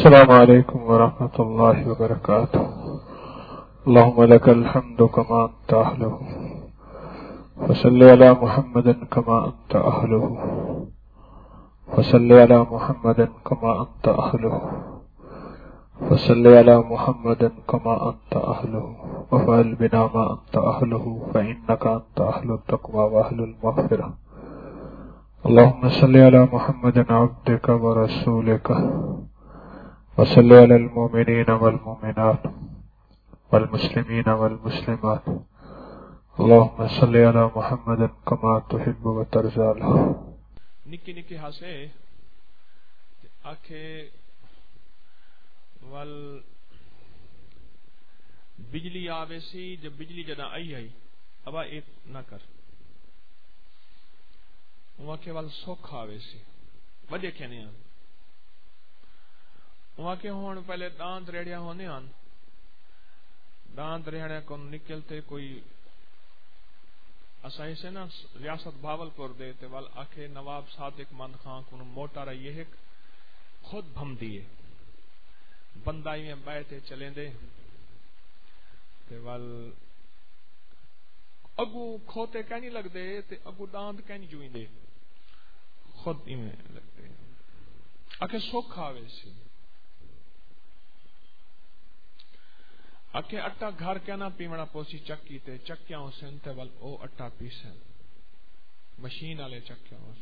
السلام عليكم ورحمة الله وبركاته. اللهم لك الحمد كما أنت أهله، وصل على محمد كما أنت أهله، وصل على محمد كما أنت أهله، وصل على محمد كما أنت أهله، وفعل بنا ما أنت أهله، فإنك أنت أهل التقوى وأهل المغفرة. اللهم صل على محمد عبدك ورسولك، وصل على المؤمنين والمؤمنات والمسلمين والمسلمات. اللهم صل على محمد كما تحب وترضى له. نکی نکی ہاسے آکھے ول بجلی آوے سی جب بجلی جنا آئی ابا ایک نہ کر وہاں کے ول سوکھ آوے سی وجہ کہنے آن وہاں کے ہون پہلے داند ریڑیا ہونے آن داند ریڑیا کو نکلتے کوئی اسائی سے نا ریاست بھاولپور دیتے وال آکھے نواب صادق مند خان کو موٹا رہی ہے خود بھم دیے بندائی میں بیٹھے چلیں دے تے وال اگو کھوتے کہیں لگ دے تے اگو داند کہیں جوئیں دے خود میں لگ دے آکھے سوکھ آوے سی آکھے اٹا گھر کیا نہ پیمنا پوسی چکی تے چکیاں اسن تے ول او اٹا پیسن مشین والے چکیاں اس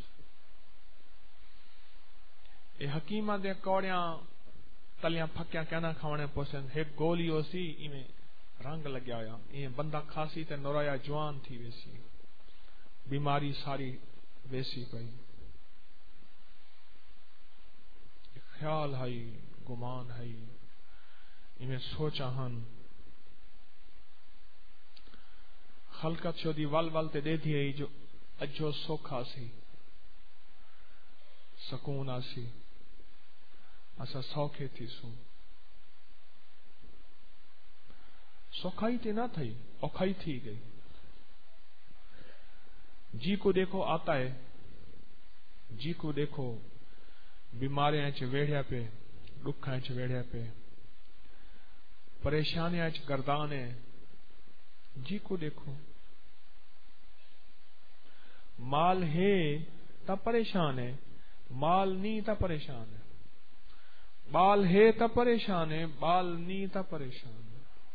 اے حکیمہ دے کوڑیاں تلیاں پھکیاں کیا نہ کھاونے پوسن ایک گولی اسی ایویں رنگ لگیا ہویا یہ بندہ کھاسی تے نورایا جوان تھی ویسی بیماری ساری ویسی پئی خیال ہے گمان ہے ایویں سوچا ہن خلقت شدی ول ول تے دے دی جو اجو سوکھا سی سکون آسی اسا سوکھے تھی سو سوکھائی تے نہ تھی اوکھائی تھی گئی جی کو دیکھو آتا ہے جی کو دیکھو بیماریاں چ ویڑیا پہ دکھاں چ ویڑیا پہ پریشانیاں چ گردان ہے جی کو دیکھو مال ہے تا پریشان ہے مال نہیں تا پریشان ہے بال ہے تا پریشان ہے بال نہیں تا پریشان ہے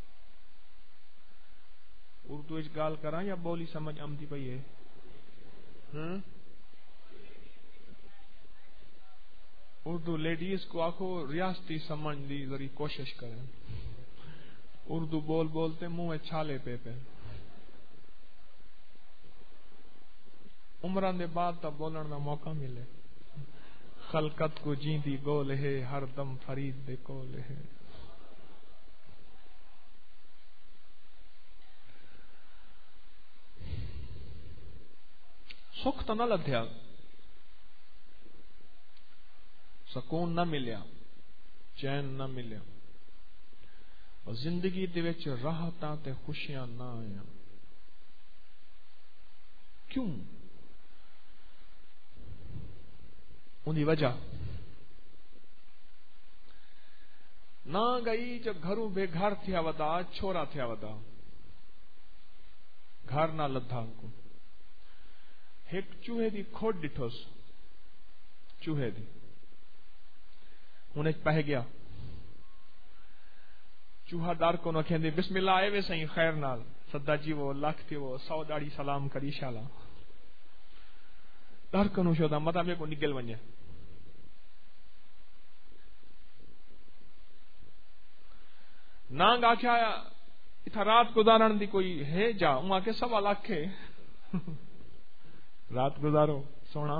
اردو اچ گال کراں یا بولی سمجھ آمدی پئی ہے اردو لیڈیز کو آخو ریاستی سمجھ لی ذری کوشش کریں اردو بول بولتے منہ چھالے پہ عمران دے بعد تا بولن دا موقع ملے خلقت کو جیندی گول ہے ہر دم فرید دے کول ہے سکھ تو نہ لدھیا سکون نہ ملیا چین نہ ملیا اور زندگی دے وچ راحتاں تے خوشیاں نہ آیا کیوں ان کی وجہ نہ گئی جب گھروں بے گھر تھیا ودا چھوڑا تھیا ودا گھر نہ لدھا کو ایک چوہے دی کھوٹ ڈٹھوس چوہے دی انہیں پہ گیا چوہا دار کو نہ کہندے بسم اللہ آئے وے سہیں خیر نال سدا جی وہ لاکھ تھی وہ 100 داڑی سلام کری شالا دار کو نو شودا متا میں کو نگل ونجے نانگ آکھیا اتھا رات گزارن دی کوئی ہے جا وہاں کے 1.25 لاکھ ہے رات گزارو سونا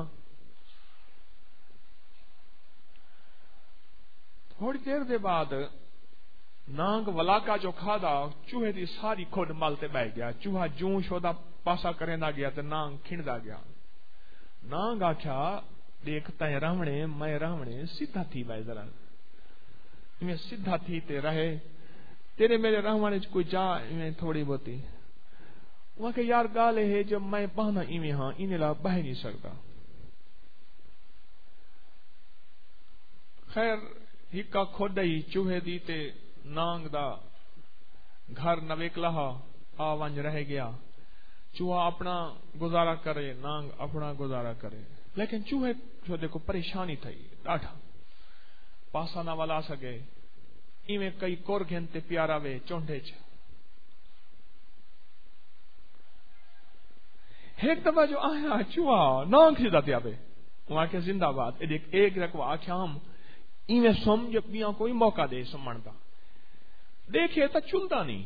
تھوڑی دیر دے بعد نانگ ولاکا جو کھادا چوہے دی ساری کھوڈ مالتے بہ گیا چوہا جوں شودا پاسا کرے نہ گیا تے نانگ کھندا گیا نانگ آکھیا دیکھتا ہے راونے میں راونے سیدھا تھی بھائی ذرا میں سیدھا تھی تے رہے تیرے میرے راونے کوئی جا میں تھوڑی بہتی وہاں کہ یار گال ہے جب میں پہنا ایویں ہاں انہیں لا بہ نہیں سکتا خیر ہکا کھوڈ ہی چوہے دی تے نانگ دا گھر نویکلا آ ونج رہ گیا. چوہا اپنا گزارا کرے, نانگ اپنا گزارا کرے, لیکن چوہے جو دیکھو پریشانی تھی ڈاٹا پاسا نہ ولا سگے. ایویں کئی کور گھنتے پیارا وے چونڈے چ. ایک دفعہ جو آیا چوہا نانگ سیدھا پیا پہ وہاں کے زندہ باد. ایک رکھو آخیا ہم ایویں سمجھ پیا کوئی موقع دے سمجھ کا. دیکھے تو چلتا نہیں.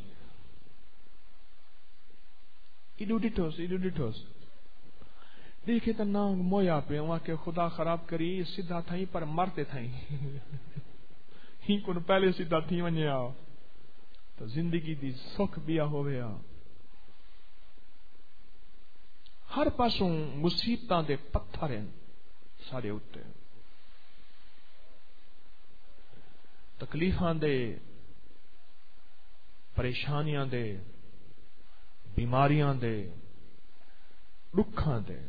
ایڈو ڈٹھوس دیکھے تو نانگ مویا پہ وہاں کے خدا خراب کری سیدھا تھیں پر مرتے تھیں. ہی کن پہلے سیدھا تھی ونیا تو زندگی دی سکھ بیا ہویا. ہر پاسوں مصیبتاں دے پتھر ہیں سارے اتے. تکلیفاں دے, پریشانیاں دے, بیماریاں دے, دکھاں دے.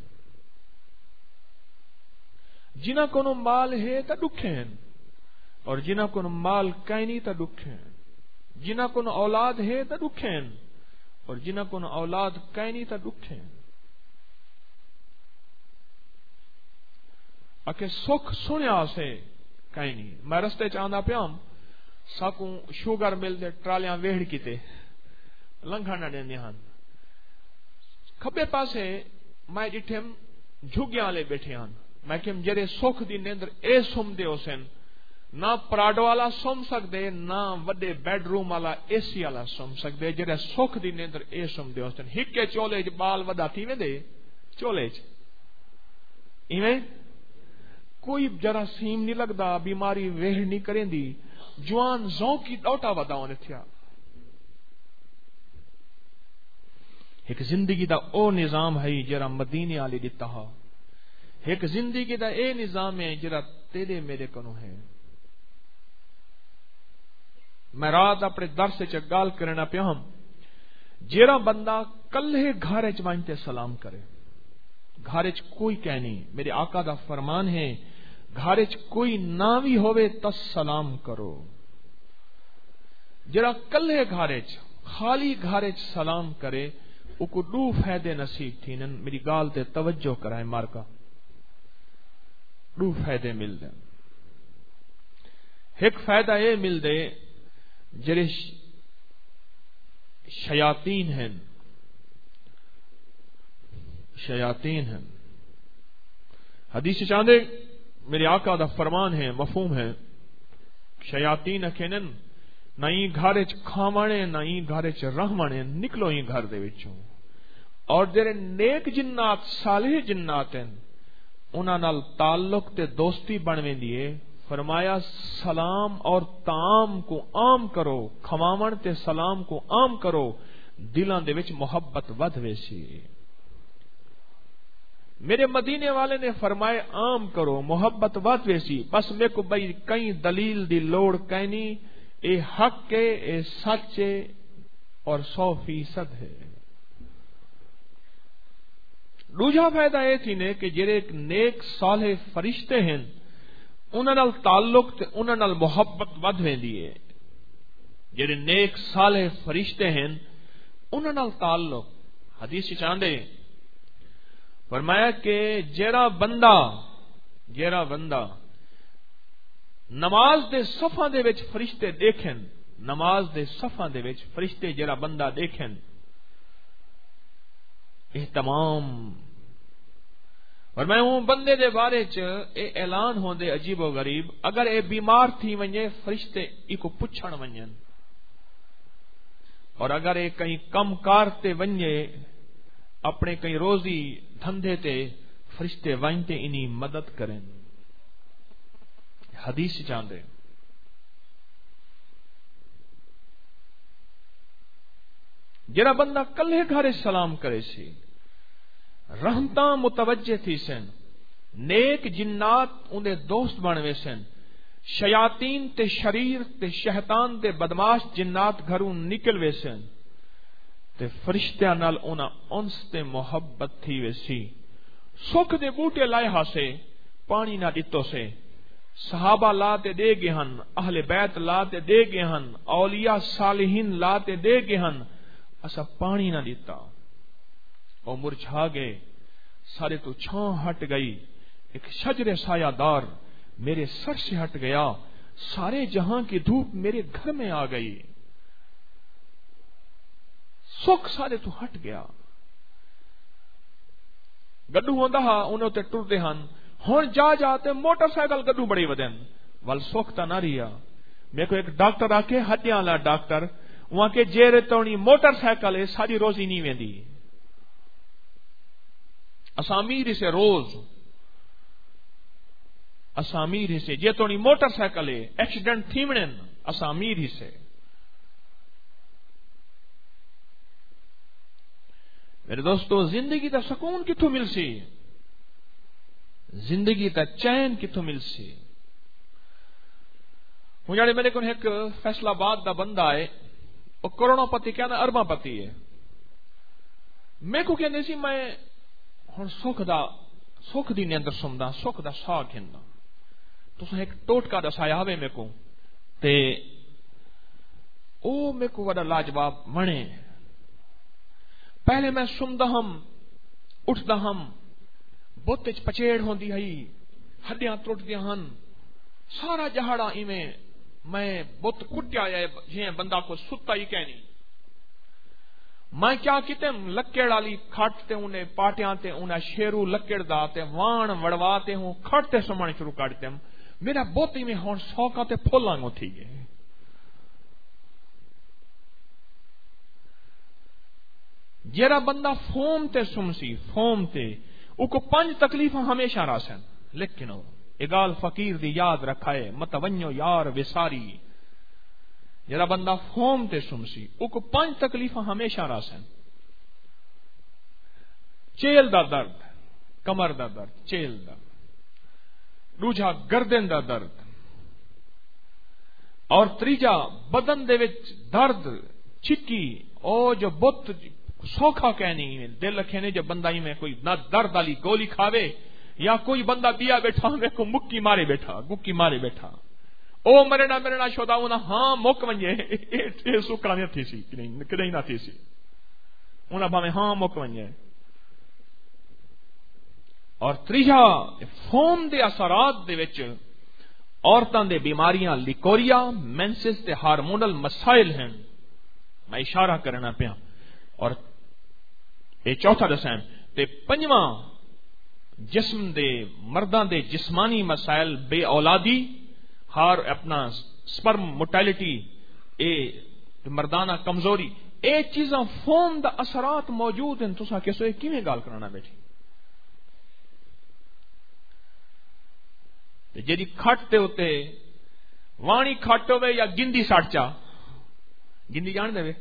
جنہ کو مال ہے تا دکھے ہیں, اور جنہ کو مال کہیں نہیں تا دکھے ہیں. جنہ کو اولاد ہے تا دکھے ہیں, اور جنہ کو اولاد کہیں نہیں تا دکھے ہیں. اکے سکھ سنیا سے کہیں نہیں. میں رستے چاہتا پیام ساکوں شوگر مل دے ٹرالیاں ویڑ کیتے لنگھانا دیں ہن. کھبے پاسے میں ڈٹھم جھگیاں لے بیٹھے ہن. میں کہم جڑے سکھ دی نیندر اے سم دے ہوسن نہ پراڈو والا سم سکدے نہ وڈے بیڈ روم والا اے سی والا سم سکدے. جڑے سکھ دی نیندر اے سم دے ہوسن ہکے چولے چ بال وڈا تھی ویندے چولے چ ایویں کوئی جراثیم نہیں لگتا, بیماری ویڑ نہیں کریں دی. جوان ذوقی ڈوٹا وداؤں تھیا. ایک زندگی دا او نظام ہے جرا مدینے والے دتا ہا. ایک زندگی دا اے نظام ہے جرا تیرے میرے کنو ہے. میں رات اپنے درس چ گال کرنا پیا ہم جیڑا بندہ کلے گھر چ وانتے سلام کرے. گھر چ کوئی کہہ نہیں. میرے آقا دا فرمان ہے گھر چ کوئی نہ بھی ہوئے تو سلام کرو. جڑا کلے گھر چ خالی گھر چ سلام کرے او کو دو فائدے نصیب تھینن. میری گال تے توجہ کرائے مارکا. دو فائدے مل دے. ایک فائدہ یہ مل دے جڑے شیاطین ہیں حدیث چاندے میرے آقا دا فرمان ہے, مفہوم ہے. شیاطین اکھینن نہ ہی گھر چ کھاونے نہ ہی گھر چ رہونے, نکلو ہی گھر دے وچوں. اور جڑے نیک جنات صالح جنات ہیں انہاں نال تعلق تے دوستی بن ویندی ہے. فرمایا سلام اور تعام کو عام کرو, کھواون تے سلام کو عام کرو, دلاں دے وچ محبت ود ویسی. میرے مدینے والے نے فرمائے عام کرو محبت ود ویسی. بس میں کو بھئی کئی دلیل دی لوڑ کہنی. اے حق ہے, اے سچ ہے اور 100% ہے. دوجا فائدہ یہ تھی نے کہ جڑے نیک صالح فرشتے ہیں انہاں نال تعلق تے انہاں نال محبت ود ویندی ہے. جڑے نیک صالح فرشتے ہیں انہاں نال تعلق. حدیث چاندے فرمایا کہ جیڑا بندہ نماز دے صفاں دے وچ فرشتے دیکھن, نماز دے صفاں دے وچ فرشتے جیڑا بندہ دیکھن اہتمام. اور میں ہوں بندے دے بارے چ اے اعلان ہوندے عجیب و غریب. اگر اے بیمار تھی ونجے فرشتے ای کو پچھن ونجن, اور اگر اے کہیں کم کار تے ونجے اپنے کئی روزی دھندے تے فرشتے وائنتے انہی مدد کریں. حدیث چاندے جڑا بندہ کلے گھر سلام کرے سی رحمتاں متوجہ تھی سن, نیک جنات اندے دوست بنوے سن, شیاطین تے شریر تے شیطان تے بدماش جنات گھروں نکل وے سن تے فرشتیاں نال انہاں انس تے محبت تھی ویسی. سکھ دے بوٹے لائے ہاسے پانی نہ دتو سے, صحابہ لا تے دے گئے ہن، اہل بیت لا تے دے گئے ہن، اولیاء صالحین لا تے دے گئے ہن، اسا پانی نہ دیتا، او مرجھا گئے، سارے تو چھاں ہٹ گئی، ایک شجر سایہ دار میرے سر سے ہٹ گیا، سارے جہاں کی دھوپ میرے گھر میں آ گئی، سکھ سارے تو ہٹ گیا۔ گڈو ہوندا ہا انہوں تے ٹردے ہن، ہن جا جاتے موٹر سائیکل گڈو بڑی ودن، ول سکھ تا نہ رہیا۔ میرے کو ایک ڈاکٹر آ کے ہڈیاں والا ڈاکٹر، وہاں کے جیرے تونی موٹر سائیکل ہے ساری روزی نہیں ویندی، اسامیر سے روز اسامیر سے جے تونی موٹر سائیکل ہے ایکسیڈنٹ تھی ونن اسامیر ہی سے۔ میرے دوستو زندگی دا سکون کتوں مل سی، زندگی دا چین کتوں مل سی۔ ہوں جانے میرے کو ایک فیصلہ آباد دا بندہ ہے، وہ کروڑوں پتی کیا نا ارباں پتی ہے، میں کو کہنے سی میں ہن سکھ دی نیندر سمدا، سکھ دا سا کھندا، تو ایک ٹوٹکا دسایا ہوئے میں کو تے او میں کو وڈا لاجواب ونے۔ پہلے میں سمدا ہم اٹھدا ہم بت وچ پچیڑ ہوندی ہئی، ہڈیاں ٹوٹدیاں ہن، سارا جہاڑا ایویں میں بت کٹیا ہے جے بندہ کو ستا ہی کہنی۔ میں کیا کیتے لکڑ والی کھٹ تے انہیں پاٹیاں تے انہیں شیرو لکڑ دا تے وان وڑواتے ہوں کھٹ تے سمانے شروع کر دیتے، میرا بت ایویں ہن سوکا تے پھولانگو تھی گئے۔ جیرا بندہ فوم تے سمسی فوم تے او کو 5 تکلیفاں ہمیشہ راسن، لیکن اگال فقیر دی یاد رکھائے متونیو یار وساری۔ جیرا بندہ فوم تے سمسی او کو 5 تکلیفاں ہمیشہ راسن، چیل دا درد، کمر دا درد، چیل دا دوجا گردن دا درد، اور تیجا بدن دے وچ درد چکی، او جو بت سوکھا کہنی دل رکھے جب بندہ ہی میں کوئی نہ درد والی گولی کھاوے یا کوئی بندہ بیا بیٹھا میں کو مکی مارے بیٹھا او مرنا شودا ہونا ہاں مک ونجے اے سکا نہیں تھی سی کدی نہ تھی سی انہاں بھاویں ہاں مک ونجے۔ اور تیجا فوم دے اثرات دے وچ عورتاں دے بیماریاں لیکوریا مینسس تے ہارمونل مسائل ہیں، میں اشارہ کرنا پیا۔ اور یہ چوتھا دساں تے پنجواں جسم دے مرداں دے جسمانی مسائل، بے اولادی، ہار اپنا سپرم موٹیلٹی، اے مردانہ کمزوری، اے چیزاں فوم دا اثرات موجود ہیں۔ تساں کسو اے کیویں گال کرانا بیٹھی تے جیڑی کھٹ تے ہوتے وانی کھٹ ہوے یا گندی ساٹچا، گندی جان دے وے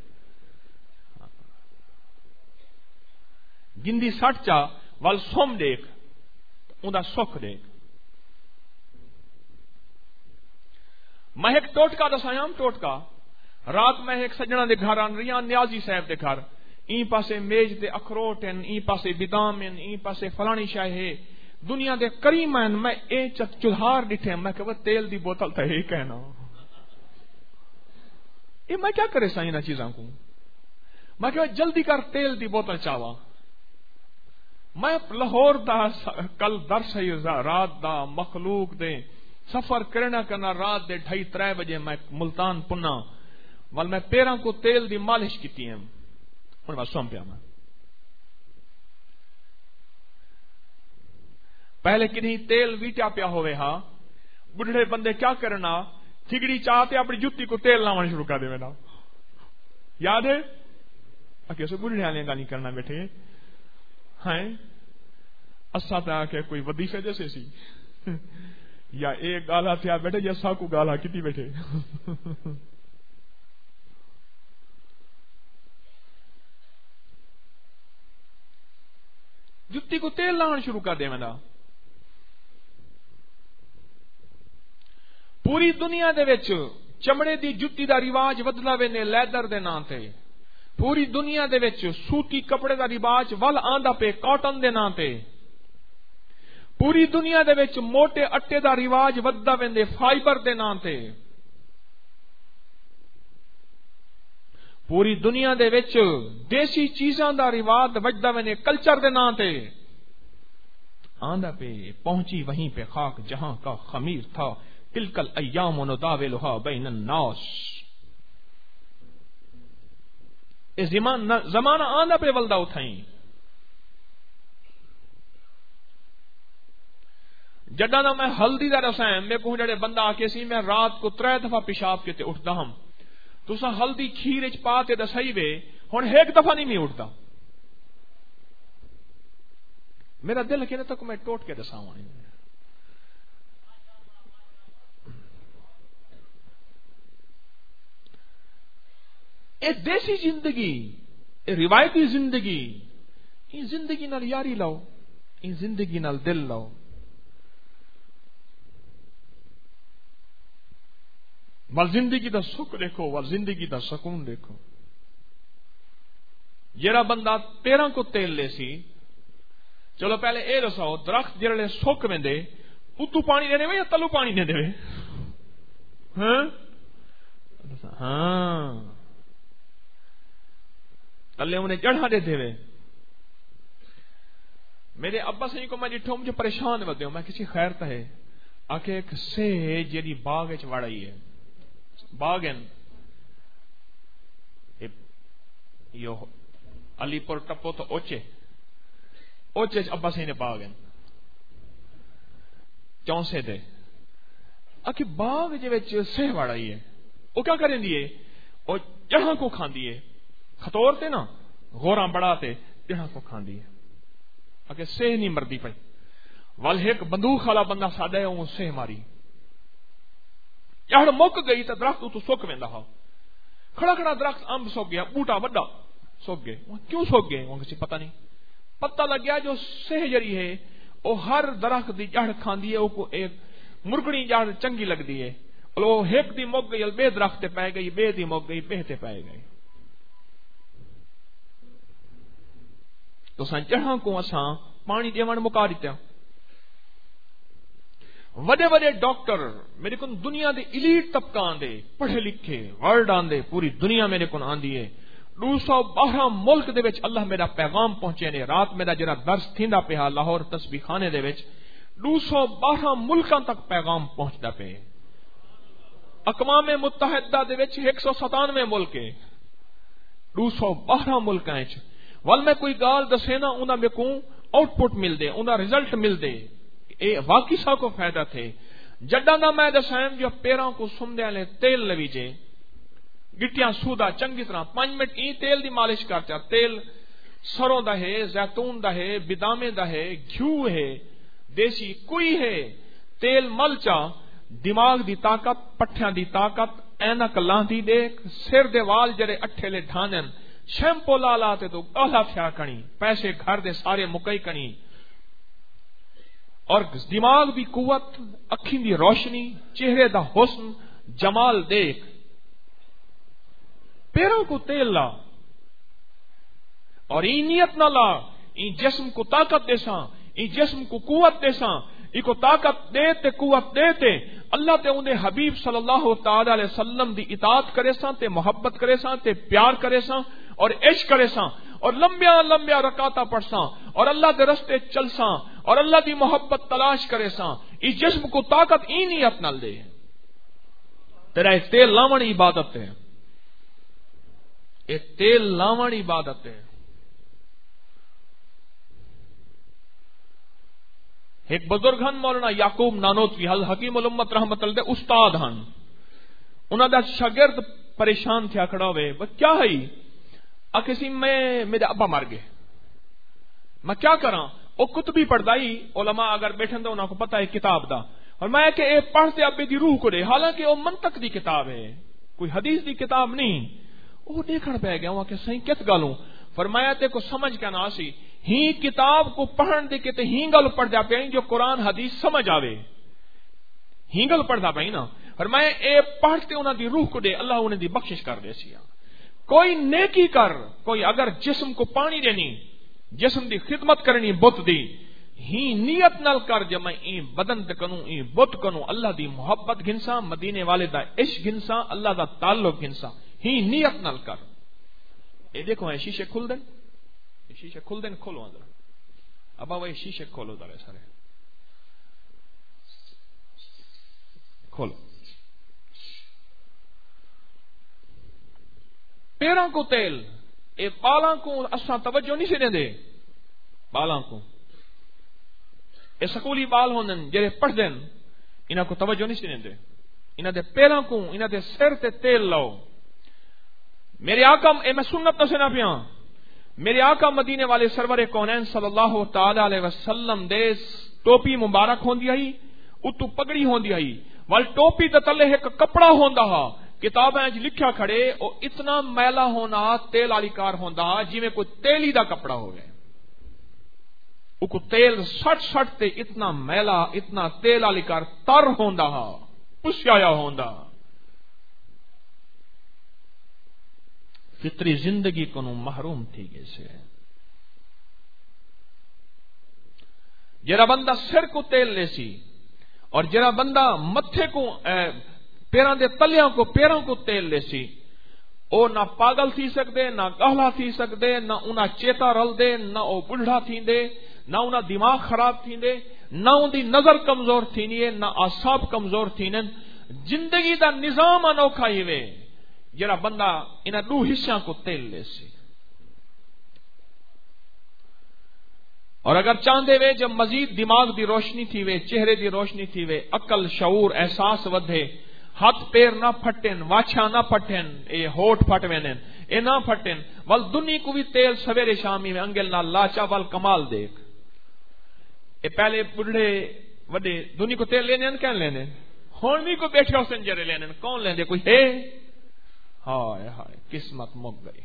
گندی سٹ چا ول سوم دیکھ اوندا سکھ دیکھ۔ میں ایک ٹوٹکا دسایام ٹوٹکا، رات میں ایک سجنا دے گھر آن رہی نیازی صاحب دے گھر، این پاسے میز دے اخروٹ ہیں، این پاسے بادام ہیں، این پاسے فلانی شے ہے، دنیا دے کریم ہیں۔ میں اے چلہار ڈٹھے، میں کہ وہ تیل دی بوتل تے ہی کہنا اے میں کیا کرے سائیں انہاں چیزاں کو، میں کہ جلدی کر تیل دی بوتل چاوا۔ میں لاہور دا کل درس ہے رات دا مخلوق دے سفر کرنا رات دے 2:30 بجے میں ملتان پنا ول میں پیراں کو تیل دی مالش کیتی ہے، ہن میں سوم پیا۔ میں پہلے کنہیں تیل ویٹیا پیا ہوئے ہاں، بڑھڑے بندے کیا کرنا تھگڑی چاہتے اپنی جتی کو تیل لانا شروع کر دے میرا یاد ہے کیسے بڑھڑے والے گالی کرنا بیٹھے ہیں اسا تا کہ کوئی وظیفے جیسے سی یا ایک گالا تھیا بیٹھے یا سا کو گالا کتی بیٹھے۔ جتی کو تیل لانا شروع کر دے میرا۔ پوری دنیا دے وچ چمڑے دی جتی دا رواج بدلا وے نے لیدر دے نام تے، پوری دنیا دے وچ سوتی کپڑے دا رواج ول آندا پے کاٹن دے نام تے، پوری دنیا دے وچ موٹے اٹے دا رواج وددا ویندے فائبر دے نام تے. پوری دنیا دے وچ دیسی چیزاں دا رواج وجدا ویندے کلچر دے نام تے. آندا پہ پہنچی وہیں پہ خاک جہاں کا خمیر تھا، تلکل ایام نداولھا بین الناس. اس زمانہ آندا پہ ولدا اٹھائیں. جڈا نہ میں ہلدی دا رساں میں کو جڑے بندہ آکے سی میں رات کو 3 دفعہ پیشاب کیتے اٹھدا ہم. تساں ہلدی کھیر وچ پا تے دسائی وے ہن ایک دفعہ نہیں میں اٹھدا. میرا دل کہنے تک میں ٹوٹ کے دساں. اے دیسی زندگی، اے روایتی زندگی، ان زندگی نال یاری لاؤ، ان زندگی نال دل لاؤ. ول زندگی دا سکھ دیکھو، ول زندگی دا سکون دیکھو. جڑا بندہ پیراں کو تیل لے سی، چلو پہلے اے دساؤ درخت جڑے سک ویندے اتو پانی دے دے یا تلو پانی دے دے؟ ہاں تلے انہیں جڑا دے دے. میرے ابا سی کو میں ڈٹھو مجھے پریشان ودے میں کسی خیر تے آکے ایک سے جیڑی باغ وچ وڑائی ہے، باغن یو علی پور ٹپو تو اوچے ابا سی نے باغن چونسے دے آکے باغ جے وچ سہ وڑائی ہے. وہ کیا کریں دیے؟ وہ جڑاں کو کھان دیے، خطور تے نا غوراں بڑا تے جڑاں کو کھان دیے. آکے سہ نہیں مردی پئی. ول ایک بندوق والا بندہ ساڈا ہے وہ سہ ماری جڑ مک گئی تو درخت تو سک ویندا ہا. کھڑا کھڑا درخت امب سک گیا، بوٹا وڈا سک گئے. کیوں سک گئے؟ وہ کسی پتہ نہیں. پتہ لگ گیا جو سہ جڑی ہے وہ ہر درخت دی جڑ کھاندی ہے، وہ کو ایک مرگڑی جڑ چنگی لگدی ہے. وہ ایک دی مک گئی بے درخت تے پے گئی، بے دی مک گئی بے تے پے گئی. تو سان جڑاں کو اساں پانی دیون مکا دتا. وڈے وڈے ڈاکٹر میرے کو دنیا دے ایلیٹ طبقہ دے پڑھے لکھے ورلڈ آندے پوری دنیا میرے کو آندی ہے. 212 ملک دے وچ اللہ میرا پیغام پہنچے نے. رات میرا جڑا درس تھیندا پیا لاہور تسبیح خانے دے وچ 212 ملکاں تک پیغام پہنچدا پے. اقوام متحدہ دے وچ 197 ملک ہے، 212 ملکاں وچ. ول میں کوئی گال دسے نا انہاں میں کو آؤٹ پٹ مل دے، انہاں رزلٹ مل دے. اے واقعی سا کو فائدہ تھے. جڈا نہ میں دسائیں جو پیراں کو سمدے والے تیل لویجے گٹیاں سودا چنگی طرح 5 منٹ ای تیل دی مالش کرچا. تیل سروں دا ہے، زیتون دا ہے، بدامے دا ہے، گھیو ہے، دیسی کوئی ہے. تیل ملچا دماغ دی طاقت، پٹھیاں دی طاقت، اینک لاندی دیکھ، سر دے وال جڑے اٹھے لے ڈھانن، شیمپو لا لاتے تو گالا پھیا کنی، پیسے گھر دے سارے مکئی کنی، اور دماغ دی قوت، اکھیں دی روشنی، چہرے دا حسن جمال دیکھ. پیروں کو تیل لا اور این نیت نہ لا این جسم کو طاقت دے ساں، این جسم کو قوت دے ساں. ای کو طاقت دے تے قوت دے تے اللہ تے انہیں حبیب صلی اللہ تعالی علیہ وسلم دی اطاعت کرے ساں تے محبت کرے ساں تے پیار کرے ساں اور عشق کرے ساں اور لمبیاں لمبیاں رکعتاں پڑھ ساں اور اللہ دے رستے چل ساں اور اللہ دی محبت تلاش کرے ساں. ای جسم کو طاقت ای نیت نال دے. تیرا تیل لاون عبادت ہے، اے تیل لاون عبادت ہے. ایک بزرگ ہن مولانا یعقوب نانوتوی حل حکیم الامت رحمت اللہ دے استاد ہن. انہاں دا شاگرد پریشان تھیا کھڑا ہوئے وہ کیا ہے اکسی میں میرے ابا مر گئے میں کیا کراں. وہ کتبی پڑھدائی علماء اگر بیٹھن دے انہاں کو پتہ ہے کتاب دا اور میں کہ اے پڑھتے ابے دی روح کو دے حالانکہ وہ منطق دی کتاب ہے کوئی حدیث دی کتاب نہیں. وہ دیکھن پہ گیا وہاں کہ صحیح کت گالوں فرمایا تے کو سمجھ کے نہ سی ہی کتاب کو پڑھن دے کے تے ہی گل پڑھ جا پئی جو قرآن حدیث سمجھ آوے ہی گل پڑھدا پئی نا. فرمایا اے پڑھتے انہاں دی روح کو دے اللہ انہیں دی بخشش کر دے سی. کوئی نیکی کر، کوئی اگر جسم کو پانی دینی، جسم دی خدمت کرنی بت دی، ہی نیت نل کر جو میں این بدن تے کنوں این بت کنوں اللہ دی محبت گھنساں مدینے والے دا عشق گھنساں اللہ دا تعلق گھنساں ہی نیت نل کر. اے دیکھو اے شیشے کھل دین, اے شیشے کھل دین, کھولو اندر ابا وہ شیشے کھولو ذرا سارے کھولو. پیراں کو تیل اے بالاں کو اساں توجہ نہیں سے دے بالاں کو اے سکولی بال ہوندن جڑے پڑھ دین انہاں کو توجہ نہیں سے دے انہاں دے پیراں کو انہاں دے سر تے تیل لاؤ. میرے آقا اے میں سنت نہ سنا پیاں میرے آقا مدینے والے سرور کونین صلی اللہ تعالی علیہ وسلم دے ٹوپی مبارک ہوندی آئی اتو پگڑی ہوندی آئی وال ٹوپی تے تلے ایک کپڑا ہوندا ہا کتاباں وچ لکھیا کھڑے او اتنا میلا ہونا تیل والی کار ہوندا جویں کوئی تیلی دا کپڑا ہوے او کو تیل سٹ تے اتنا میلا اتنا تیل والی کار تر ہوندا ہا پسیا ہوندا. فطری زندگی کو محروم تھی گئے سے. جرا بندہ سر کو تیل لے سی اور جرا بندہ متھے کو پیروں دے تلیاں کو پیروں کو تیل لے سی او نہ پاگل تھی سکدے نہ گہلا تھی سکدے نہ انہاں چیتا رل دے نہ او بڑھڑا تھیندے نہ انہاں دماغ خراب تھیندے نہ ان دی نظر کمزور تھینی ہے نہ اعصاب کمزور تھینن. زندگی دا نظام انوکھا ہی وے جڑا بندہ انہاں دو حصوں کو تیل لے سی. اور اگر چاندے وے جب مزید دماغ دی روشنی تھی وے چہرے دی روشنی تھی وے عقل شعور احساس ودھے ہاتھ پیر نہ پھٹن واچھا نہ پھٹن اے ہوٹ پھٹ وینن اے نہ پھٹن ول دنیا کو بھی تیل سویرے شامی میں انگل نہ لاچا ول کمال دیکھ. اے پہلے بڑھڑے وڈے دنیا کو تیل لینے کہن لینے ہن بھی کو بیٹھے ہو سنجرے لینے کون لیندے کوئی ہے. ہائے ہائے قسمت مک گئی.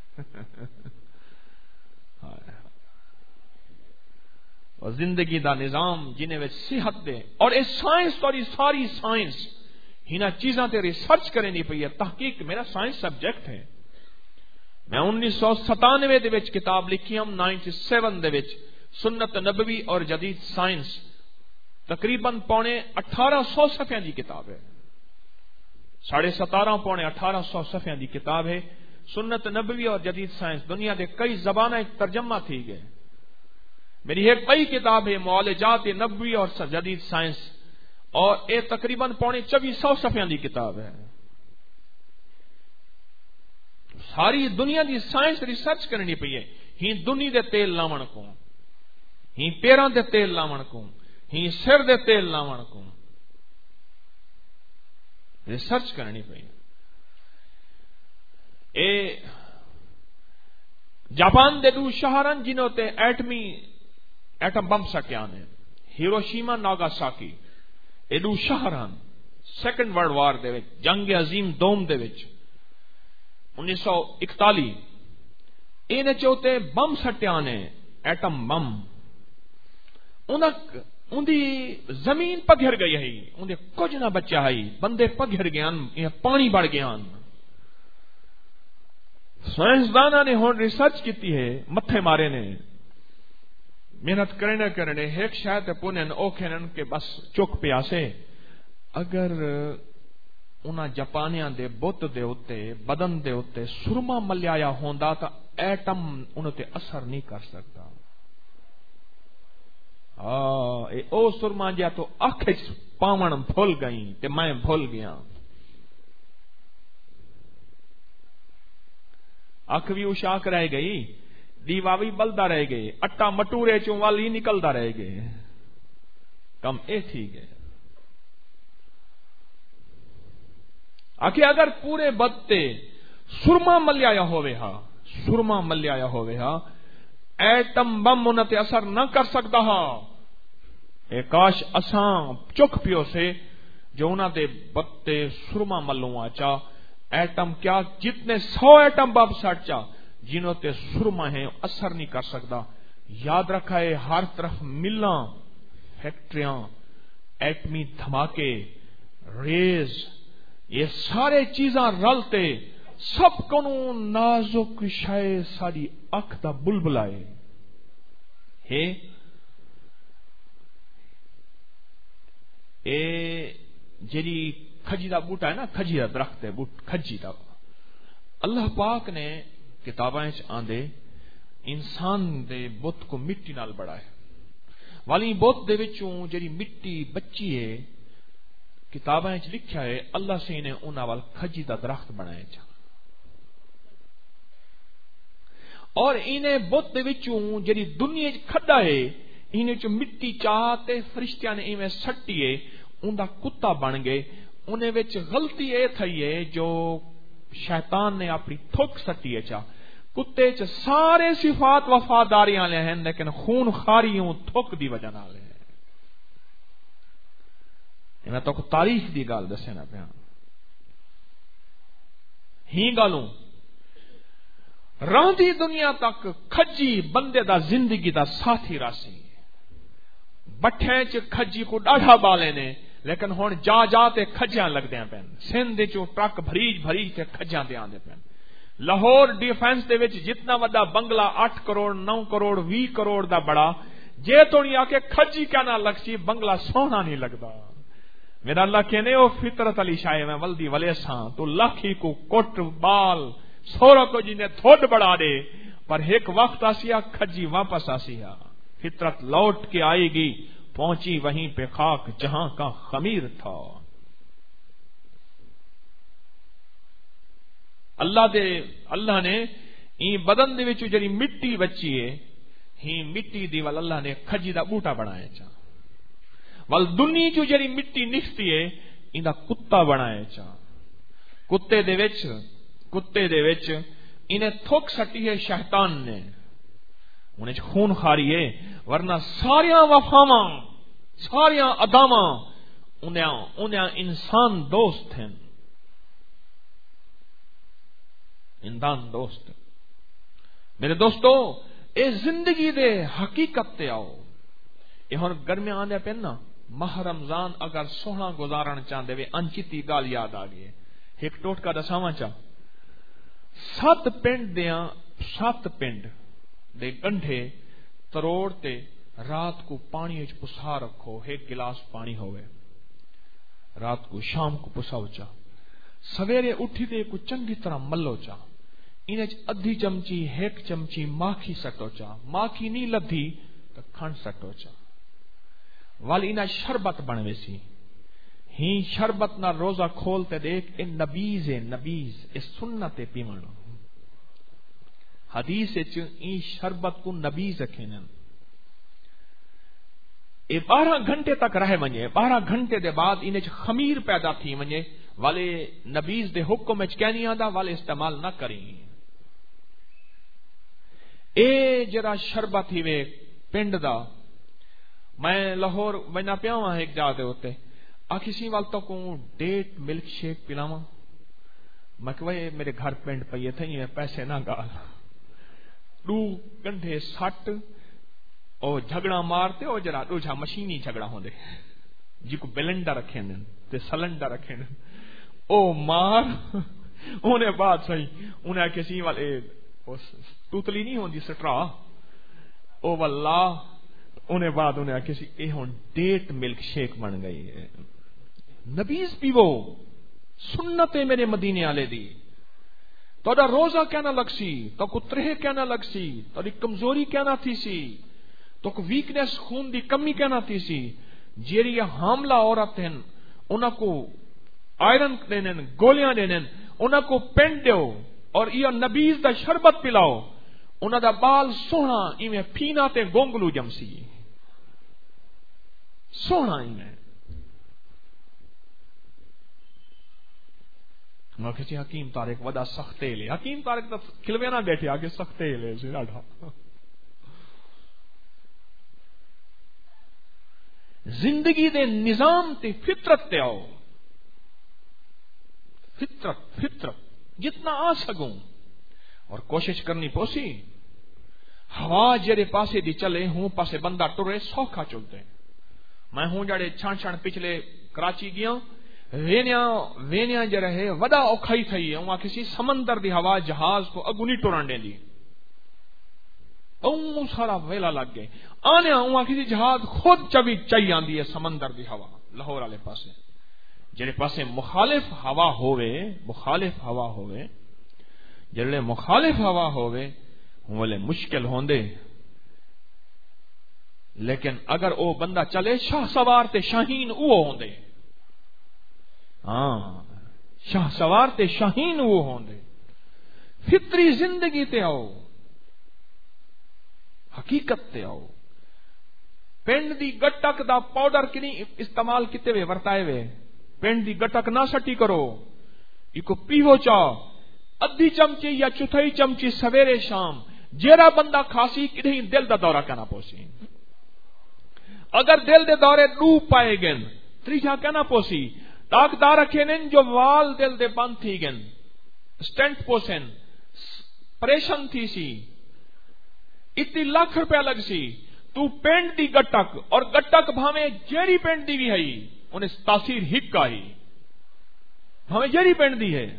اور زندگی دا نظام جنہیں وچ صحت دے اور اے سائنس ساری سائنس ہنا چیزاں تے ریسرچ کرنی پئی ہے. تحقیق میرا سائنس سبجیکٹ ہے. میں 1997 دے وچ کتاب لکھی ہم 97 دے وچ سنت نبوی اور جدید سائنس تقریباً 1850 صفحے دی کتاب ہے. 17.5 پونے 1800 صفحے دی کتاب ہے سنت نبوی اور جدید سائنس. دنیا دے کئی زبانیں ترجمہ تھی گئے. میری ایک بڑی کتاب ہے معالجات نبوی اور جدید سائنس اور یہ تقریباً 2400 صفحے دی کتاب ہے. ساری دنیا دی سائنس ریسرچ کرنی پئی ہے. ہی دنیا دے تیل لاون کو ہی پیراں دے تیل لاون کو ہی سر دے تیل لاون کو ریسرچ کرنی پئی. اے جاپان دے دو شہرن جنہوں تے ایٹم بم سکیاں نے ہیروشیما ناگاساکی اے دو شہرن سیکنڈ ورلڈ وار دے وچ جنگ عظیم دوم دے وچ 1941 اینے چوتے بم سٹیاں نے ایٹم بم ان دی زمین پگھر گئی ہے ان دے کچھ نہ بچا ہے بندے پگھر گئے پانی بڑھ گیا. سائنسدانہ نے ہون ریسرچ کیتی ہے متھے مارے نے محنت کرنے ایک شاید پونن او کھنن کے بس چک پیاسے. اگر انہاں جاپانیاں دے بت دے اوتے بدن دے اوتے سرما ملیایا ہوندا تا ایٹم انہاں تے اثر نہیں کر سکتا. او سرما جا تو اکھ پاون بھول گئی تے میں بھول گیا. اکھ بھی اشاک رہ گئی دیوا بھی بلدا رہ گئے اٹا مٹورے چوں والی نکلدا رہ گئے. کم اے تھی گئے آخر اگر پورے بدتے سرما ملیایا ہوئے ہا ایٹم بم انہاں تے اثر نہ کر سکتا ہا. اے کاش اساں چک پیو سے جو انہاں دے بتے سرما ملوں آچا ایٹم کیا جتنے 100 ایٹم بم سٹ چا جنہوں تے سرما ہیں اثر نہیں کر سکتا. یاد رکھا ہے ہر طرف ملاں فیکٹریاں ایٹمی دھماکے ریز یہ سارے چیزاں رلتے سب کو نازک شے ساری اکھ دا بلبلائے ہے اے جیڑی کھجی دا بوٹا ہے نا، کھجی دا درخت ہے، کھجی دا، اللہ پاک نے کتاباں وچ آندے انسان دے بت کو مٹی نال بڑھایا، والی بت دے وچوں جیڑی مٹی بچی ہے، کتاباں وچ لکھیا ہے اللہ سے نے انہاں وال کھجی دا درخت بنایا جا، اور انہیں بت دے وچوں جیڑی دنیا وچ کھڈا ہے انہیں چ مٹی چاہتے فرشتیاں نے ایویں سٹی ہے، اوندا کتا بن گئے، انہیں وچ غلطی اے تھئی ہے جو شیطان نے اپنی تھوک سٹی ہے چا، کتے چ سارے صفات وفاداری والے ہیں لیکن خون خاریوں تھوک دی وجہ نال ہے۔ میں تو تاریخ دی گل دسنا پیا، ہی گالوں راندی دنیا تک کھجی بندے دا زندگی دا ساتھی راسی، بٹھے چ کھجی کو ڈاڑھا بالے نے، لیکن ہن جا جا تے کھجیاں لگدیاں پین، سندھ چوں ٹرک بھریج بھریج تے کھجیاں دے آندے پین، لاہور ڈیفینس دے وچ جتنا وڈا بنگلہ 8 کروڑ 9 کروڑ 20 کروڑ دا بڑا، جے تونی آ کے کھجی کیا نہ لگ سی بنگلہ سونا نہیں لگدا۔ میرا اللہ کہنے او فطرت علی شاہ میں ولدی ولے ساں تو لاکھی کو کوٹ بال سورا کو جنہیں تھوڑ بڑھا دے، پر ایک وقت آسیا کھجی واپس آسیا، فطرت لوٹ کے آئے گی، پہنچی وہیں پہ خاک جہاں کا خمیر تھا۔ اللہ نے این بدن دے وچ جڑی مٹی بچی ہے، ہی مٹی دی ول اللہ نے کھجی دا بوٹا بنایا چا، ول دنیا چ جڑی مٹی نکلتی ہے ایندا کتا بنایا چا، کتے دے وچ انہیں تھوک سٹی ہے شیطان نے، انہیں خون خاری ہے، ورنہ ساریاں وفاواں ساریاں اداواں انہیں انسان دوست ہیں، انسان دوست۔ میرے دوستو اے زندگی دے حقیقت تے آؤ، یہ ہن گرمی آندے پہ نا، ماہ رمضان اگر سونا گزارن چاہتے وے انچتی گال یاد آ گئی، ایک ٹوٹکا دساواں چاہ، 7 پنڈ دے گنڈھے تروڑ تے رات کو پانی وچ پسا رکھو، ایک گلاس پانی ہوئے، رات کو شام کو پساو چا، سویرے اٹھی تے کو چنگی طرح ملو چا، انہیں ادھی چمچی ایک چمچی ماکھی سٹو چا، ماکھی نہیں لدھی تو کھنڈ سٹو چا، والی انہیں شربت بنوے سی، ہی شربت نہ روزہ کھولتے دیکھ اے نبیز اے سنت پیمن، حدیث این شربت کو نبیز رکھیں، اے 12 گھنٹے تک رہ ونجے، 12 گھنٹے دے بعد انہیں خمیر پیدا تھی ونجے، والے نبیز دے حکم وچ کیا نہیں آندا، والے استعمال نہ کریں۔ اے جرا شربت ہی وے پنڈ دا، میں لاہور وینا پیا ہوں ایک جا دے ہوتے، کسی وال تو کو ڈیٹ ملک شیک پلاواں، میں کہ میرے گھر پنڈ پئیے تھے یہ پیسے نہ گال، 2 گھنٹے سٹ او جھگڑا مارتے او جرا دوجا مشینی جھگڑا ہوندے جی کو بلنڈر رکھے نے تے سلنڈر رکھے نے، او مار انہیں بات صحیح انہیں کسی والے توتلی نہیں ہوندی سٹرا، او واللہ انہیں بعد انہیں کسی اے ہون ڈیٹ ملک شیک بن گئی ہے، نبیز پیو سنت میرے مدینے والے دی، تو روزہ کیا نہ لگ سی، تو کو ترہ کیا نہ لگ سی، تو کمزوری کیا نہ تھی سی، تو کو ویکنیس خون دی کمی کیا نہ تھی سی، جیری حاملہ عورت ہیں انہاں کو آئرن دینن گولیاں دینن، انہاں کو پینٹ دیو اور یہ نبیز دا شربت پلاؤ، انہاں دا بال سونا ایویں پھینا تے گونگلو جمسی، سونا ایویں میں کہتی حکیم طارق ودا سختے لے، حکیم طارق تو کھلوے نہ بیٹھے آگے سختے لے سے ڈاڈا، زندگی دے نظام تے فطرت تے آؤ، فطرت جتنا آ سکوں اور کوشش کرنی پوسی، ہوا جڑے پاسے دی چلے ہوں پاسے بندہ ٹرے سوکھا چلتے، میں ہوں جڑے چھان پچھلے کراچی گیا وینیا جڑا ہے وڈا اوکھائی تھئی ہے، وہاں کسی سمندر دی ہوا جہاز کو اگو نہیں ٹرن دے دی، سارا ویلا لگ گئے، آنے وہاں کسی جہاز خود چوی چاہیے آندی ہے سمندر دی ہوا لاہور والے پاسے جڑے پاسے مخالف ہوا ہوئے جڑے مخالف ہوا ہوئے والے مشکل ہوندے، لیکن اگر او بندہ چلے شاہ سوار تے شاہین او ہوندے، ہاں شاہ سوار تے شاہین او ہوندے، فطری زندگی تے آؤ، حقیقت تے آؤ، پنڈ دی گٹک دا پاؤڈر کنی استعمال کیتے وے ورتائے وے، پنڈ دی گٹک نہ سٹی کرو، ایکو پیو چا ادھی چمچی یا چوتھائی چمچی سویرے شام، جیڑا بندہ کھاسی کدیں دل دا دورہ کنا پوسی، اگر دل دے دورے ڈوب پائے گن تریجا کنا پوسی، ڈاکدار رکھے نن جو وال دل دے بند تھی گن، سٹینٹ پوسن پریشن تھی سی، اتنی لاکھ روپیہ لگ سی، تو پینٹ دی گٹک اور گٹک بھاویں جیری پینٹ دی بھی ہے انہیں تاثیر ہک آئی، بھاویں جیری پینٹ دی ہے،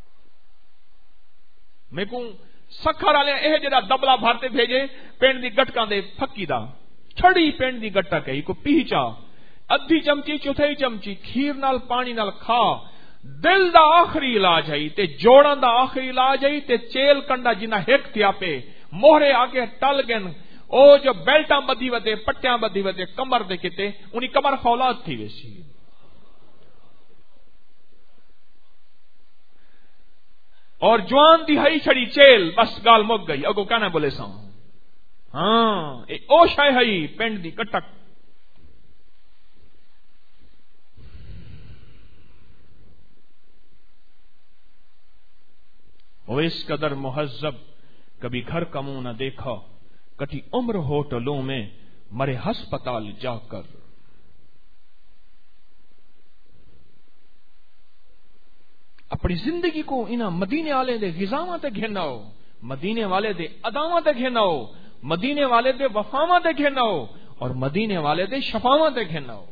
میں کو سکھر والے یہ جڑا دبلا بھرتے بھیجے پینٹ دی گٹکاں دے پھکی دا چھڑی پینٹ دی گٹک ہے کو پیچا ادھی چمچی چوتھائی چمچی کھیر نال پانی نال کھا، دل دا آخری علاج ہے تے جوڑاں دا آخری علاج ہے تے چیل کنڈا جنہ ہک تھیا پہ موہرے آگے ٹل گن، او جو بیلٹاں بدھی ودے پٹیاں بدھی ودے کمر دے کتے انہی کمر فولاد تھی ویسی، اور جوان دی ہئی چھڑی چیل بس گال مک گئی، اگو کہنا بولے سا ہاں او شے ہئی پینڈ دی کٹک، وہ اس قدر مہذب کبھی گھر کا منہ نہ دیکھا، کٹی عمر ہوٹلوں میں مرے ہسپتال جا کر، اپنی زندگی کو انہاں مدینے والے دے غذاواں تے گھناؤ، مدینے والے دے اداواں تے گھناؤ، مدینے والے دے وفاواں تے گھناؤ، اور مدینے والے دے شفاواں تے گھناؤ،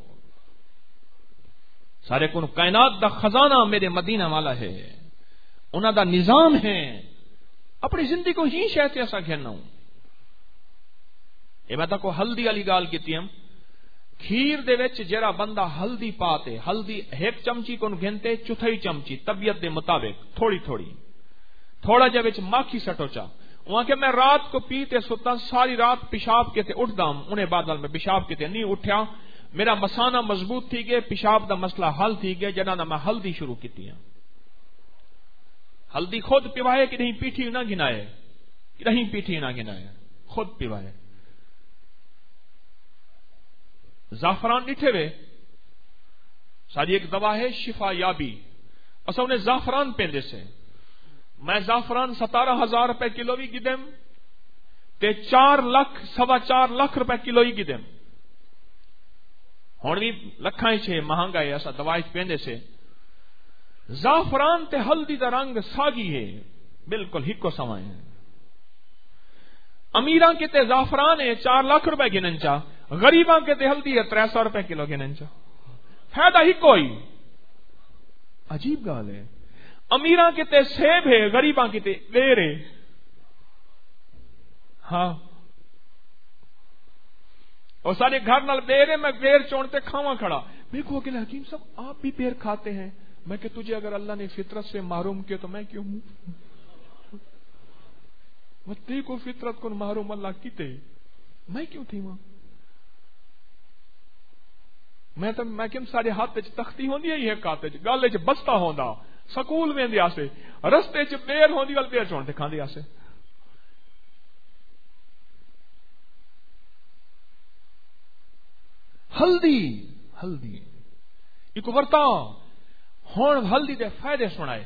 سارے کن کائنات دا خزانہ میرے مدینہ والا ہے، انہاں دا نظام ہے، اپنی زندگی کو ہی شاید ایسا گھناؤ۔ اے میں کو ہلدی والی گال کیتی ہم، کھیر دے وچ جڑا بندہ ہلدی پاتے، ہلدی ایک چمچی کو گھنتے چوتھائی چمچی طبیعت دے مطابق تھوڑی تھوڑی، تھوڑا جا وچ ماکھی سٹو چا، وہاں کہ میں رات کو پیتے ستا ساری رات پیشاب کے تے اٹھدا ہوں، انہیں بعد میں پیشاب کے تے نہیں اٹھیا، میرا مسانہ مضبوط تھی گئے، پیشاب دا مسئلہ حل تھی گئے، جنا نہ میں ہلدی شروع کیتی ہیں، ہلدی خود پیوائے کہ نہیں پیٹھی نہ گنائے، نہیں پیٹھی نہ گنائے، خود پیوائے۔ زعفران ڈٹھے وے ساری ایک دوا ہے شفا یابی، اصل انہیں زعفران پیندے سے، میں زعفران 17,000 روپے کلو بھی گدم تے 4 لاکھ روپے کلو ہی گدم، ہون بھی لکھاں چھے مہنگا ہے ایسا دوائی پیندے سے۔ زعفران تے ہلدی دا رنگ ساگی ہے، بالکل ہکو سمائے ہیں، امیراں کے تے زعفران ہے 4 لاکھ روپے گنن چا، غریباں کے تے ہلدی ہے 300 روپے کلو گنن چا، فائدہ ہی کوئی، عجیب گال ہے، امیراں کے تے سیب ہے غریباں کے تے بیر ہے، ہاں اور سارے گھر نال بیر ہے، میں بیر چونتے کھاواں کھڑا، میں کہو کہ حکیم صاحب آپ بھی بیر کھاتے ہیں، میں کہ تجھے اگر اللہ نے فطرت سے محروم کیا تو میں کیوں ہوں، متی کو فطرت کو محروم اللہ کیتے میں کیوں تھی ماں، میں تو میں کم سارے ہاتھ وچ تختی ہوندی ہے یہ کاتے گل وچ بستا ہوندا، سکول ویندے آسے رستے چ بیر ہوندی ول بیر چون تے کھاندے آسے، ہلدی ایک ورتا ہون ہلدی دے فائدے سنائے،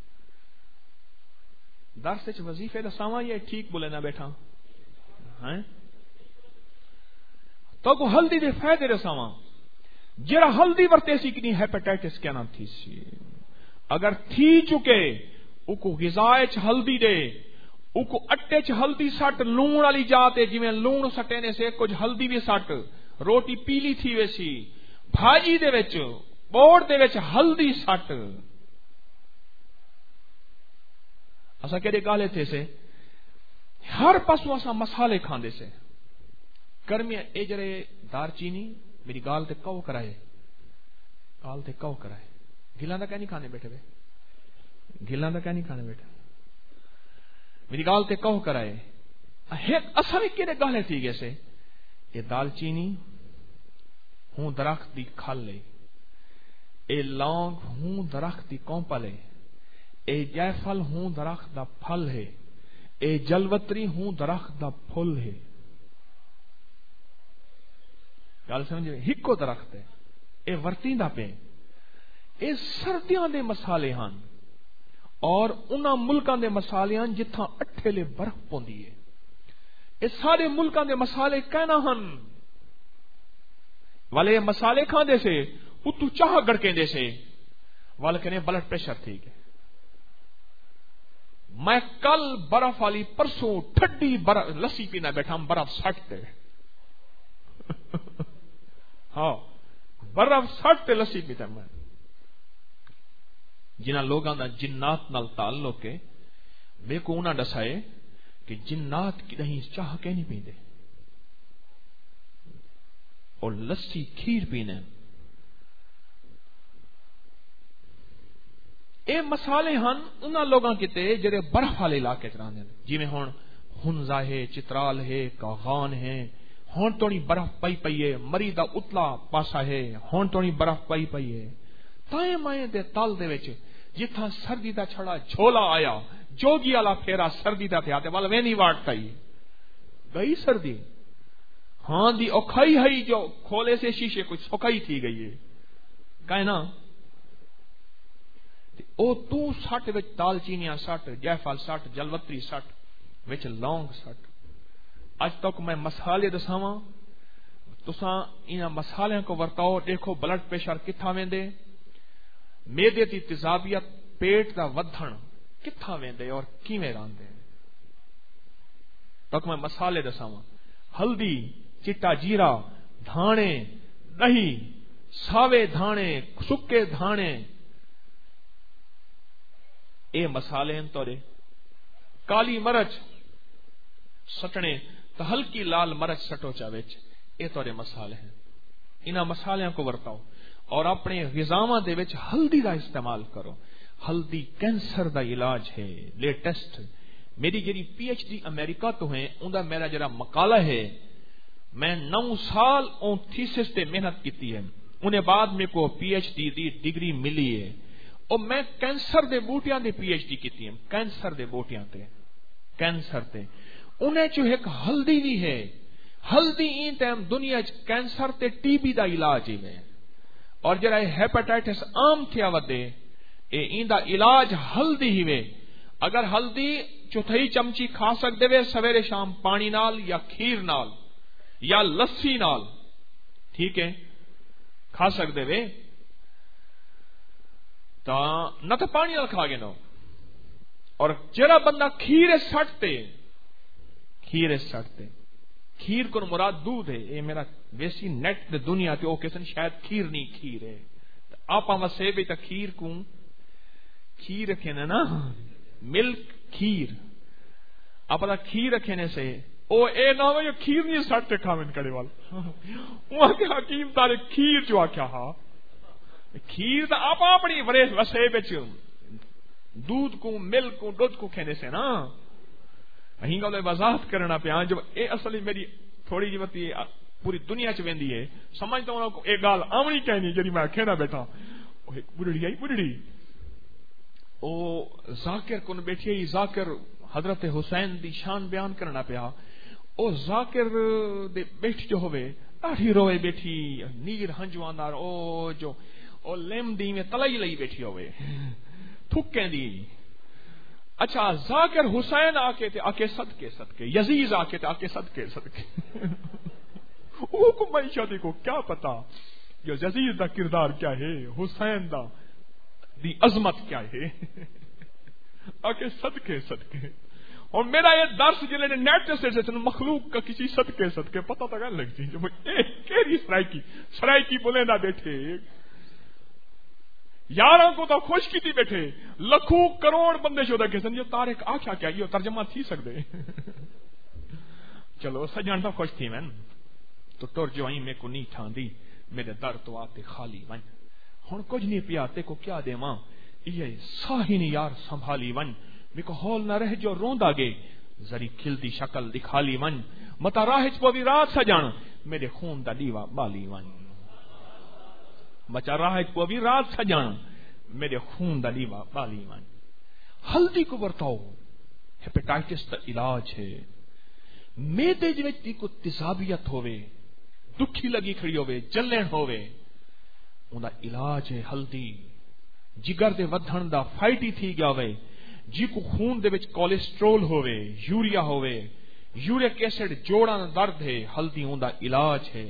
درس وچ وظیفے دا ساواں یہ ٹھیک بولے نہ بیٹھا ہیں تو کو ہلدی دے فائدے دے ساواں، جڑا ہلدی ورتے سی کنی ہیپیٹائٹس کیا نام تھی سی، اگر تھی چکے او کو غذا وچ ہلدی دے، او کو اٹے چ ہلدی سٹ، لون والی جاتے جویں لون سٹے سے کچھ ہلدی بھی سٹ، روٹی پیلی تھی ویسی، بھاجی دے وچ بوڑ دے وچ ہلدی سٹ، اسا کہڑے گالے تھے سے ہر پاسوں اسا مسالے کھاندے سے، گرمیاں اے جڑے دار چینی میری گال تے کو کرائے آل تے کہو کرائے گلاں دا کیا نہیں کھانے بیٹھے گلاں دا کیا نہیں کھانے بیٹھے میری گال تے کہو کرائے ایک اصل کیڑے گالے تھی گیسے یہ دال چینی ہوں درخت دی کھل لے اے لونگ ہوں درخت دی کونپل ہے اے جائفل ہوں درخت دا پھل ہے اے جلوتری ہوں درخت دا پھل ہے گل سمجھے ہکو درخت ہے اے ورتیندا پے اے سردیاں دے مسالے ہن اور انہاں ملکاں دے مسالے ہن جتھاں اٹھیلے برف پوندی ہے اے سارے ملکاں دے مسالے کہنا ہن والے مسالے کھاندے سے اتو چاہ گڑکیندے سے والے کہنے بلڈ پریشر تھی گئے میں کل برف والی پرسوں ٹھڈی لسی پینا بیٹھا ہم برف سٹتے ہاں برف سٹتے لسی پیتا میں جنہ لوگاں دا جنات نال تعلق ہے بے کو انہاں دسائے کہ جنات کی نہیں چاہ کے نہیں پیندے اور لسی کھیر پینے اے مسالے ہن انہاں لوگاں کیتے جڑے برف والے علاقے چ رہندے جی میں ہن ہنزا ہے چترال ہے کاغان ہے ہن تونی برف پئی ہے مری دا اتلا پاسا ہے ہن تونی برف پئی ہے تائیں مائیں دے تال دے وچ جتھاں سردی دا چھڑا جھولا آیا جوگی والا پھیرا سردی دا پیا تے ول وینی واٹ تئی گئی سردی ہاں دی اوکھائی ہے جو کھولے سے شیشے کچھ سکائی تھی گئی ہے کہیں نا او تو سٹ وچ دال چینیاں سٹ جائفل سٹ جلوتری سٹ وچ لونگ سٹ اج تک میں مسالے دساواں تساں انہاں مسالیاں کو ورتاؤ دیکھو بلڈ پریشر کتھا ویندے معدے دی تیزابیت پیٹ دا ودھن کتھا ویندے اور کیویں راندے تک میں مسالے دساواں ہلدی چٹا جیرا دھانے دہی ساوے دھانے سکے دھانے اے مسالے ہیں تورے کالی مرچ سٹنے تو ہلکی لال مرچ سٹو چاویچ اے تورے مسالے ہیں انہاں مسالیاں کو ورتاؤ اور اپنے غذاواں دے وچ ہلدی دا استعمال کرو ہلدی کینسر دا علاج ہے لیٹسٹ میری جڑی پی ایچ ڈی امریکہ تو ہے اوندا میرا جڑا مقالہ ہے میں 9 سال اون تھیسس تے محنت کیتی ہے انہیں بعد میں کو پی ایچ ڈی دی ڈگری ملی ہے اور میں کینسر دے بوٹیاں دے پی ایچ ڈی کیتی ہے کینسر دے بوٹیاں تے کینسر تے انہیں جو ایک ہلدی بھی ہے ہلدی این ٹائم دنیا چ کینسر تے ٹی بی دا علاج ہی میں اور جڑا ہیپاٹائٹس عام تھیا ودے اے این دا علاج ہلدی ہی وے اگر ہلدی چوتھائی چمچی کھا سکدے وے سویرے شام پانی نال یا کھیر نال یا لسی نال ٹھیک ہے کھا سکدے وے تا نہ تو پانی نال کھا گے نو اور جڑا بندہ کھیر سٹتے کھیر کو مراد دودھ ہے یہ میرا ویسی نیٹ دے دنیا تے او کسن شاید کھیر نہیں کھیر ہے آپا وسے بھی تا کھیر کو کھیر رکھے نا ملک کھیر آپ کھیر رکھنے سے او اے نہ ہو یہ کھیر نہیں سٹتے کھاویں کڑے وال وہاں کے حکیم تارے کھیر جو آکھیا ہا کھیر دا آپ اپنی وریس وسے بچ دودھ کو ملک کو دودھ کو کھینے سے نا اہیں گا وضاحت کرنا پیا جب اے اصلی میری تھوڑی جی وقت پوری دنیا چ ویندی ہے سمجھتا ہوں کو ایک گال آمنی کہنی جڑی میں کھینا بیٹھا ایک بڑھڑی آئی بڑھڑی او ذاکر کن بیٹھی ذاکر حضرت حسین دی شان بیان کرنا پیا او ذاکر دے بیٹھ جو ہوئے ڈاڑھی روئے بیٹھی نیر ہنجواندار او جو او لیم دی میں تلائی لئی بیٹھی ہوئے تھکیں دی اچھا ذاکر حسین آکے تے آکے صدقے یزیز آکے تے آکے صدقے او کو معیشت کو کیا پتا جو یزیز دا کردار کیا ہے حسین دا دی عظمت کیا ہے آکے صدقے اور میرا یہ درس جلے نے نیٹ سے مخلوق کا کسی صدقے پتہ تو لگ جی جو کیری سرائکی بولے نہ بیٹھے یاراں کو تو خوش کی تھی بیٹھے لکھوں کروڑ بندے شو دے سن یہ تارک آکھیا کیا یہ ترجمہ تھی سکدے چلو سجن تو خوش تھی میں تو ٹر جو میں کو نہیں ٹھاندی میرے در تو آتے خالی ون ہن کچھ نہیں پیا تے کو کیا دیواں یہ ساہی نہیں یار سنبھالی ون میں کو ہول نہ رہ جو روندا گے ذری کھلتی شکل دکھا لی ون متا راہ چ پوی رات سجن میرے خون دا دیوا بالی ون مچا راہ چ پوی رات سجن میرے خون دا دیوا بالی ون ہلدی کو ورتاؤ ہیپیٹائٹس دا علاج ہے میدے وچ کو تیزابیت ہوے دکھی لگی کھڑی ہوے جلن ہوے اوندا علاج ہے ہلدی جگر دے ودھن دا فائٹی تھی گیا ہوے جی کو خون دے وچ کولیسٹرول ہوے یوریا ہوے یورک ایسڈ جوڑاں دا درد ہے ہلدی اوندا علاج ہے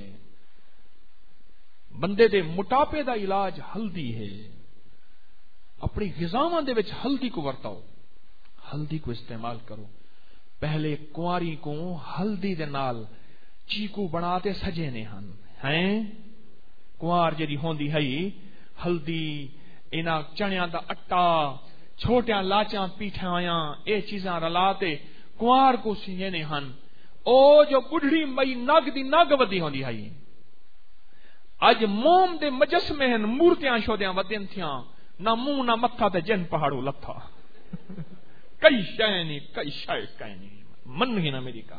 بندے دے موٹاپے دا علاج ہلدی ہے اپنی غذاواں دے وچ ہلدی کو ورتاؤ ہلدی کو استعمال کرو پہلے کنواری کو ہلدی دے نال چیکو بناتے سجے نے ہن ہیں کنوار جڑی ہوندی ہے ہلدی انہاں چنیاں دا اٹا چھوٹیاں لاچاں پیٹھایاں اے چیزاں رلاتے کنوار کو سینے نے ہن او جو بڑھڑی مئی نگ دی نگ ودی ہوندی ہے اج موم دے مجسمے ہن مورتیاں شودیاں ودین تھیاں نہ منہ نہ متھا تے جن پہاڑو لتھا کئی شے نہیں من ہی نہ میری کا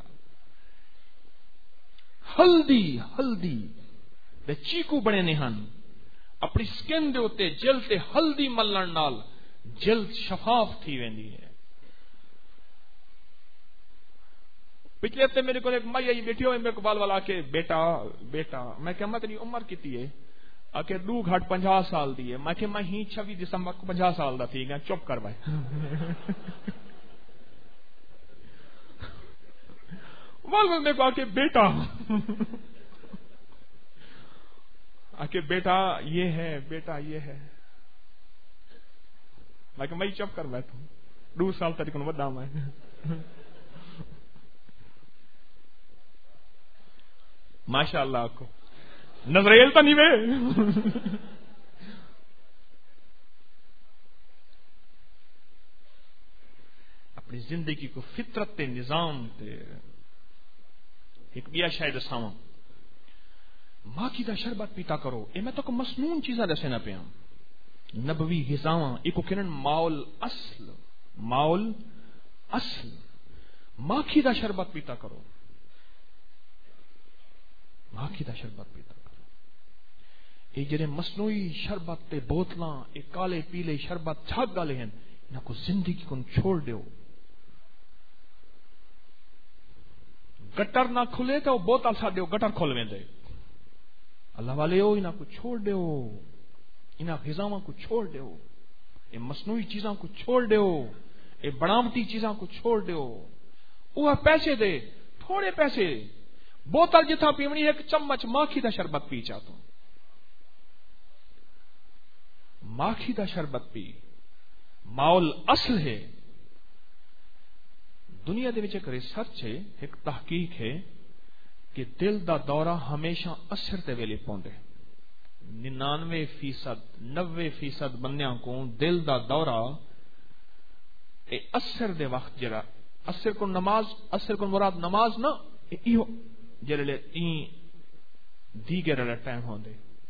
ہلدی دے چیکو بنے نے ہن اپنی سکن دے اوتے جلد تے ہلدی ملن نال جلد شفاف تھی ویندی ہے پچھلے ہفتے میرے کو ایک مائی آئی بیٹھی ہوئی میرے کو بال والا کے بیٹا میں کہ میں تیری عمر کتنی ہے آکے 2 گھٹ 50 سال دی ہے میں کہ میں ہی 26 دسمبر کو 50 سال دا تھی گیا چپ کر بھائی وہ میرے کو آکے بیٹا یہ ہے بیٹا یہ ہے میں کہ میں چپ کر بیٹھوں 2 سال تک ودا میں ماشاء اللہ کو نظریل تو نہیں وے اپنی زندگی کو فطرت تے نظام تے ایک بیا شاید ساواں ماکھی دا شربت پیتا کرو اے میں تو کو مسنون چیزاں دسے نہ پیاں نبوی غذاواں ایکو کنن ماول اصل ماکھی دا شربت پیتا کرو ماکھی دا شربت پیتا کرو اے جڑے مصنوعی شربت تے بوتلاں اے کالے پیلے شربت چھاگ گالے ہیں انہاں کو زندگی کو چھوڑ دیو گٹر نہ کھلے تو بوتل سا دیو گٹر کھول ویندے اللہ والے ہو انہاں کو چھوڑ دیو انہاں غذاواں کو چھوڑ دیو اے مصنوعی چیزاں کو چھوڑ دیو اے بناوٹی چیزاں کو چھوڑ دیو وہ پیسے دے تھوڑے پیسے بوتل جتھا پیونی ایک چمچ ماکھی دا شربت پی چاہتا ماکھی دا شربت پی ماول اصل ہے دنیا دے وچ ایک ریسرچ ہے ایک تحقیق ہے کہ دل دا دورہ ہمیشہ اثر تے ویلے پوندے 99% 90% بندیاں کو دل دا دورہ اے اثر دے وقت جڑا اثر کو مراد نماز نہ ایو جڑے دیگر ٹائم ہوندے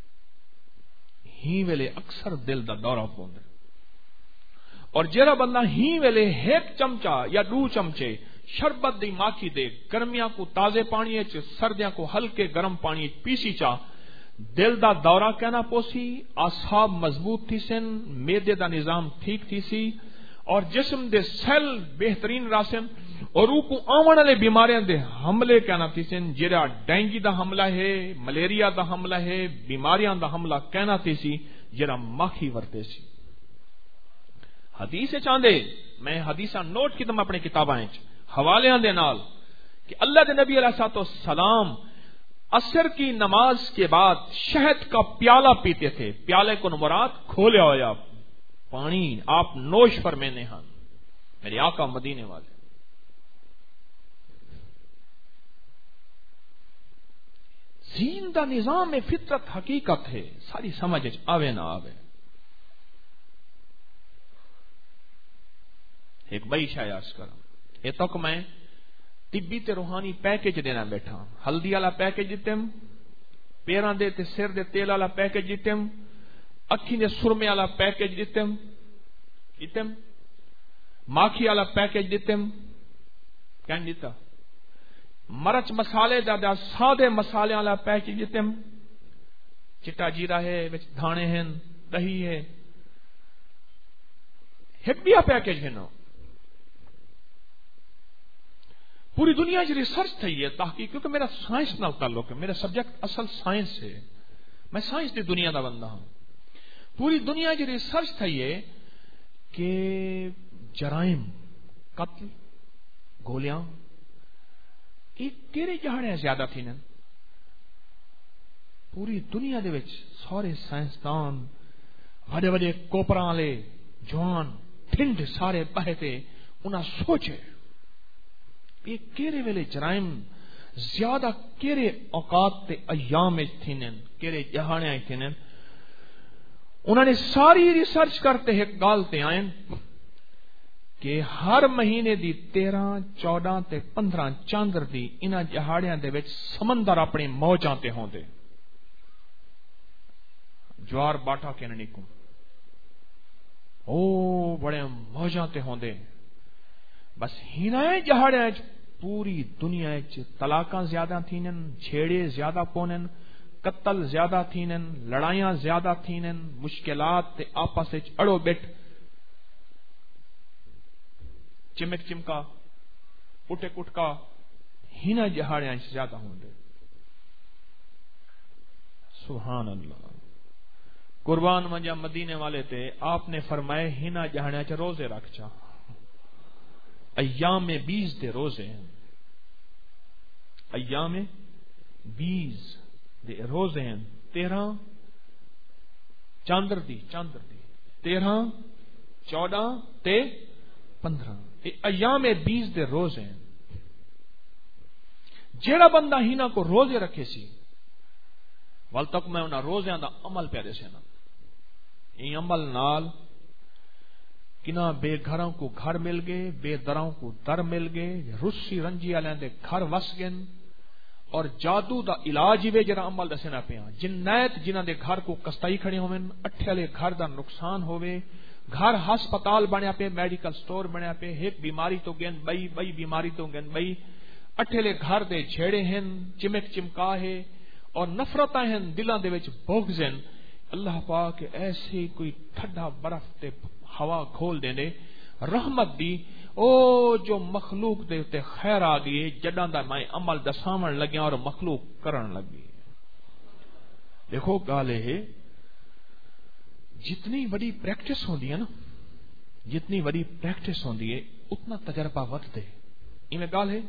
ہی ویلے اکثر دل دا دورہ پوندے اور جڑا بندہ ہی ویلے 1 چمچہ یا 2 چمچے شربت دی ماکھی دے گرمیاں کو تازے پانی وچ سردیاں کو ہلکے گرم پانی پیسی چا دل دا دورہ کہنا پوسی اعصاب مضبوط تھی سن معدے دا نظام ٹھیک تھی سی اور جسم دے سیل بہترین راسن اور کو آون والے بیماریاں دے حملے کہنا تھی سن جڑا ڈینگی دا حملہ ہے ملیریا دا حملہ ہے بیماریاں دا حملہ کہنا تھی سی جڑا ماکھی ورتے سی حدیث چاندے میں حدیثاں نوٹ کیتا اپنے کتاباں وچ حوالیاں دے نال کہ اللہ دے نبی علیہ الصلوۃ والسلام عصر کی نماز کے بعد شہد کا پیالہ پیتے تھے پیالے کو مراد کھولیا ہویا پانی آپ نوش فرمینے ہیں میرے آقا مدینے والے زندہ نظام میں فطرت حقیقت ہے ساری سمجھ آوے نہ آوے ایک بئی شایاس کرم یہ تک میں طبی تے روحانی پیکج دینا بیٹھا ہلدی والا پیکج دتم پیراں دے تے سر دے تیل والا پیکج دتم اکھی نے سرمے والا پیکج دیتم ماکھی والا پیکج دیتم کیا دیتا مرچ مسالے دا سادے مسالے والا پیکج دیتم چٹا جیرا ہے دھانے ہیں دہی ہے ایک بیا پیکج ہے نا پوری دنیا کی ریسرچ تھی ہے تحقیق کیونکہ میرا سائنس نال تعلق ہے میرا سبجیکٹ اصل سائنس ہے میں سائنس کی دنیا کا بندہ ہوں پوری دنیا کی ریسرچ تھی ہے کہ جرائم قتل گولیاں یہ کہڑے جہاڑے زیادہ تھی پوری دنیا دے وچ سارے سائنسدان بڑے بڑے کوپراں والے جوان ٹھنڈ سارے بہے تھے انہاں سوچے یہ کیڑے ویلے جرائم زیادہ کیڑے اوقات تے ایام تھینن کیڑے جہانے تھینن انہوں نے ساری ریسرچ کرتے ایک گال تے آئیں کہ ہر مہینے دی 13 14 تے 15 چاندر دی انہاں جہاڑیاں دے وچ سمندر اپنی موجاں تے ہوندے جوار باٹا کہنے کو او بڑے موجاں تے ہوندے بس ہینا جہاڑے پوری دنیا طلاقاں زیادہ تھینن چھیڑے زیادہ پونن قتل زیادہ تھینن لڑائیاں زیادہ تھینن مشکلات تے آپس وچ اڑو بیٹھ چمک چمکا اٹھے کٹکا ہینا جہاڑے زیادہ ہوندے سبحان اللہ قربان منجا مدینے والے تے آپ نے فرمائے ہینا جہاڑے چ روزے رکھ چا ایام 20 دے روزے ہیں ایام 20 دے روزے ہیں 13 چاندر دی 13 14 تے 15 ایام 20 دے روزے ہیں جیڑا بندہ ہینا کو روزے رکھے سی وال تک میں انہاں روزیاں دا عمل پیارے سے نا یہ عمل نال کنا بے گھروں کو گھر مل گئے بے دروں کو در مل گئے رسی رنجی والے دے گھر وس گئے اور جادو دا علاج وے جڑا عمل دسنا پیا جنیت جنہاں دے گھر کو کستائی کھڑے ہوئے اٹھے والے گھر دا نقصان ہوئے گھر ہسپتال بنیا پہ میڈیکل سٹور بنیا پہ ایک بیماری تو گن بئی بیماری تو گن بئی اٹھے والے گھر دے جھیڑے ہیں چمک چمکا ہے اور نفرتاں ہیں دلاں دے وچ بغض ہیں اللہ پاک ایسے کوئی ٹھڈا برف تے ہوا کھول دینے رحمت دی او جو مخلوق دے تے خیر آ گئی جڈاں دا میں عمل دساون لگیا اور مخلوق کرن لگی دیکھو گال ہے جتنی بڑی پریکٹس ہوندی ہے نا جتنی بڑی پریکٹس ہوندی ہے اتنا تجربہ ودے ایویں گال ہے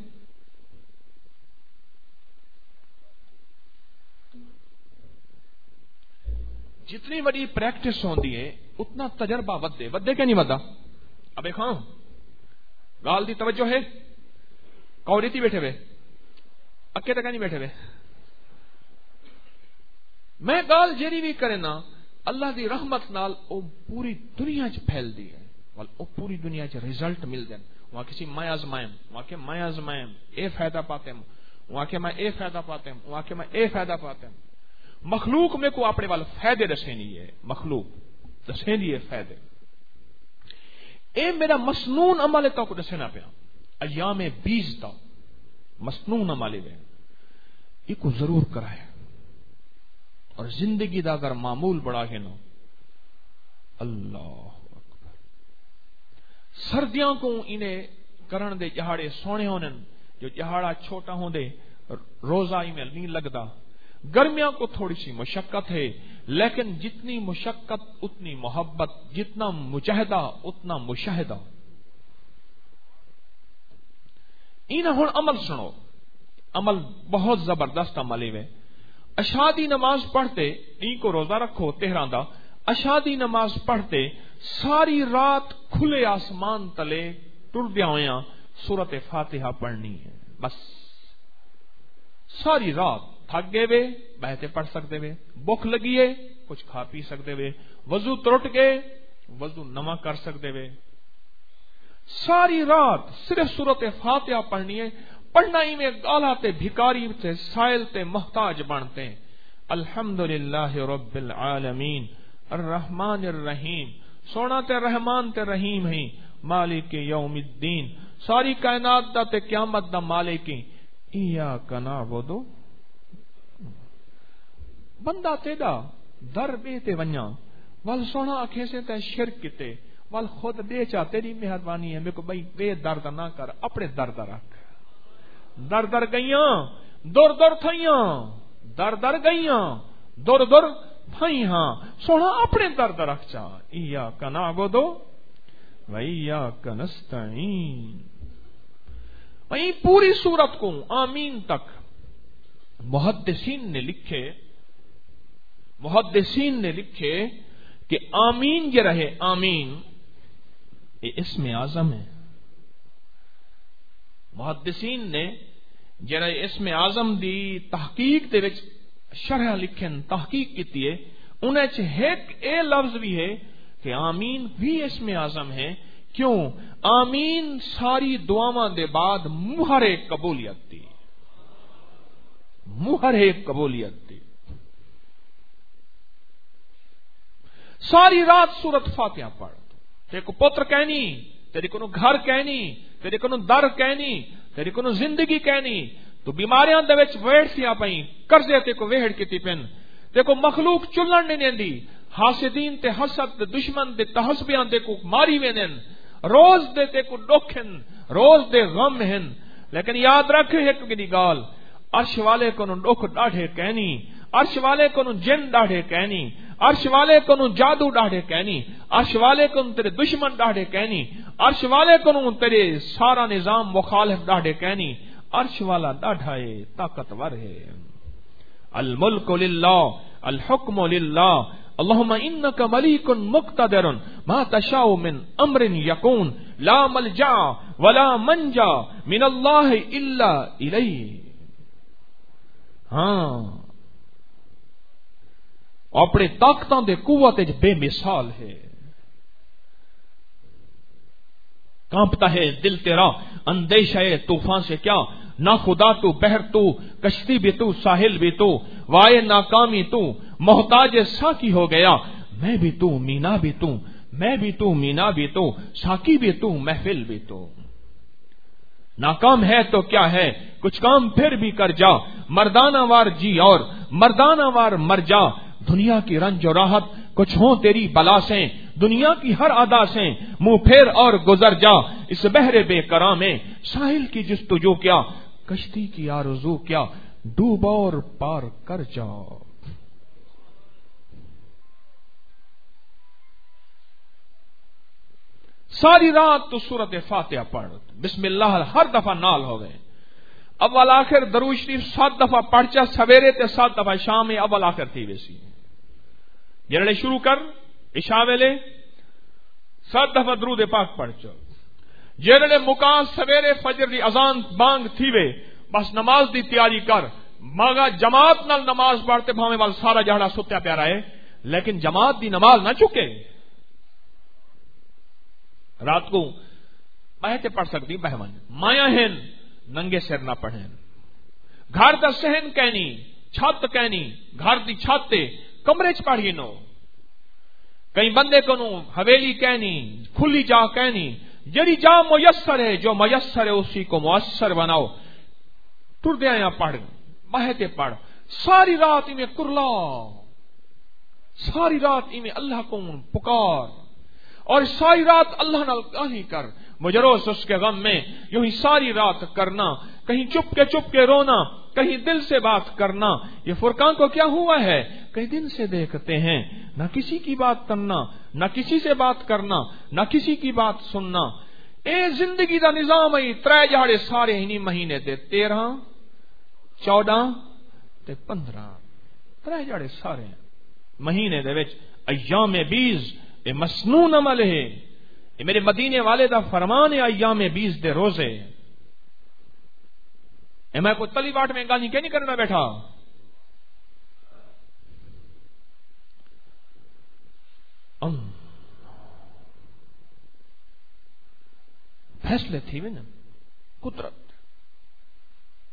جتنی بڑی پریکٹس ہوندی ہے اتنا تجربہ ودے کیا نہیں ودا اب خان گال دی توجہ ہے کوڑی تھی بیٹھے ہوئے اکے تک نہیں بیٹھے ہوئے میں گال جیری بھی کرے نا اللہ دی رحمت نال او پوری دنیا چ پھیل دی ہے او پوری دنیا چ رزلٹ مل دین وہاں کسی میں آزمائم اے فائدہ پاتے ہوں وہاں کے میں اے فائدہ پاتے ہوں وہاں کے میں اے فائدہ پاتے ہوں مخلوق میں کو اپنے وال فائدے دسینی ہے مخلوق دسینی ہے فائدے اے میرا مسنون عمل تو کو دسنا پیا ایام 20 دا مسنون عمل ہے یہ کو ضرور کرائے اور زندگی دا اگر معمول بڑا ہے نا اللہ اکبر سردیاں کو انہیں کرن دے جہاڑے سونے ہونے جو جہاڑا چھوٹا ہوں دے روزہ میں نہیں لگتا گرمیاں کو تھوڑی سی مشقت ہے لیکن جتنی مشقت اتنی محبت جتنا مجاہدہ اتنا مشاہدہ انہیں ہن عمل سنو عمل بہت زبردست عمل ہے اشادی نماز پڑھتے این کو روزہ رکھو تہران دا اشادی نماز پڑھتے ساری رات کھلے آسمان تلے ٹردیا ہویاں سورت فاتحہ پڑھنی ہے بس ساری رات تھک گئے وے بہتے پڑھ سکتے وے بھوک لگی ہے کچھ کھا پی سکتے وے وضو ترٹ گئے وضو نواں کر سکتے وے ساری رات صرف سورت فاتحہ پڑھنی ہے پڑھنا ہی میں گالا تے بھکاری تے سائل تے محتاج بنتے الحمدللہ رب العالمین الرحمن الرحیم. سونا تے رحمان تے رحیم ہیں. مالک یوم الدین ساری کائنات دا تے قیامت دا مالک. ایاک نعبد بندہ تیدا در بے تے ونجا ول سونا اکھے سے تے شرک کیتے ول خود دے چا تیری مہربانی ہے میرے کو بھائی بے درد نہ کر اپنے درد رکھ. در در گئیاں دور دور تھیاں در در گئیاں دور دور تھیاں سونا اپنے درد رکھ چا. ایاک نعبد و ایاک نستعین. وہیں پوری سورت کو آمین تک محدثین نے لکھے کہ آمین یہ رہے آمین یہ اسم اعظم ہے. محدثین نے جڑا اسم اعظم دی تحقیق دے وچ شرح لکھن تحقیق کیتی ہے انہیں چ ایک اے لفظ بھی ہے کہ آمین بھی اسم اعظم ہے. کیوں؟ آمین ساری دعاواں دے بعد مہر قبولیت دی. ساری رات سورت فاتحہ پڑھ تیرے کو پتر کہنی تیرے کو گھر کہنی تیرے کو در کہنی تیرے کو زندگی کہنی تو بیماریاں دے وچ ویڑ سیا پئی قرضے تے کو ویڑ کیتی پن تے کو مخلوق چلن نہیں دیندی حاسدین تے حسد تے دشمن تے تحسبیاں تے کو ماری ویندن روز دے تے کو دکھن روز دے غم ہن. لیکن یاد رکھ ایک گی گال عرش والے کو دکھ ڈاڑھے کہنی عرش والے کو جن ڈاڑھے کہنی عرش والے کو جادو ڈاڑھے کہنی عرش والے کو تیرے دشمن ڈاڑھے کہنی عرش والے کو تیرے سارا نظام مخالف ڈاڑھے کہنی. عرش والا ڈاڑھا ہے طاقتور ہے. الملک للہ الحکم للہ اللہم انک ملیک مقتدر ما تشاء من امر یکون لا ملجا ولا منجا من اللہ الا الیہ. ہاں اپنے طاقتوں دے قوت بے مثال ہے. کانپتا ہے دل تیرا اندیشہ ہے طوفان سے کیا نہ خدا تو بحر تو کشتی بھی تو ساحل بھی تو وائے ناکامی تو محتاج ساکی ہو گیا. میں بھی تو مینا بھی تو میں بھی تو مینا بھی تو ساکی بھی تو محفل بھی تو. ناکام ہے تو کیا ہے کچھ کام پھر بھی کر جا مردانہ وار جی اور مردانہ وار مر جا. دنیا کی رنج و راحت کچھ ہوں تیری بلا سے دنیا کی ہر ادا سے منہ پھیر اور گزر جا. اس بحر بے کرا میں ساحل کی جستجو کیا کشتی کی آرزو کیا ڈوب اور پار کر جاؤ. ساری رات تو سورت فاتحہ پڑھ بسم اللہ ہر دفعہ نال ہو گئے. اول آخر درود شریف 7 دفعہ پڑھ چا سویرے تے 7 دفعہ شام میں اول آخر تھی ویسی جڑے شروع کر عشاء ویلے 7 دفعہ درود پاک پڑھ چا جڑے مکان سویرے فجر دی اذان بانگ تھی وے بس نماز دی تیاری کر ماگا جماعت نال نماز پڑھتے بھاویں وال سارا جہڑا ستیا پیا رہے لیکن جماعت دی نماز نہ چکے. رات کو بہتے پڑھ سکتی بہمن مایا ہن ننگے سر نہ پڑھیں. گھر دا سہن کہنی چھت کہنی گھر دی چھت کمرے چ پڑھی نو. کئی بندے کو نو حویلی کہنی کھلی جا کہنی جڑی جا میسر ہے جو میسر ہے اسی کو مؤثر بناؤ. ٹر دیا یا پڑھ بہتے پڑھ ساری رات میں کرلا ساری رات میں اللہ کو پکار اور ساری رات اللہ نال گالی کر مجروس اس کے غم میں یوں ہی ساری رات کرنا کہیں چپ کے رونا کہیں دل سے بات کرنا. یہ فرقان کو کیا ہوا ہے کئی دن سے دیکھتے ہیں نہ کسی کی بات کرنا نہ کسی سے بات کرنا نہ کسی کی بات سننا. اے زندگی دا نظام ہے 3 جہاڑے سارے ہی مہینے دے 13 14 تے 15 3 جہاڑے سارے مہینے دے وچ ایام 20 اے مسنون عمل ہے. یہ میرے مدینے والے دا فرمان ہے ایام 20 دے روزے. اے میں کوئی تلی واٹ میں گالی کہ نہیں کرنا بیٹھا. فیصلے تھی نا قدرت.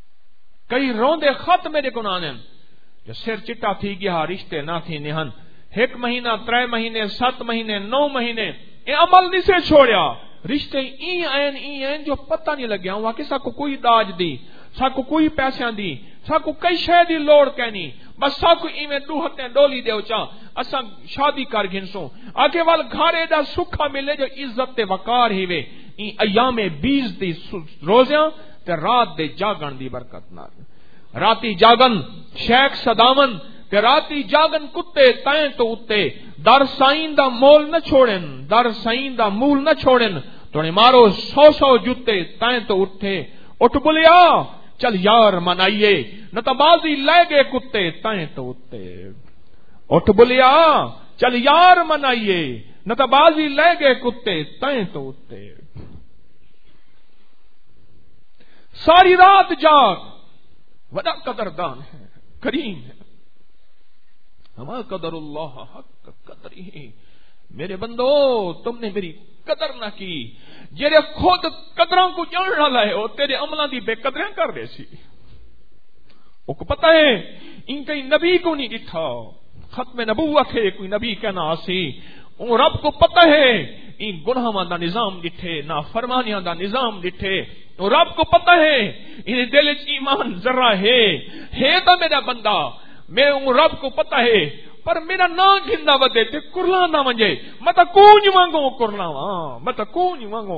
کئی روندے خط میرے کو نہ جو سر چٹا تھی گیا رشتے نہ تھی نہن ایک مہینہ 3 مہینے 7 مہینے 9 مہینے یہ عمل نہیں سے چھوڑیا رشتے این جو پتہ نہیں لگیا ہوا کہ ساکو کوئی داج دی ساکو کوئی پیسیاں دی ساکو کئی شے دی لوڑ کہنی بس ساکو ایویں دو ہتیں ڈولی دیو چا اساں شادی کر گھنسوں آگے وال گھارے دا سکھا ملے جو عزت تے وقار ہی وے این ایام 20 دی روزیاں تے رات دے جاگن دی برکت نال راتی جاگن شیخ صداون تے راتی جاگن کتے تائیں تو اتے در سائن دا مول نہ چھوڑن در سائن دا مول نہ چھوڑن تونے مارو 100 جتے تائیں تو اٹھے اٹھ بلیا چل یار منائیے نہ تو بازی لے گئے کتے تائیں تو اتے اٹھ بلیا چل یار منائیے نہ تو بازی لے گئے کتے تائیں تو اتے ساری رات جاگ بڑا قدردان ہے کریم ہے ہما قدر اللہ حق قدر ہی میرے بندو تم نے میری قدر نہ کی جیرے خود قدروں کو جان نہ لائے ہو تیرے عملوں دی بے قدریں کر دے سی وہ کو پتہ ہے ان کئی نبی کو نہیں ڈٹھا ختم نبوت ہے کوئی نبی کہنا آسی وہ رب کو پتہ ہے ان گناہاں دا نظام ڈٹھے نا فرمانیاں دا نظام ڈٹھے اور رب کو پتہ ہے ان دل وچ ایمان ذرہ ہے تو میرا بندہ میں رب کو پتہ ہے پر میرا نا گھندا ودے تے کرلا نہ ونجے مت کونج وانگو کرلا وا مت کونج وانگو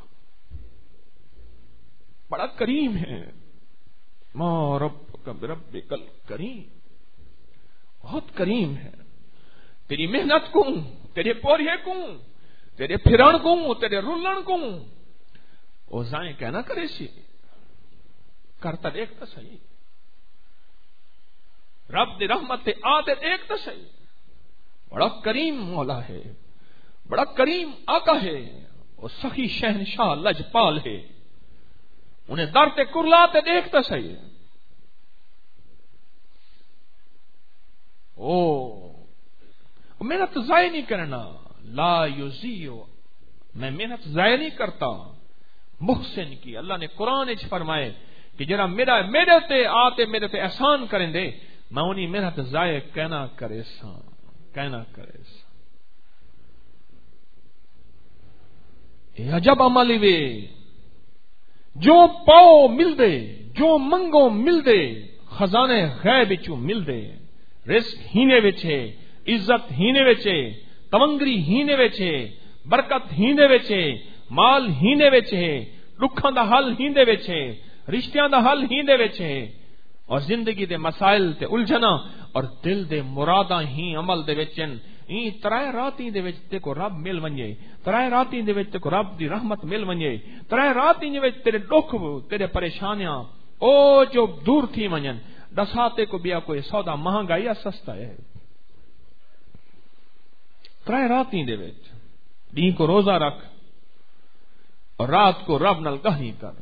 بڑا کریم ہے ما رب کا رب کل کریم بہت کریم ہے تیری محنت کو تیرے پوریے کو تیرے پھرن کو تیرے رولن کو او زائیں کہنا کرے سی کرتا دیکھتا صحیح رب دی رحمت آتے دیکھتا صحیح بڑا کریم مولا ہے بڑا کریم آقا ہے وہ سخی شہنشاہ لجپال ہے انہیں درتے کرلاتے دیکھتا صحیح او محنت ضائع نہیں کرنا لا یضیع میں محنت ضائع نہیں کرتا محسن کی اللہ نے قرآن وچ فرمائے کہ جرا میرے تے آتے میرے تے احسان کریں دے میں انہیں محنت ضائع کہنا کرے سا یہ عجب عملی وے جو پاؤ مل دے جو منگو مل دے خزانے غیب وچوں مل دے رزق ہینے وچے عزت ہینے وچے تونگری ہینے وچے برکت ہینے وچے مال ہینے وچے دکھاں دا حل ہیندے وچے رشتیاں دا حل ہیندے وچے اور زندگی دے مسائل تے الجھنا اور دل دے مراداں ہی عمل دے وچن این ترائے راتی دے وچ تے کو رب مل ونجے ترائے راتی دے وچ تے کو رب دی رحمت مل ونجے ترائے راتی دے وچ تیرے دکھ تیرے پریشانیاں او جو دور تھی ونجن دساتے کو بیا کوئی سودا مہنگا یا سستا ہے ترائے راتی دے وچ دین کو روزہ رکھ اور رات کو رب نال کہانی کر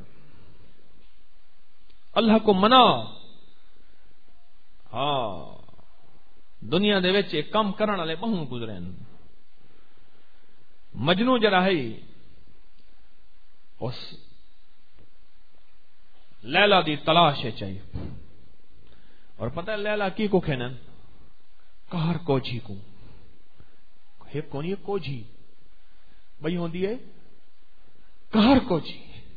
اللہ کو منا ہاں دنیا دے وچ کم کرن والے بہوں گزرن مجنو جڑا ہے اس لیلا دی تلاش ہے چاہیے اور پتہ ہے لیلا کی کو کھنن کار کوجھی کو ہے کون یہ کوجھی بھئی ہوندی ہے کار کوجھی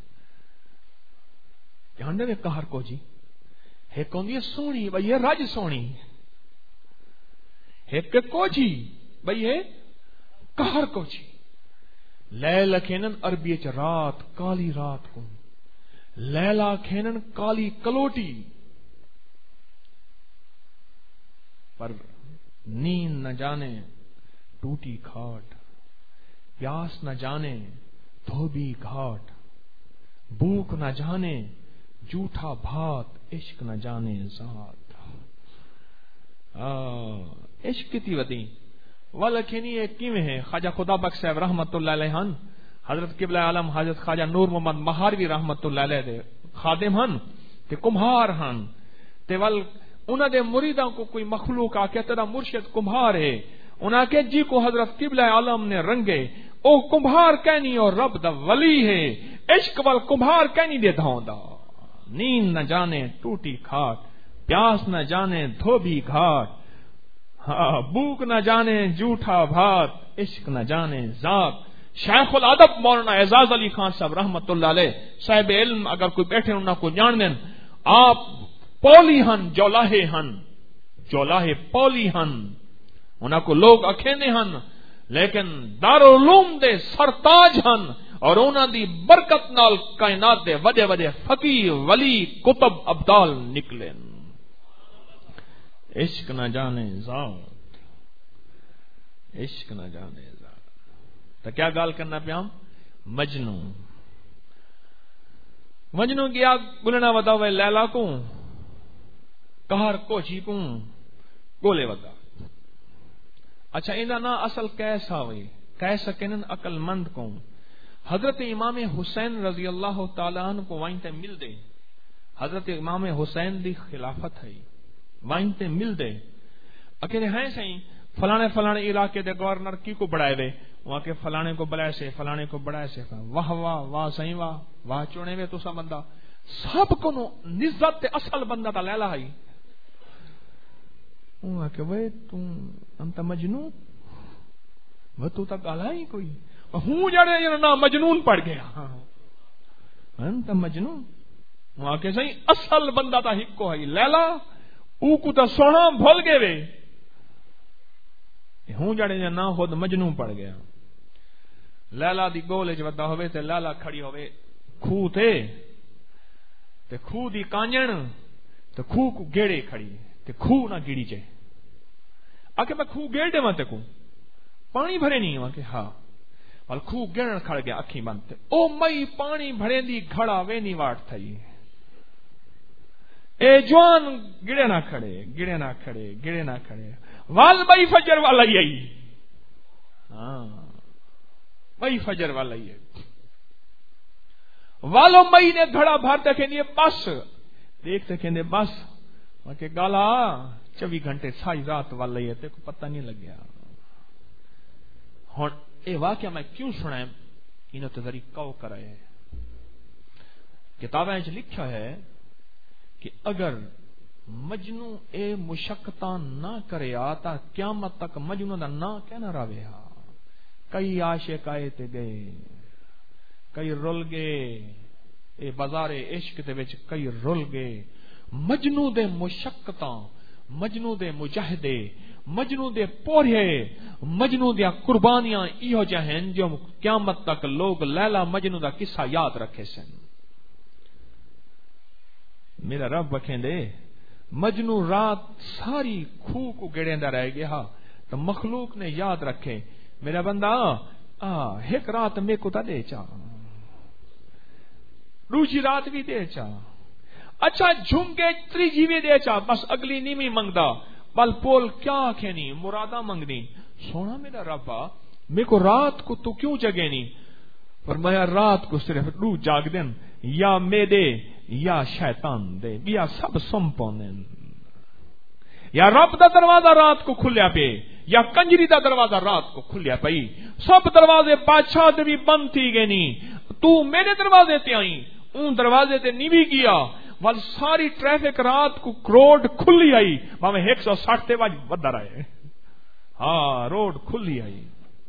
جاننے میں کار کوجھی ہے کون یہ سونی بھئی یہ راج سونی ہے کہ کوجھی بھئی ہے کار کوجھی لیلا کھینن عربی چ رات کالی رات کو لیلا کھینن کالی کلوٹی پر نیند نہ جانے ٹوٹی کھاٹ پیاس نہ جانے دھوبی گھاٹ بھوک نہ جانے جھوٹا بھات عشق نہ جانے ذات عشق کتی ودی ولکنی ایک کیویں ہے خواجہ خدا بخش صاحب رحمت اللہ علیہ حضرت قبلہ عالم حضرت خواجہ نور محمد مہاروی رحمت اللہ علیہ دے خادم ہن تے کمہار ہن تے ول انہاں دے مریداں کو کوئی مخلوق آ کے تیرا مرشد کمہار ہے انہاں کے جی کو حضرت قبلہ عالم نے رنگے او کمہار کہنی اور رب دا ولی ہے عشق وال کمہار کہنی دے دھوندا نیند نہ جانے ٹوٹی کھاٹ پیاس نہ جانے دھوبی گھاٹ ہاں بھوک نہ جانے جھوٹا بھات، عشق نہ جانے ذات. شیخ الادب مولانا اعزاز علی خان صاحب رحمت اللہ علیہ صاحب علم اگر کوئی بیٹھے انہاں کو جان دین، آپ پولی ہن جولاہے ہن، جولاہے پولی ہن، انہاں کو لوگ اکھیندے ہن لیکن دارالعلوم دے سرتاج ہن، اور انہاں دی برکت نال کائنات دے وڈے وڈے فقیر ولی کتب ابدال نکلے. عشق نہ جانے ذات، عشق نہ جانے ذات. تو کیا گال کرنا پیا ہم؟ مجنوں مجنوں کی آگ بلنا ودا ہوئے لیلا کو کہر کوچی کو گولے ودا. اچھا اندا نا اصل کیسا ہوئی کیسا کنن عقل مند کو. حضرت امام حسین رضی اللہ تعالیٰ عنہ کو وائن تے مل دے. حضرت امام حسین دی خلافت ہے وائن تے مل دے. اکیلے ہیں سہیں فلانے فلانے علاقے دے گورنر کی کو بڑھائے وے وہاں کے فلانے کو بڑھائے سے فلانے کو بڑھائے سے واہ واہ واہ سہیں واہ واہ چونے وے تو سا بندہ سب کو نو نزت تے اصل بندہ تا لیلا ہے. وہاں کہ وے تم انت مجنون وہ تو تا گالا ہی کوئی ہوں جڑے نا مجنون پڑ گیا انت مجنون. وہاں کہ سہیں اصل بندہ تا ہکو ہے لیلا او کو تا سونا بھول گئے وے ہوں جڑے نا خود مجنون پڑ گیا. لیلا دی گولے جو ودا ہوئے تے لیلا کھڑی ہوئے کھو تے کھو دی کانجن تے کھو کو گیڑے کھڑی تے کھو نہ گیڑی چے. آکے میں کھو گیڑ دے وہاں تے کو پانی بھرے نہیں وہاں کہ ہاں وال کھو گیڑن کھڑ گیا اکھی بند تے او مئی پانی بھرے دی گھڑا وے نہیں واٹ تھئی. اے جوان گڑے نہ کھڑے گڑے نہ کھڑے گڑے نہ کھڑے وال بئی فجر والا ہی آئی. ہاں بئی فجر والا ہی ہے والو مئی نے گھڑا بھرتے کہنے بس دیکھتے کہنے بس کہ گالا 24 گھنٹے ساری رات والا ہی ہے تے کو پتہ نہیں لگ گیا. ہن اے واقعہ میں کیوں سنائیں انہوں تے ذریعہ کو کرائے. کتابیں وچ لکھا ہے کہ اگر مجنو اے مشقتاں نہ کرے آتا قیامت تک مجنو دا نا کہنا راوے ہا. کئی عاشق آئے تے گئے کئی رول گئے اے بازار عشق دے وچ کئی رول گئے. مجنو دے مشقتاں مجنو دے مجاہدے مجنو دے پورے مجنو دیا قربانیاں ایہو جہن جو قیامت تک لوگ لیلا مجنو دا قصہ یاد رکھے سن. میرا رب بکھیں دے مجنو رات ساری کھو کو گڑیندا رہ گیا تو مخلوق نے یاد رکھے میرا بندہ ایک رات میں کو تا دے چا دوسری رات بھی دے چا اچھا جھمکے تیجی بھی دے چا بس اگلی نیمی منگدا پل پول کیا کھینی مرادا منگنی. سونا میرا ربا میرے کو رات کو تو کیوں جگے نہیں فرمایا رات کو صرف دو جاگ دیں یا میں دے یا شیطان دے بیا سب سم پونے. یا رب دا دروازہ رات کو کھلیا پہ یا کنجری دا دروازہ رات کو کھلیا پئی سب دروازے بادشاہ دے بھی بند تھی گئے نہیں تو میرے دروازے تے آئی اون دروازے تے نہیں بھی گیا وال ساری ٹریفک رات کو روڈ کھلی آئی باویں 160 تے واج ودر آئے. ہاں روڈ کھلی آئی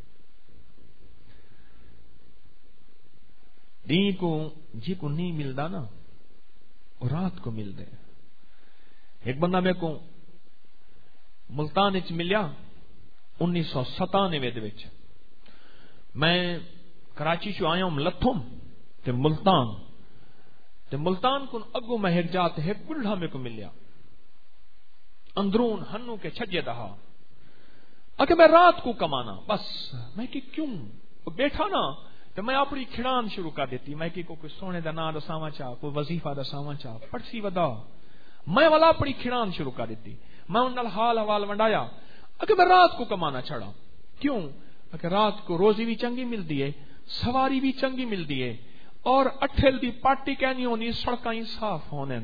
دین کو جی کو نہیں ملدا نا رات کو مل دے. ایک بندہ میں کو ملتان وچ ملیا 1997 دے وچ میں کراچی چوں آیا ہوں لتھم تے ملتان کو اگو میں ایک جات ہے بڑھا میں کو ملیا اندرون ہنو کے چھجے دہا اگر میں رات کو کمانا بس میں کہ کیوں بیٹھا نا تو میں اپنی کھڑان شروع کر دیتی میں کہ کوئی سونے دا نا دساواں چاہ کوئی وظیفہ دساواں چاہ پڑسی ودا میں والا اپنی کھڑان شروع کر دیتی میں ان نال حال حوال ونڈایا اگر میں رات کو کمانا چھڑا کیوں اگر رات کو روزی بھی چنگی ملتی ہے سواری بھی چنگی ملتی ہے اور اٹھل دی پارٹی کہنی ہونی سڑکاں ہی صاف ہونے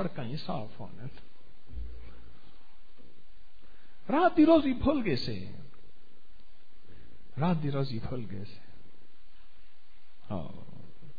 رات دی روزی بھول گئے سے ہاں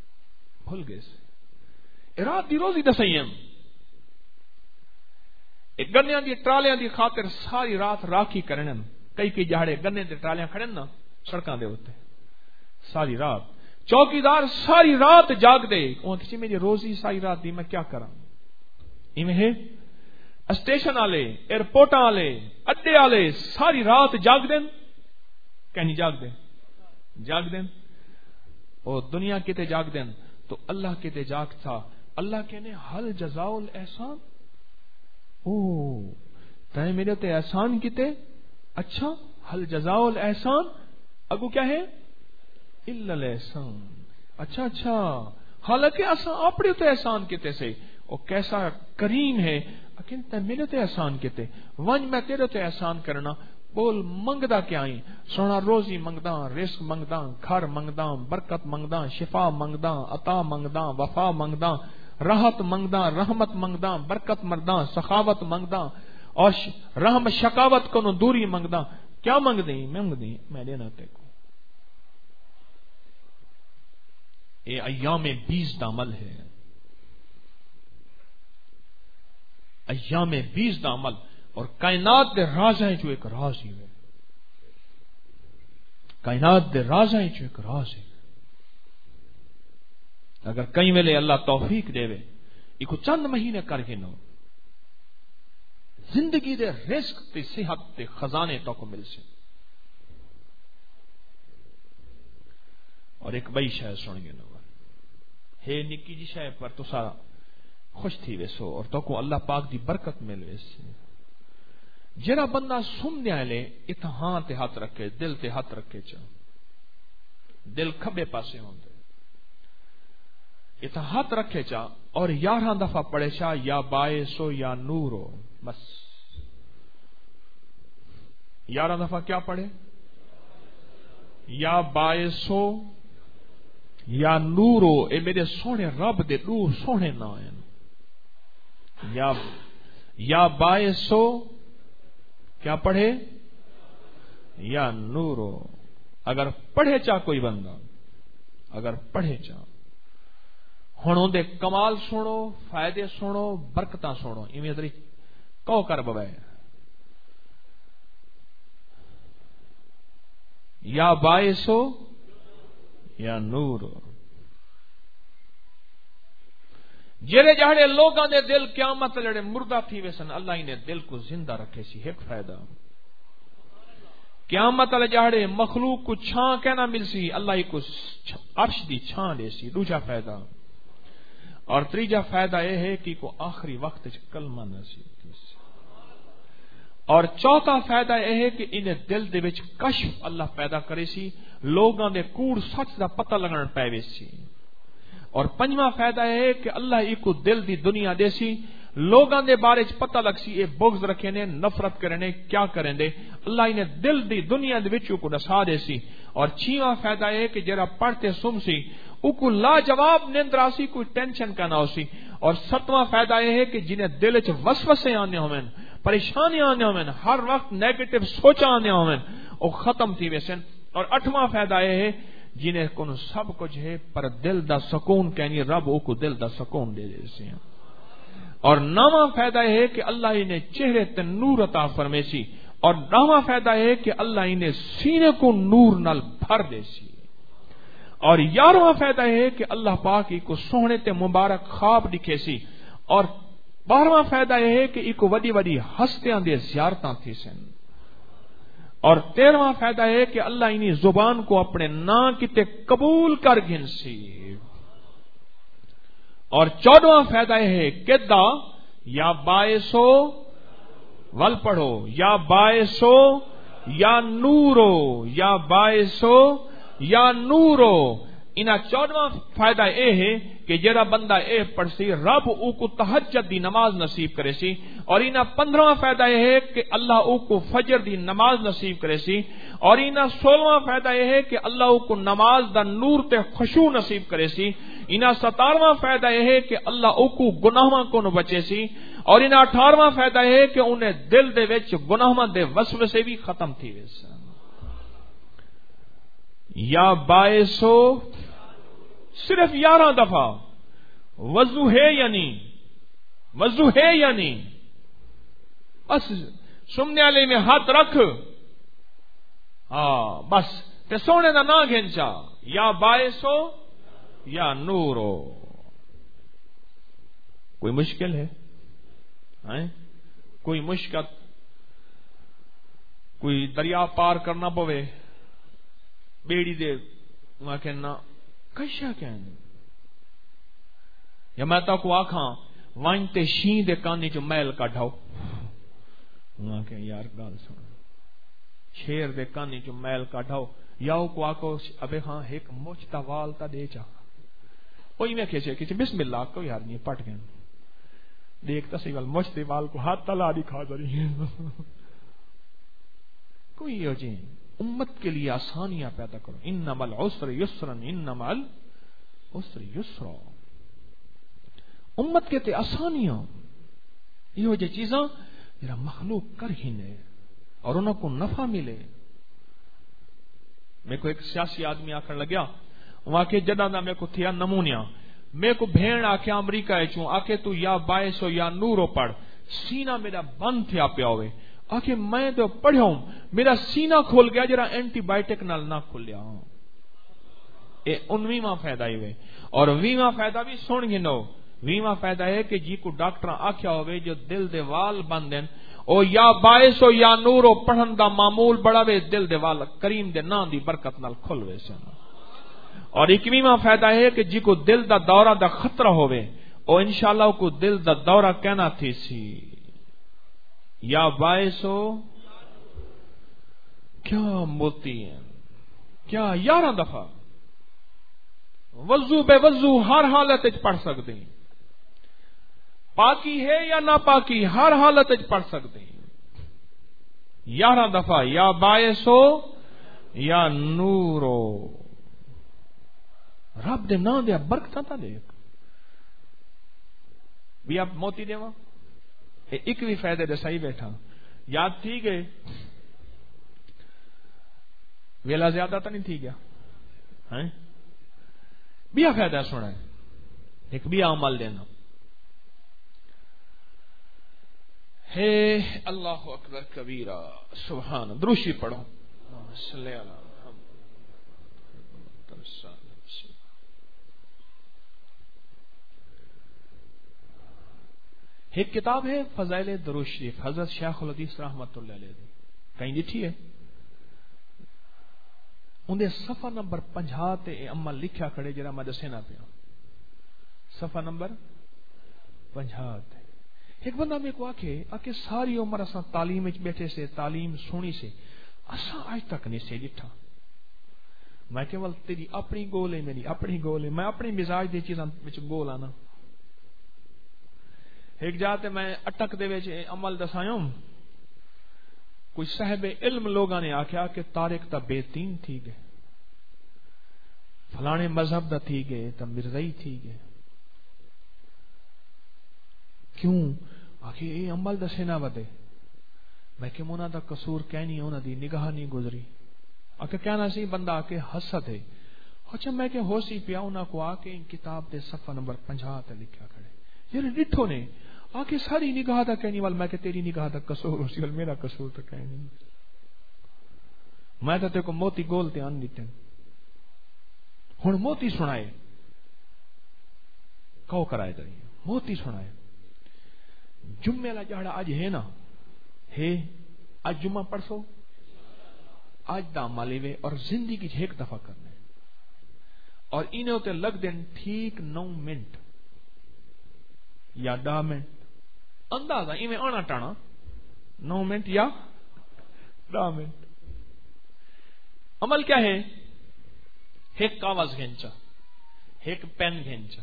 بھول گئے سے رات دی روزی دسائیں گنے دی ٹرالیاں دی خاطر ساری رات راکھی کرن. کئی جہاڑے گنے دے ٹرالیاں کھڑن نا سڑکاں دے اوتے ساری رات. چوکیدار ساری رات جاگ دے. وہ کسی میری روزی ساری رات دی میں کیا کراں. ایویں ہے اسٹیشن والے ایئرپورٹ والے اڈے والے ساری رات جاگ دین. کہیں جاگ دین. او دنیا کتے جاگ دین تو اللہ کتے جاگ تھا. اللہ کہنے حل جزاء الاحسان. او تے میرے تے احسان کتے. اچھا حل جزاء الاحسان اگو کیا ہے الا الاحسان. اچھا حالانکہ اساں اپنے تے احسان کتے سے. او کیسا کریم ہے. لیکن تے میرے تے احسان کتے. ونج میں تیرے تے احسان کرنا. بول منگدا کیا آئی. سونا روزی منگدا رزق منگدا گھر منگدا برکت منگدا شفا منگدا عطا منگدا وفا منگدا راحت منگدا رحمت منگدا برکت منگدا سخاوت منگدا اور رحم شکاوت کو دوری منگدا. کیا منگ دی میں دینا تے کو. یہ ایام 20 دا عمل ہے. ایام 20 دا عمل اور کائنات دے راز ہیں جو ایک راز ہی ہے. کائنات دے راز ہیں جو ایک راز ہے. اگر کئی ویلے اللہ توفیق دے وے ایک چند مہینے کر کے نو زندگی دے رزق تے صحت تے خزانے تو کو مل سے. اور ایک بئی شے سن گے نو ہے نکی جی شے پر تو سارا خوش تھی ویسو اور تو کو اللہ پاک دی برکت مل ویسے. جڑا بندہ سن دیا لے اتہاں تے ہاتھ رکھے دل تے ہاتھ رکھے چا دل کھبے پاسے ہوندے اتہاں ہاتھ رکھے چا اور 11 دفعہ پڑھے چا یا باعثو یا نورو. بس 11 دفعہ کیا پڑھے یا باعثو یا نورو. اے میرے سونے رب دے دو سونے نا ہیں. یا باعثو کیا پڑھے یا نورو. اگر پڑھے چا کوئی بندہ اگر پڑھے چا ہن دے کمال سنو فائدے سنو برکتاں سنو. ایویں ادھر کو کر بوے یا باعثو یا نورو. جڑے جہڑے لوگاں دے دل قیامت لڑے مردہ تھی ویسن اللہ نے دل کو زندہ رکھے سی. ایک فائدہ قیامت والے جہڑے مخلوق کو چھاں کہنا مل سی اللہ کو عرش دی چھاں دے سی. دوسرا فائدہ اور تیجا فائدہ یہ ہے کہ کو آخری وقت کلمہ نصیب کی. اور چوتھا فائدہ یہ ہے کہ انہیں دل دے وچ کشف اللہ پیدا کرے سی. لوگاں دے کوڑ سچ دا پتہ لگن پے سی. اور پنجواں فائدہ یہ ہے کہ اللہ ایک دل دی دنیا دے سی. لوگاں دے بارے چ پتہ لگ سی اے بغض رکھے نے نفرت کرنے کیا کریں دے. اللہ انہیں دل دی دنیا دے وچ کو دسا دے سی. اور چھواں فائدہ یہ ہے کہ جرا پڑھتے سم سی او کو لاجواب نیند راسی کوئی ٹینشن کا نہ ہو سی. اور ستواں فائدہ یہ ہے کہ جنہیں دل چ وسوسے آنے ہوئے پریشانیاں آنے ہوئے ہر وقت نیگیٹو سوچاں آنے ہوئے او ختم تھی ویسن. اور 8واں فائدہ یہ ہے جنہیں کو سب کچھ ہے پر دل دا سکون کہنی رب او کو دل دا سکون دے دے سی. اور 9واں فائدہ یہ ہے کہ اللہ انہیں چہرے تے نور عطا فرمے سی. اور 10واں فائدہ یہ ہے کہ اللہ انہیں سینے کو نور نال بھر دے سی. اور 11واں فائدہ یہ ہے کہ اللہ پاک کو سونے تے مبارک خواب دکھے سی. اور 12واں فائدہ یہ ہے کہ ایک وڈی وڈی ہستیاں دے زیارتاں تھی سن. اور 13واں فائدہ یہ ہے کہ اللہ انہی زبان کو اپنے نا کتے قبول کر گن سی. اور 14واں فائدہ یہ ہے کہ یا باعثو ول پڑھو یا باعثو یا نورو یا باعثو یا نورو. انہاں 14واں فائدہ یہ ہے کہ جڑا بندہ اے پڑھ سی رب او کو تہجد دی نماز نصیب کرے سی. اور انہاں 15واں فائدہ یہ ہے کہ اللہ او کو فجر دی نماز نصیب کرے سی. اور انہاں 16واں فائدہ یہ ہے کہ اللہ او کو نماز دا نور تے خشوع نصیب کرے سی. انہاں 17واں فائدہ یہ ہے کہ اللہ او کو گناہاں کو نہ بچے سی. اور انہاں 18واں فائدہ یہ ہے کہ انہیں دل دے وچ گناہاں دے وسوسے بھی ختم تھی ویسن. یا باعثو صرف 11 دفعہ وضو ہے یعنی بس سمنے والے میں ہاتھ رکھ، ہاں بس تے سونے دا نا گھنچا، یا باعث ہو یا نور ہو. کوئی مشکل ہے؟ کوئی مشکل، کوئی دریا پار کرنا پوے بیڑی دے وہاں کہنا کشا کہنے، یا میں تا کو آکھاں وائن تے شین دے کانی جو میل کڈھاؤ، وہاں کہ یار گال سن شیر دے کانی جو میل کڈھاؤ، یا کو آکو ابے ہاں ایک مچتا وال تا دے چا وہی میں کہے کہ بسم اللہ کو یار نہیں پٹ گئے دیکھتا سی وال مچتے وال کو ہاتھ تلا دکھا دری. کوئی ہو جی امت کے لیے آسانیاں پیدا کرو. انما العسر یسرا، انما العسر یسرا. امت کے تے آسانیاں یہ ہو جی چیزاں جرا مخلوق کر ہی نے اور انہوں کو نفع ملے. میں کو ایک سیاسی آدمی آکھن لگیا وہاں کے جدا دا میں کو تھیا نمونیا، میں کو بھیڑ آکھیا امریکہ چوں آکھے تو یا باعث ہو یا نورو پڑھ، سینہ میرا بند تھیا پیا ہوئے. آکھے میں تو پڑھا ہوں میرا سینہ کھول گیا جرا اینٹی بائیوٹک نال نہ کھلیا. اے 19واں فائدہ ہی ہوئے. اور 20واں فائدہ بھی سن گنو. 20واں فائدہ ہے کہ جی کو ڈاکٹر آکھیا ہوئے جو دل دے وال بندن او یا باعث ہو یا نور ہو پڑھن دا معمول بڑا وے دل دے وال کریم دے نا دی برکت نال کھل وے سن. اور 21واں فائدہ ہے کہ جی کو دل دا دورہ دا خطرہ ہوئے او انشاءاللہ کو دل دا دورہ کہنا تھی سی یا باعث ہو. کیا موتی ہیں کیا 11 دفعہ وضو بے وضو ہر حالت پڑھ سکتے ہیں. پاکی ہے یا ناپاکی ہر حالت پڑھ سکتے ہیں. 11 دفعہ یا باعث ہو یا نور ہو. رب دے نا دیا برکت تا دیکھ بھی آپ موتی دے ایک بھی فائدے دے صحیح بیٹھا یاد تھی گئے ویلا زیادہ تو نہیں تھی گیا بیا فائدہ سنا ہے ایک بھی عمل دینا ہے. اللہ اکبر کبیرہ سبحان دروشی پڑھو صلی اللہ ایک کتاب ہے فضائل درود شریف حضرت شیخ الحدیث رحمت اللہ علیہ کہیں لکھی ہے اندے صفحہ نمبر 50 تے عمل لکھا کھڑے جرا میں دسینا پیا صفحہ نمبر 50 تے. ایک بندہ میں کو آکے ساری عمر اساں تعلیم وچ بیٹھے سے تعلیم سنی سے اساں آج تک نہیں سے ڈٹھا. میں کیول تیری اپنی گول ہے میری اپنی گول ہے میں اپنی مزاج دی چیزاں وچ گول آنا. ایک جاتے میں اٹک دے وچ عمل دسایوں کوئی صاحب علم لوگاں نے آکھیا کہ طارق تا بے دین تھی گئے فلانے مذہب دا تھی گئے تا مرزائی تھی گئے. کیوں آکھے اے عمل دسے نہ ودے. میں کہ مونا دا قصور کہنی ہونا دی نگاہ نہیں گزری. آکھے کہنا سی بندہ آکے حسد ہے. اچھا میں کہ ہو سی پیا انہاں کو آکے ان کتاب دے صفحہ نمبر 50 تے لکھیا کھڑے یار ڈٹھو نے آکے ساری نگاہ دا کہنی وال میں کہ تیری نگاہ دا قصور ہو سی وال میرا قصور تو کہنی میں تو تے کو موتی گول تے آن دیتے ہن موتی سنائے کہو کرائے دیں موتی سنائے. جمعہ لا جہڑا اج ہے نا ہے اج جمعہ پڑھو اج دا عمل وے اور زندگی ایک دفعہ کرنا ہے اور انہوں تے لگ دین ٹھیک 9 منٹ یا 10 منٹ اندازہ ایویں آنا ٹانا 9 منٹ یا 10 منٹ. عمل کیا ہے ایک کاغذ گھنچا ایک پین گھنچا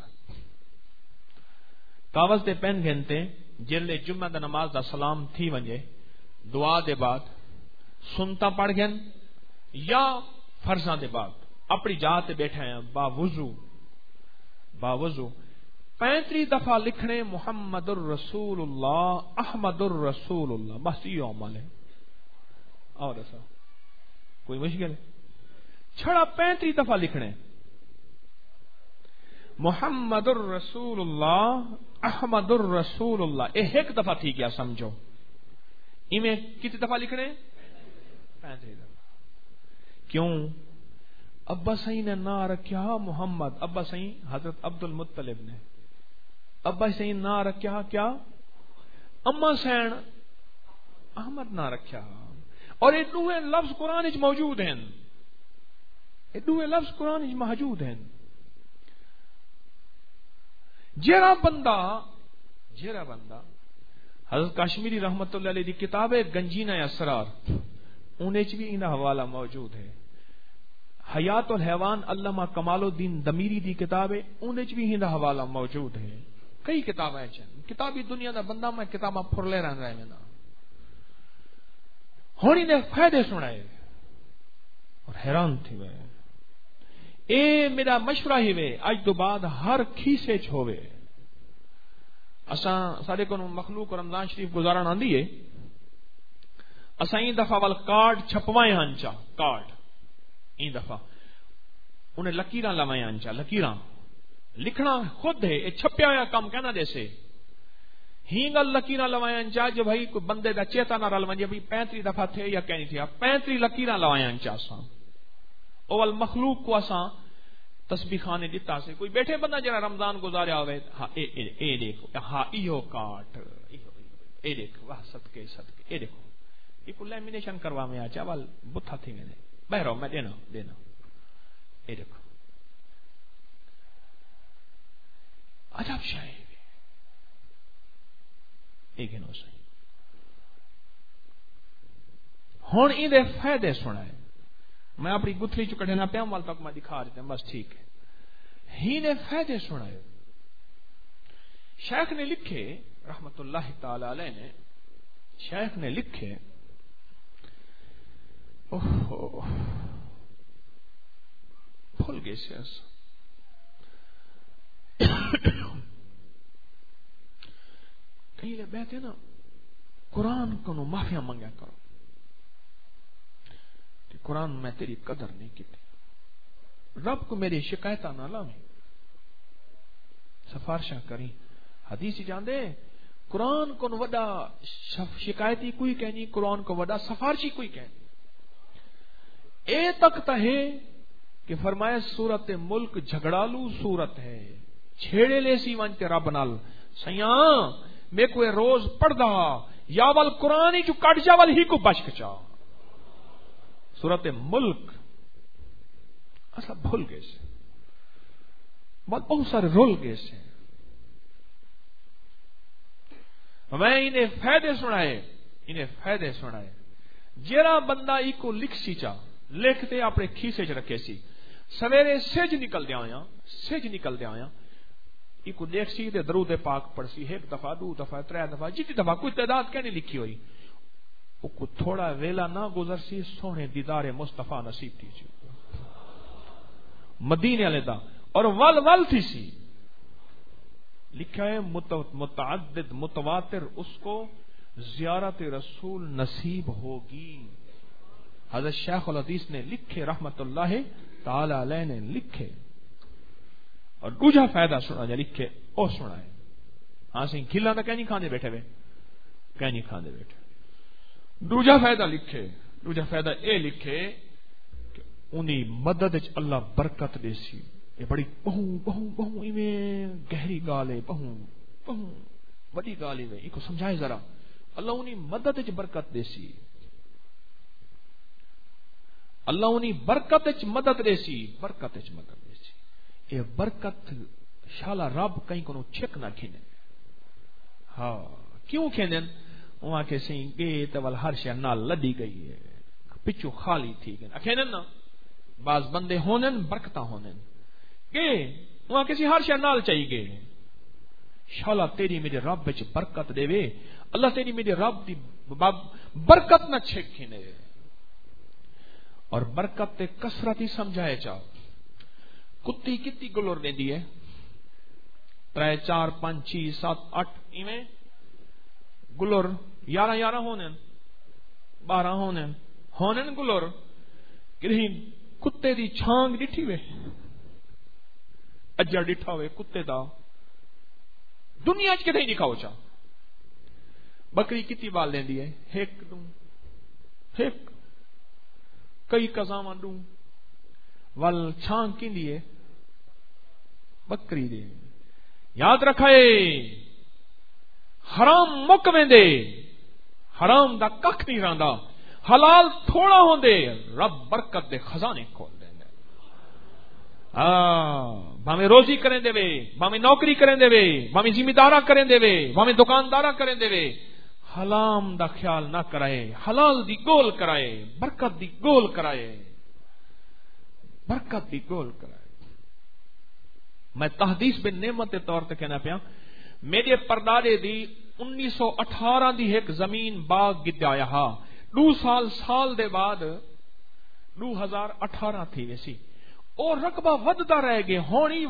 کاغذ تے پین گھنتے جلے جمعہ دا نماز دا سلام تھی ونجے دعا دے بعد سنتا پڑھ گن یا فرضاں دے بعد اپنی جات تے بیٹھے ہیں باوضو 35 دفعہ لکھنے محمد الرسول اللہ احمد الرسول اللہ بس یہ عمل ہے. اور ایسا کوئی مشکل ہے چھڑا 35 دفعہ لکھنے محمد الرسول اللہ احمد الرسول اللہ ایک دفعہ تھی کیا سمجھو میں کتنی دفعہ لکھنے 35 دفعہ. کیوں؟ ابا سائیں نے نہ رکھا محمد، ابا سائیں حضرت عبد المطلب نے، ابا سائیں نہ رکھا کیا؟ اما سین احمد نہ رکھا. اور یہ دوے لفظ قرآن وچ موجود ہیں، یہ دوے لفظ قرآن وچ موجود ہیں. جیڑا بندہ حضرت کشمیری رحمت اللہ علیہ دی کتاب ہے گنجینہ اسرار، انہیں چ بھی انہا حوالہ موجود ہے. حیات الحیوان علامہ کمال الدین دمیری دی کتاب ہے، انہیں چ بھی انہا حوالہ موجود ہے. کئی کتابیں چن کتابی دنیا دا بندہ میں کتاباں پھرلے رہن رہے میں نا. ہونی نے فائدے سنائے اور حیران تھی وے. اے میرا مشورہ ہی وے اج تو بعد ہر کھیسے چ ہوے. اساں سارے کو مخلوق رمضان شریف گزارن آندی ہے، اساں این دفعہ وال کارڈ چھپوائے ہنچا، کارڈ این دفعہ انہیں لکیراں لوائے ہنچا، لکیراں لکھنا خود ہے، یہ چھپیا ہوا کام کہنا جیسے ہی گل لکیراں لوائے ہنچا جو بھائی کوئی بندے دا چیتا نہ رل ونجے بھائی 35 دفعہ تھے یا کہنی تھی 35 لکیراں لوائے ہنچا. اساں اول مخلوق کو اساں تسبیح خانے دیتا سے کوئی بیٹھے بندہ جڑا رمضان گزاریا ہوئے ہاں اے دیکھو ہاں ایو کاٹ اے دیکھو واہ صدقے صدقے اے دیکھو یہ کو لیمینیشن کروا میں آچا وال بتھا تھی میں نے بہرو میں دینا اے دیکھو عجب شاہی ایک نو سہی. ہن این دے فائدے سنائے میں اپنی گتھری چ کڈنا پیا مال تک میں دکھا دیتا بس ٹھیک ہے. ہی نے فائدے سنائے. شیخ نے لکھے رحمت اللہ تعالی علیہ نے، شیخ نے لکھے بھول گئے سے کہیں لے بیٹھے نا قرآن کو معافیا منگیا کرو کہ قرآن میں تیری قدر نہیں کی، رب کو میری شکایت نہ لاویں، سفارشاں کریں. حدیث جان دے قرآن کو وڈا شکایتی کوئی کہنی، قرآن کو وڈا سفارشی کوئی کہنی. اے تک ہے کہ فرمایا سورت ملک جھگڑالو سورت ہے، چھیڑے لے سی ونتے رب نال سیاں میں کوئی روز پڑھ دا یا ول قرآن ہی جو کٹ جا ول ہی کو بشک چا. سورت ملک اصلا بھول گئے سے بہت سارے رول گئے سے. میں انہیں فائدے سنائے جیرا بندہ ای کو لکھ سی چا لکھتے اپنے کھیسے چ رکھے سی سویرے سج نکل دیا ای کو دیکھ سی تے درود پاک پڑھ سی 1 دفعہ 2 دفعہ 3 دفعہ جتنی دفعہ کوئی تعداد کہنے لکھی ہوئی او کو تھوڑا ویلا نہ گزر سی سونے دیدار مصطفیٰ نصیب تھی سی مدینے والے دا اور ول تھی سی. لکھا ہے متعدد متواتر اس کو زیارت رسول نصیب ہوگی. حضرت شیخ الحدیث نے لکھے رحمت اللہ تعالی علیہ نے لکھے. اور دوجا فائدہ سنا جا لکھے او سنا ہے ہاں سی کھلا تو کہیں کھانے بیٹھے دوجا فائدہ لکھے. دوجا فائدہ اے لکھے کہ انہی مدد اللہ برکت دے سی. یہ بڑی بہو ایویں گہری گال ہے بہو بڑی گال ہے یہ کو سمجھائے ذرا. اللہ انہی مدد برکت دے سی، اللہ انہی برکت مدد دے سی. یہ برکت شالا رب کہیں کو چھک نہ کھینے. ہاں کیوں کھینے وہاں کے سی گئے تو ہر شے نال لدی گئی ہے پچھو خالی تھی کھینے نا. بعض بندے ہونے برکتہ ہونے گئے وہاں کسی ہر شے نال چاہیے گئے. شالا تیری میرے رب بچ برکت دے وے اللہ تیری میرے رب دی برکت نہ چھک کھینے. اور برکت تے کثرت ہی سمجھائے چاہ. کتی کتی گلور دے دی ہے 3 4 5 6 7 8 ایویں گلور 11 ہونے 12 ہونے گلور کہ کتے دی چھانگ ڈٹھی وے اجا ڈٹھا ہوئے کتے دا دنیا چ کدے دکھاؤ چا. بکری کتی بال لیندی ہے؟ ایک دوں ایک کئی قزاواں دوں ول چھان کیندی ہے بکری دے. یاد رکھے حرام مک ویندے حرام دا ککھ نہیں رہندا. حلال تھوڑا ہوندے رب برکت دے خزانے کھول دیندے. بھاویں روزی کریں دے وے بھاویں نوکری کریں دے وے بھاویں ذمہ دارا کریں دے وے بھاویں دکاندارا کریں دے وے حرام دا خیال نہ کرائے. حلال دی گول کرائے برکت دی گول کرائے برکت دی گول کرائے. میں تحدیث بن نعمت کے طور تے کہنا پیا میرے پردادے دی 1918 دی ایک زمین باغ گد آیا ہا 2 سال دے بعد 2018 تھی ویسی اور رقبہ ودتا رہ گئے ہونی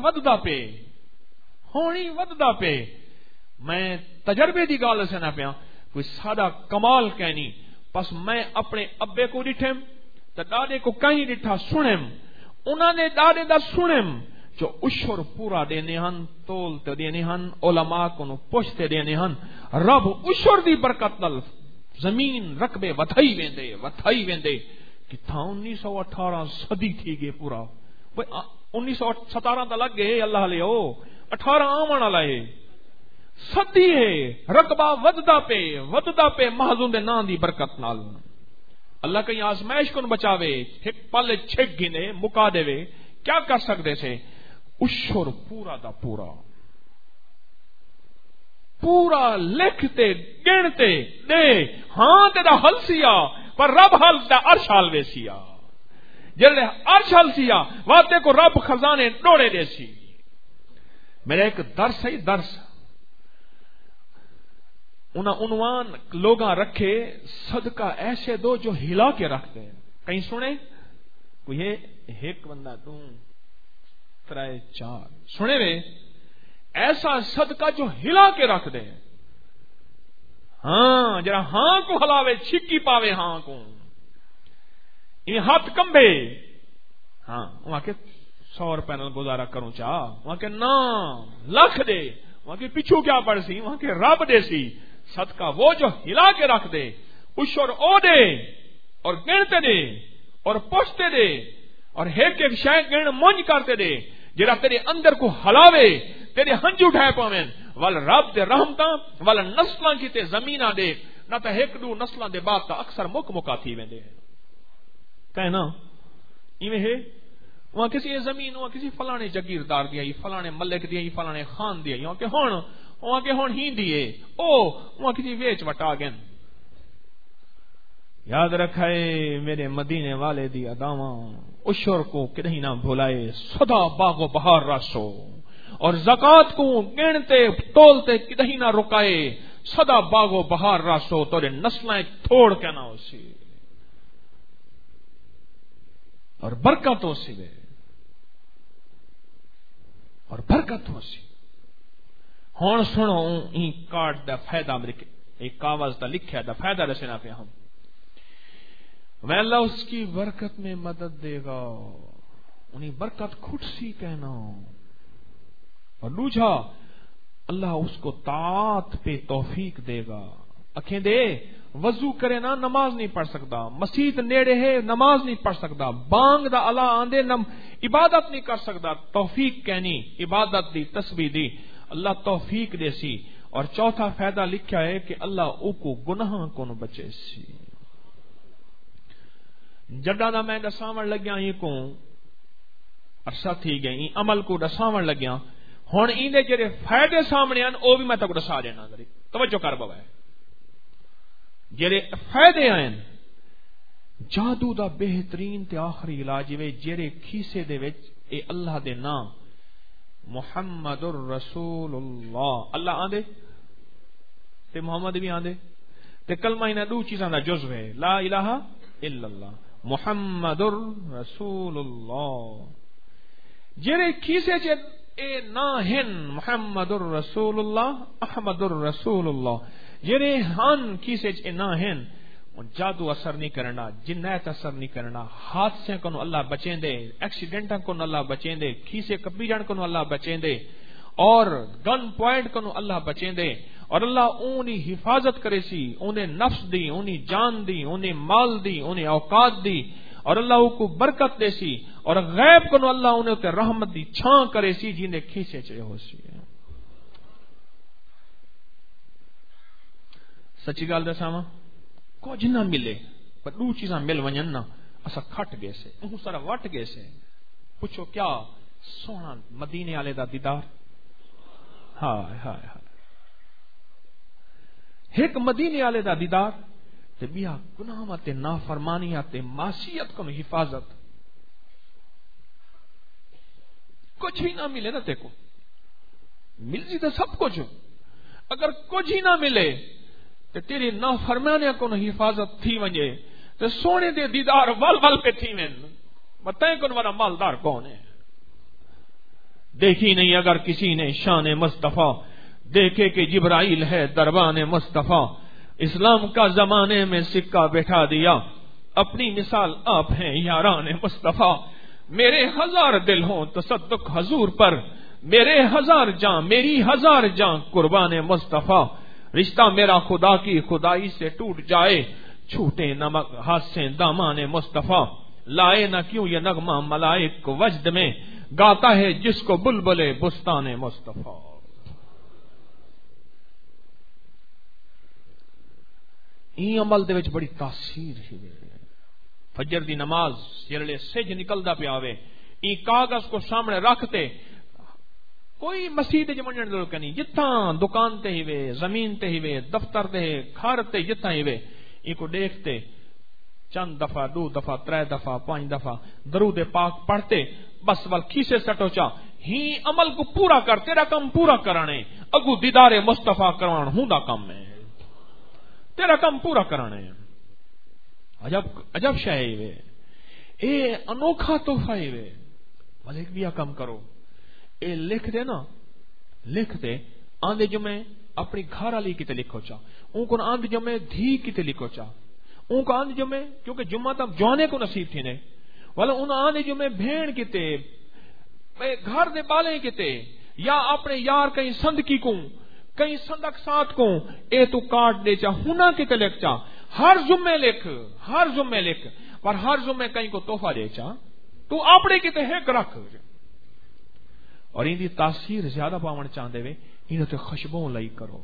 ودتا پے. میں تجربے دی گال سے نہ پیا کوئی سادہ کمال کہنی پس میں اپنے ابے کو ڈٹھم تو ڈاڈے کو کہیں ڈٹھا سنم انہوں نے ڈاڈے دا سنم جو اشور پورا دینے ہن تول تے دینے ہن علماء کو نو پوچھتے دینے ہن رب اشور دی برکت نال زمین رقبے وتھائی ویندے کہ تھا 1918 صدی تھی گئے پورا 1917 تا لگ گئے اللہ لے 18 آمن والا ہے صدی ہے رقبہ وددا پہ محضون دے نام دی برکت نال. اللہ کہیں آزمائش کو بچاوے ایک پل چھک گنے مکا دے وے کیا کر سکتے سے اشور پورا دا پورا لکھتے گنتے دے ہاں تیرا حل سیا پر رب حل دا عرش حال وے سیا جلدے عرش حل سیا واتے کو رب خزانے ڈوڑے دے سی. میرا ایک درس انہاں عنوان لوگاں رکھے صدقہ ایسے دو جو ہلا کے رکھتے ہیں. کہیں سنے کوئی ایک بندہ تو 3 4 سنے وے ایسا صدقہ جو ہلا کے رکھ دے. ہاں جرا ہاں کو ہلاوے چھکی پاوے ہاں کو یہ ہاتھ کمبے ہاں وہاں کے 100 روپے نال گزارا کروں چاہ وہاں کے نا لکھ دے وہاں کے پیچھو کیا پڑ سی وہاں کے رب دے سی. صدقہ وہ جو ہلا کے رکھ دے اشور او دے اور گنتے دے اور پوچھتے دے اور ایک شے گن مونج کرتے دے جڑا تیرے اندر کو ہلاوے تیرے ہنجو ڈھے پاویں ول رب دے رحمتاں ول نسلاں کی تے زمیناں دے نہ تے ایک دو نسلاں دے بعد تا اکثر مکا تھی ویندے کہنا ایویں ہے وہاں کسی زمین وہاں کسی فلانے جگیردار دی آئی فلانے ملک دی آئی فلانے خان دی آئی وہاں کے ہون ہی دیے وہاں کسی ویچ وٹا گئن. یاد رکھائے میرے مدینے والے دی اداواں اشور کو کدہیں نہ بھولائے سدا باغ و بہار راسو اور زکات کو گنتے تولتے کدہیں نہ رکائے سدا باغ و بہار راسو تو نسلیں تھوڑ کے نہ اسی اور برکت ہو سی اور برکت ہو سی. ہوں سنو این کارڈ دا فائدہ ایک کاغذ دا لکھا دا فائدہ رسنا پہ ہم میں اللہ اس کی برکت میں مدد دے گا انہیں برکت کھٹ سی کہنا اور دوجھا اللہ اس کو طاعت پہ توفیق دے گا. اکھیں دے وضو کرے نا نماز نہیں پڑھ سکتا مسجد نیڑے ہے نماز نہیں پڑھ سکتا بانگ دا اللہ آندے عبادت نہیں کر سکتا توفیق کہنی عبادت دی تسبیح دی اللہ توفیق دے سی. اور چوتھا فائدہ لکھا ہے کہ اللہ او کو گناہ کو نو بچے سی. جڈا دا میں دساون لگیا ہی کو عرصہ تھی گئی عمل کو دساون لگیا ہن ایندے جڑے فائدے سامنے ان او بھی میں تک دسا دینا ذرا توجہ کر بابا جڑے فائدے ہیں جادو دا بہترین تے آخری علاج وے جڑے کھیسے دے وچ اے اللہ دے نام محمد الرسول اللہ آندے تے محمد بھی آندے تے کلمہ انہاں دو چیزاں دا جزو ہے لا الہ الا اللہ محمد الرسول اللہ. جڑے کھیسے چ اے نا ہن محمد الرسول اللہ احمد الرسول اللہ جڑے ہن کھیسے چ نا ہن جادو اثر نہیں کرنا جنات اثر نہیں کرنا حادثے کو اللہ بچیں دے ایکسیڈنٹ کو اللہ بچیں دے کھیسے کبھی جان کو اللہ بچیں دے اور گن پوائنٹ کو اللہ بچیں دے اور اللہ اونی حفاظت کرے سی، انہیں نفس دی، انہیں جان دی، انہیں مال دی، انہیں اوقات دی، اور اللہ کو برکت دے سی، اور غیب کو اللہ انہیں تے رحمت دی چھان کرے سی جنہیں کھیچے چے ہو سی. سچی گل دساواں، کچھ نہ ملے پر دو چیزاں مل ونجن نا اسا کھٹ گئے سے، انہوں سارا وٹ گئے سے. پوچھو کیا؟ سونا مدینے والے دا دیدار. ہائے ہائے ہائے، ایک مدینے والے دا دیدار تے بیا گناہ تے نافرمانیاں تے معصیت کو حفاظت. کچھ بھی نہ ملے نا تے کو مل جی تو سب کچھ، اگر کچھ ہی نہ ملے تے تیری نافرمانیاں کو حفاظت تھی ونجے تے سونے دے دیدار ول ول پہ تھی ون بتائیں کون والا مالدار کون ہے. دیکھی نہیں اگر کسی نے شان مصطفیٰ، دیکھے کہ جبرائیل ہے دربان مصطفیٰ. اسلام کا زمانے میں سکہ بیٹھا دیا، اپنی مثال آپ ہیں یاران مصطفیٰ. میرے 1000 دل ہوں تصدق حضور پر، میرے 1000 جان، میری 1000 جان قربان مصطفیٰ. رشتہ میرا خدا کی خدائی سے ٹوٹ جائے، چھوٹے نمک ہاتھ سے دامان مصطفیٰ. لائے نہ کیوں یہ نغمہ ملائک کو وجد میں، گاتا ہے جس کو بلبلے بستان مصطفیٰ. این عمل دے وچ بڑی تاثیر ہے. فجر دی نماز جڑے سج نکلدا پیا ہوے، این کاغذ کو سامنے رکھتے کوئی مسجد وچ منن دی لوڑ نہیں، جتھاں دکان تے ہی وے، زمین تے ہی وے، دفتر تے گھر تے جتھاں ہی وے، این کو دیکھتے چند دفعہ، 2 دفعہ، 3 دفعہ، 5 دفعہ درود پاک پڑھتے، بس ول کھیسے سٹو چا ہی عمل کو پورا کر، تیرا کام پورا کرانے اگو دیدار مصطفیٰ کروان ہوندا کام ہے، تیرا کام پورا کرانے. عجب عجب شے ہے اے، انوکھا تحفہ ہے. ول ایک بھی کام کرو، اے لکھ دے نا، لکھ دے آندے جمعے اپنی گھر والی کتے لکھو چا، ان کو آندے جمعے دھی کتے لکھو چا، ان کو آندے جمعے کیونکہ جمعہ تب جوانے کو نصیب تھی نے، والا ان آندے جمعے بھیڑ کتے گھر دے بالے کتے، یا اپنے یار کہیں صدقی کو، کہیں صدق ساتھ کو، اے تو کاٹ دے چا ہونا کتے لکھ چا. ہر جمعے لکھ، ہر جمعے لکھ، پر ہر جمعے کہیں کو تحفہ دے چا تو اپنے کتے ہیک رکھ. اور ان دی تاثیر زیادہ پاون چاہتے وے انہوں تے خوشبو لائی کرو.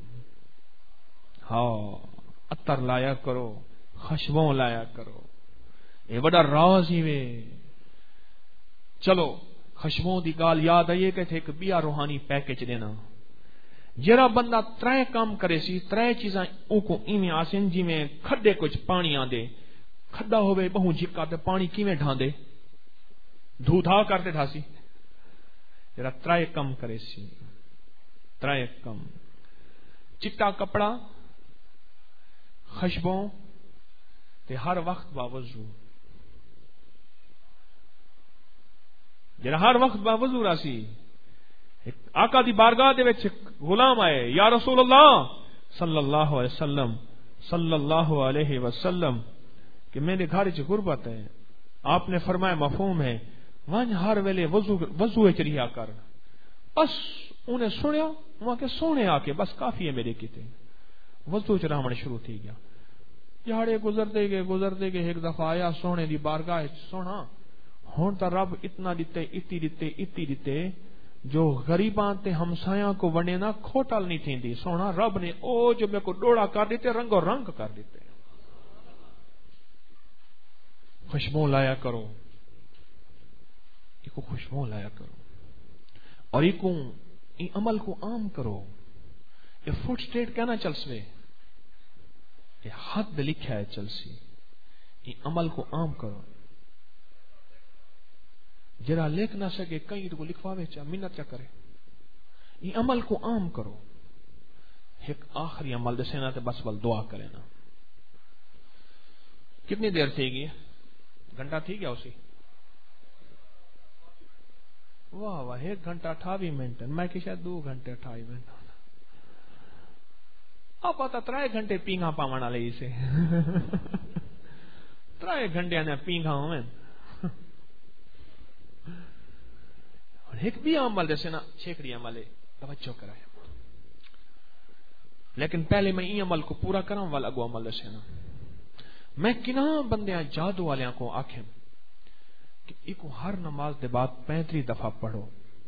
ہاں عطر لایا کرو، خوشبو لایا کرو، یہ بڑا راز ہی وے. چلو خوشبو دی گال یاد آئیے کہ ایک بیا روحانی پیکج دینا. جرا بندہ 3 کام کرے سی، 3 چیزاں او کو ایویں آسن جی میں کھڈے کچھ پانی آندے، کھڈا ہوئے بہو جھکا تے پانی کیویں ڈھاندے، دھو دھا کرتے ڈھاسی. جرا 3 کم کرے سی، 3 کم، چٹا کپڑا، خوشبو تے ہر وقت باوضو. جرا ہر وقت باوضو راسی. آقا دی بارگاہ دے وچ غلام آئے، یا رسول اللہ صلی اللہ علیہ وسلم، صلی اللہ علیہ وسلم کہ میرے گھر وچ غربت ہے. آپ نے فرمایا مفہوم ہے، ون ہر ویلے وضو چریا کر. بس انہیں سنیا وہاں کے سونے آ کے بس کافی ہے میرے کتے، وضو چراہمن شروع تھی گیا. جہاڑے گزرتے گئے ایک دفعہ آیا سونے دی بارگاہ، سونا ہون تا رب اتنا دیتے، اتی دیتے جو غریباں تے ہمسایاں کو ونڈے نا کھوٹل نہیں تھی دی. سونا رب نے او جو میں کو ڈوڑا کر دیتے، رنگ اور رنگ کر دیتے. خوشبو لایا کرو، کو خوشبو لایا کرو، اور یہ عمل کو عام کرو. یہ فوٹ سٹیٹ کہنا چل سوے، یہ حد لکھا ہے چل سی. یہ عمل کو عام کرو. جرا لکھ نہ سکے کہیں تو لکھواوے چاہ منت کیا کرے. یہ عمل کو عام کرو. ایک آخری عمل دسے نا تو بس بل دعا کرے نا. کتنی دیر تھی گئی؟ گھنٹہ تھی گیا اسی؟ واہ واہ، 1 گھنٹہ 28 منٹ. میں کہ شاید 2 گھنٹے 28 منٹ. آپ پتا 3 گھنٹے پینگا پاونا لے اسے 3 گھنٹے نے پینگا ہوئے. اور ایک بھی عمل جیسے نا چھیکڑی عمل ہے، توجہ کرائے. لیکن پہلے میں عمل کو پورا کراں والا اگو عمل دسے نا. میں کنا بندیاں جادو والیاں کو آکھیں کہ ایک ہر نماز دے بعد 35 دفعہ پڑھو.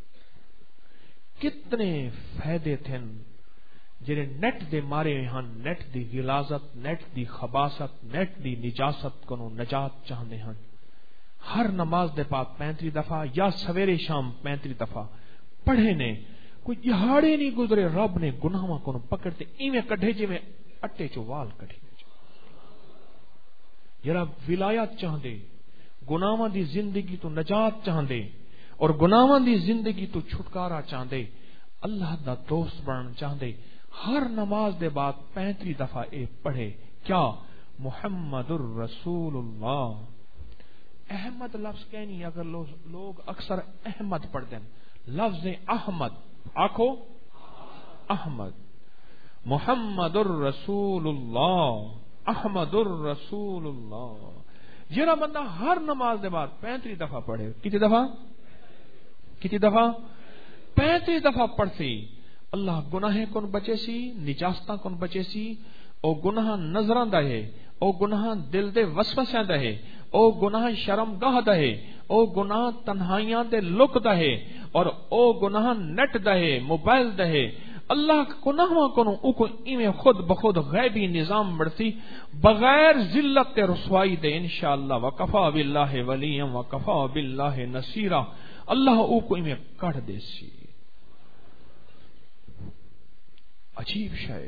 کتنے فائدے تھے جڑے نیٹ دے مارے ہن. نیٹ دی غلاظت، نیٹ دی خباثت، نیٹ دی نجاست کو نجات چاہتے ہیں. ہر نماز دے بعد 35 دفعہ یا سویرے شام 35 دفعہ پڑھے نے. کوئی دہاڑے نہیں گزرے رب نے گناہاں کو پکڑتے ایویں کڈھے جویں اٹے چو وال کڈھی. جڑا ولایت چاہندے، گناہاں دی زندگی تو نجات چاہندے اور گناہاں دی زندگی تو چھٹکارا چاہندے، اللہ دا دوست بننا چاہندے، ہر نماز دے بعد 35 دفعہ اے پڑھے. کیا؟ محمد الرسول اللہ. احمد لفظ کہنی اگر لوگ اکثر احمد پڑھتے ہیں، لفظ احمد آکھو احمد. محمد الرسول اللہ، احمد الرسول اللہ. جڑا بندہ ہر نماز دے بعد 35 دفعہ پڑھے، کتنی دفعہ 35 دفعہ پڑھسی، اللہ گناہ کن بچے سی، نجاستاں کن بچے سی. او گناہ نظراں دا ہے، او گناہ دل دے وسوسیاں دا ہے، او گناہ شرم گاہ دا ہے، او گناہ تنہائیاں دے لک دا ہے، اور او گناہ نیٹ دا ہے، موبائل دا ہے. اللہ گناہاں کنو او کو ایویں خود بخود غیبی نظام بڑھتی بغیر ذلت تے رسوائی دے. انشاءاللہ وکفا باللہ ولیا وکفا باللہ نصیرا. اللہ او کو ایویں کڑ دے سی. عجیب شے.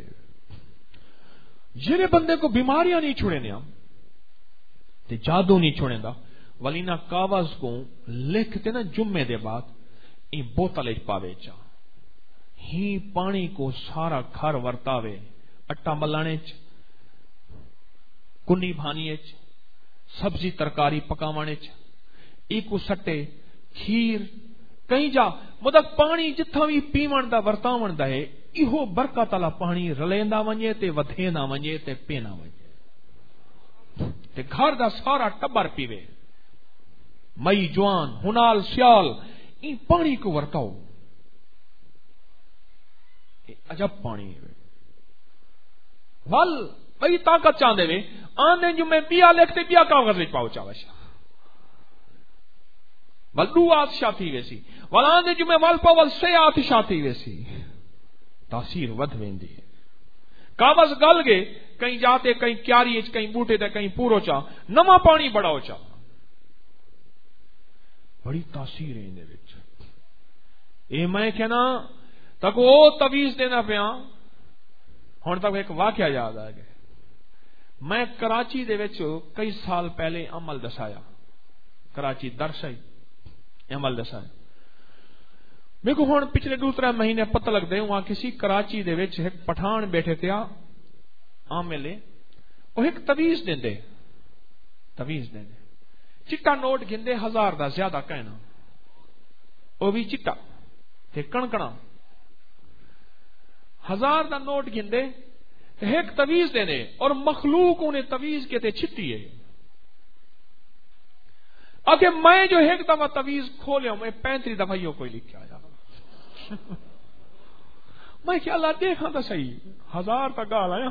جڑے بندے کو بیماریاں نہیں چھڑے نیا تے جادو نہیں چھوڑے دا، ولینا کاغذ کو لکھتے نا جمعے دے بعد این بوتل پاوے چا ہی پانی کو سارا گھر ورتاوے، اٹا ملانے چ، کنی بھانی چ، سبزی ترکاری پکاوانے چ، ایکو سٹے کھیر کہیں جا مدد پانی جتھا بھی پیون دا ورتاون دا ہے ایہو برکت والا پانی رلیندا ونجے تے ودھیندا ونجے تے پینا ونجے تے گھر دا سارا ٹبر پیوے. مئی جوان ہنال سیال این پانی کو ورتاؤ. عجب پانی ول بڑی طاقت چاندے وے آندے جو میں بیا لکھتے بیا کاغذ وچ پاؤ چاوشا ول دو آتشا تھی ویسی ول آندے جو میں ول پاول سے آتشا تھی ویسی. تاثیر ود ویندی ہے. کاغذ گل گئے کہیں جاتے کہیں کیاری کہیں بوٹے تے کہیں پورو چا نما پانی بڑاؤ چا بڑی تاثیر ہے اندے وچ. اے میں کہنا تک وہ تویز دینا پیا ہن تک ایک واقعہ یاد آ گیا. میں کراچی دے وچ کئی سال پہلے عمل دسایا، کراچی درسائی عمل دسایا. میرے کو ہن پچھلے 2-3 مہینے پتہ لگ دے وہاں کسی کراچی دے وچ ایک پٹھان بیٹھے تھے عاملے وہ ایک تویز دیندے چٹا نوٹ گھندے 1000 دا زیادہ کہنا وہ بھی چٹا تے کڑکڑا 1000 دا نوٹ گھندے ایک تویز دینے اور مخلوق انہیں تویز کے تے چھتی ہے. اگر میں جو ایک دفعہ تویز کھولے میں 35 دفعہ یہ کوئی لکھ کے آیا میں کہ اللہ دیکھا تو صحیح 1000 تک گال آیا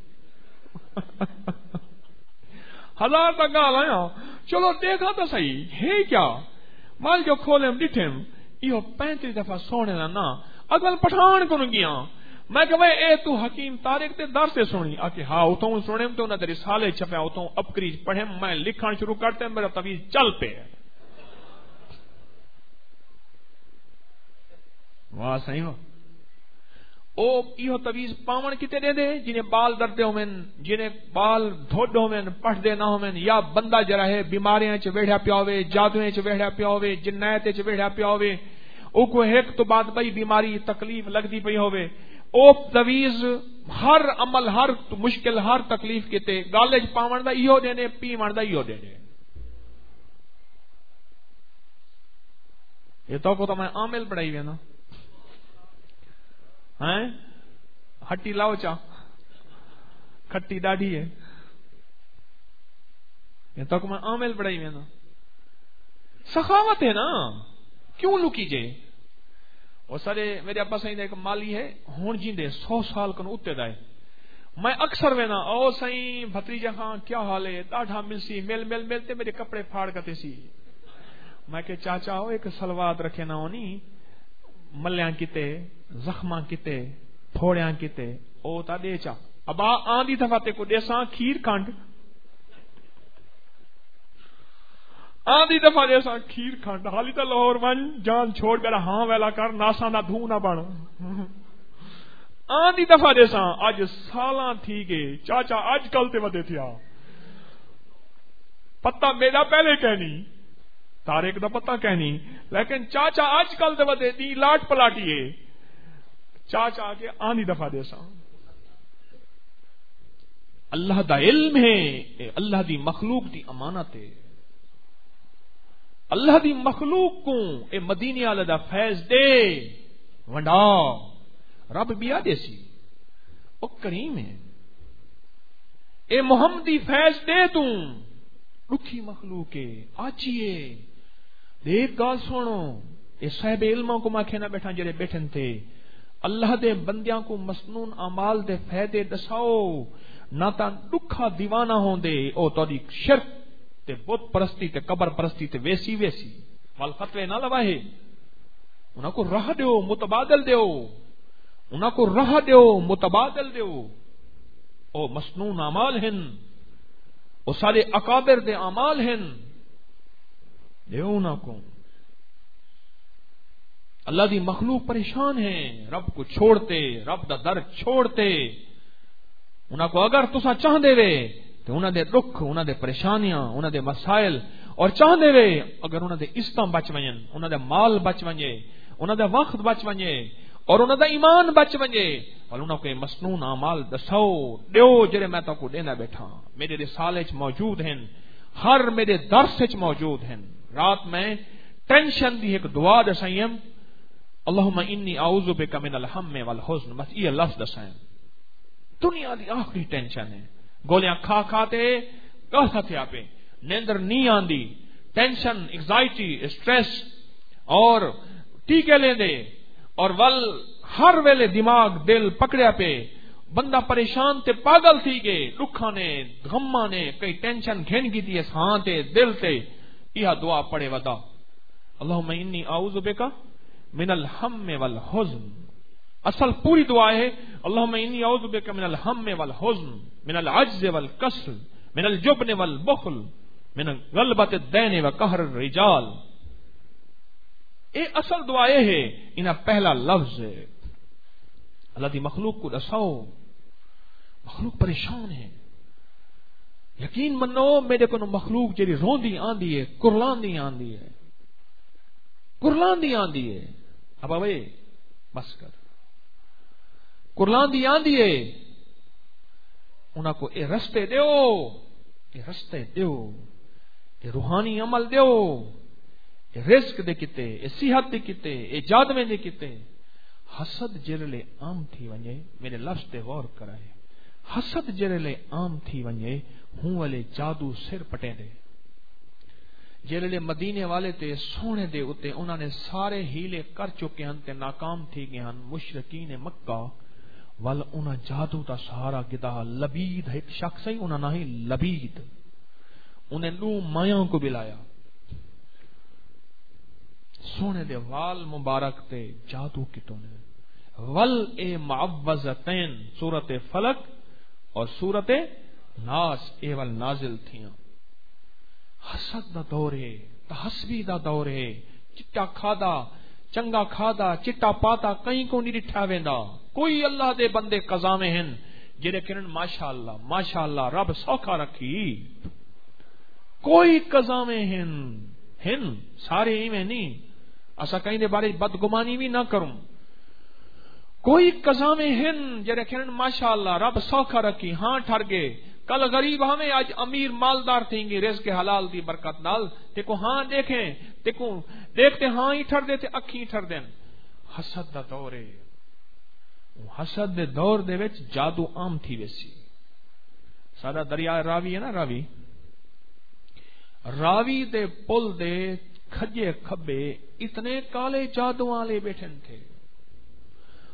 1000 تک گال آیا چلو دیکھا تو صحیح ہے کیا مال جو کھولے ڈٹھے یہ 35 دفعہ سونے نا اگل پٹھان کو گیا. میں کہ اے تو حکیم طارق تے در سے سنی آ کہ ہاں اتوں سنے تو نہ تیری سالے چھپیا اتوں اپکریج پڑھے میں لکھنا شروع کرتے میرا تویز چل پے. واہ صحیح ہو او یہ تویز پاون کتے دے دے جنہیں بال دردے ہومن جنہیں بال دھوڈ ہومن پڑھ دے نہ ہومن یا بندہ جرا ہے بیماریاں چ ویڑھیا پیا ہوے جادویں چ ویڑھیا پیا ہوے جنایت چ ویڑھیا پیا ہوے او کو ایک تو بعد بئی بیماری تکلیف لگدی پئی ہوے او تویز ہر عمل ہر مشکل ہر تکلیف کتے گالج پاون دا ایو دینے پیون دا ایو دینے. یہ تو میں عامل پڑھائی ہوئے نا ہٹی لاؤ چا کھٹی ڈاڑھی ہے یہ تو میں عامل پڑھائی ہوئے نا. سخاوت ہے نا کیوں لکی جے وہ سارے میرے ابا سائیں ایک مالی ہے ہون جیندے 100 سال کن اتے دائے میں اکثر وینا او سائیں بھتریجا خان کیا حال ہے ڈاڈھا ملسی ملتے میرے کپڑے پھاڑ کتے سی میں کہ چاچا ہو ایک سلوات رکھے نہ ہونی ملیاں کتے زخماں کتے پھوڑیاں کتے او تا دے چا ابا آندھی دفعہ تے کو دیساں کھیر کھنڈ آندھی دفعہ دیساں کھیر کھنڈ حالی تا لاہور ون جان چھوڑ بیڑا ہاں ویلا کر ناسا نہ دھوں نہ بن آندھی دفعہ دیساں اج سالاں تھی گئے چاچا اج کل تے ودے تھیا پتہ میرا پہلے کہنی تاریخ دا پتہ کہنی لیکن چاچا اج کل تے ودے دی لاٹ پلاٹیے چاچا کے آندھی دفعہ دیساں اللہ دا علم ہے اللہ دی مخلوق دی امانت ہے اللہ دی مخلوق کو اے مدینے والے دا فیض دے ونڈا رب بیا دیسی او کریم ہے اے محمدی فیض دے توں رکھی مخلوق ہے آچیے دیکھ گال سنو اے صاحب علموں کو ماں کھینا بیٹھا جڑے بیٹھن تھے اللہ دے بندیاں کو مسنون اعمال دے فائدے دساؤ نہ تا دکھا دیوانہ ہوں دے او توڑی شرک تے بت پرستی تے قبر پرستی تے ویسی وال فتوے نہ لواہے انہاں کو راہ دیو متبادل دیو انہاں کو راہ دیو متبادل دیو او مسنون اعمال ہن او سارے اکابر دے اعمال ہن دیو انہاں کو اللہ دی مخلوق پریشان ہے رب کو چھوڑتے رب دا در چھوڑتے انہاں کو اگر تسا چاہ دے وے تو انہاں دے دکھ انہاں دے پریشانیاں انہاں دے مسائل اور چاہ دے وے اگر انہاں دے عزتاں بچ ونجن انہاں دے مال بچ ونجے انہاں دے وقت بچ ونجے اور انہاں دا ایمان بچ ونجے اور انہاں کو مسنون اعمال دساؤ دیو جڑے میں تو کو دینا بیٹھا میرے رسالے وچ موجود ہیں ہر میرے درس وچ موجود ہیں رات میں ٹینشن دی ایک دعا دسائیں اللہم انی اعوذ بک من الہم والحزن بس یہ لفظ دسائیں دنیا دی آخری ٹینشن ہے گولیاں کھا کھاتے کہا تھے آپ نیندر نہیں آندی ٹینشن ایگزائٹی اسٹریس اور ٹیکے لے دے اور ول ہر ویلے دماغ دل پکڑیا پہ بندہ پریشان تے پاگل تھی گئے دکھا نے غماں نے کئی ٹینشن گھن کی تھی ہاں تے دل تے یہ دعا پڑے ودا اللہم انی اعوذ بک من الہم والحزن اصل پوری دعا ہے اللہم انی اعوذ بک من الہم والحزن من العجز والکسل من الجبن والبخل من غلبۃ الدین وقہر الرجال اے اصل دعا یہ ہے انہا پہلا لفظ ہے اللہ دی مخلوق کو دساؤ مخلوق پریشان ہے یقین منو میرے کو مخلوق جیری روندی آندی ہے کرلاندی آندی ہے کرلاندی آندی ہے اب اوے بس کر کرلاندی آندی ہے انہاں کو اے رستے دیو اے روحانی عمل دیو اے رزق دے کتے اے صحت دے کتے اے جادویں دے کتے حسد جرلے عام تھی ونجے میرے لفظ تے غور کرائے حسد جرلے عام تھی ونجے ہوں والے جادو سر پٹے دے جرلے مدینے والے تے سونے دے اتے انہاں نے سارے ہیلے کر چکے ہن تے ناکام تھی گئے ہن مشرکین مکہ ول انہاں جادو دا سہارا گدا لبید ایک شخص ہی انہاں نہیں لبید انہیں لو مایاں کو بلایا سونے دے وال مبارک تے جادو کتوں نے ول اے معوذتین سورت فلک اور سورت ناس اے ول نازل تھیاں حسد دا دور ہے تحسبی دا دور ہے چٹا کھادا چنگا کھادا چٹا پاتا کہیں کو نہیں ڈٹھا ویندا کوئی اللہ دے بندے قضا میں ہیں جڑے کہن ماشاءاللہ رب سوکھا رکھی کوئی قضا میں ہیں سارے ایویں نہیں اسا کہیں دے بارے بدگمانی بھی نہ کروں کوئی قضا میں ہیں جڑے کہن ماشاءاللہ رب سوکھا رکھی ہاں ٹھر گئے کل غریب ہمیں آج امیر مالدار تھیں گے رزق حلال دی برکت نال دیکھو ہاں دیکھیں دیکھو دیکھتے ہاں ہی ٹھر دیتے اکھی ہی ٹھر دیں حسد دا دور ہے حسد دے دور دے وچ جادو عام تھی ویسی سارا دریا راوی ہے نا راوی دے پل دے کھجے کھبے اتنے کالے جادو والے بیٹھے تھے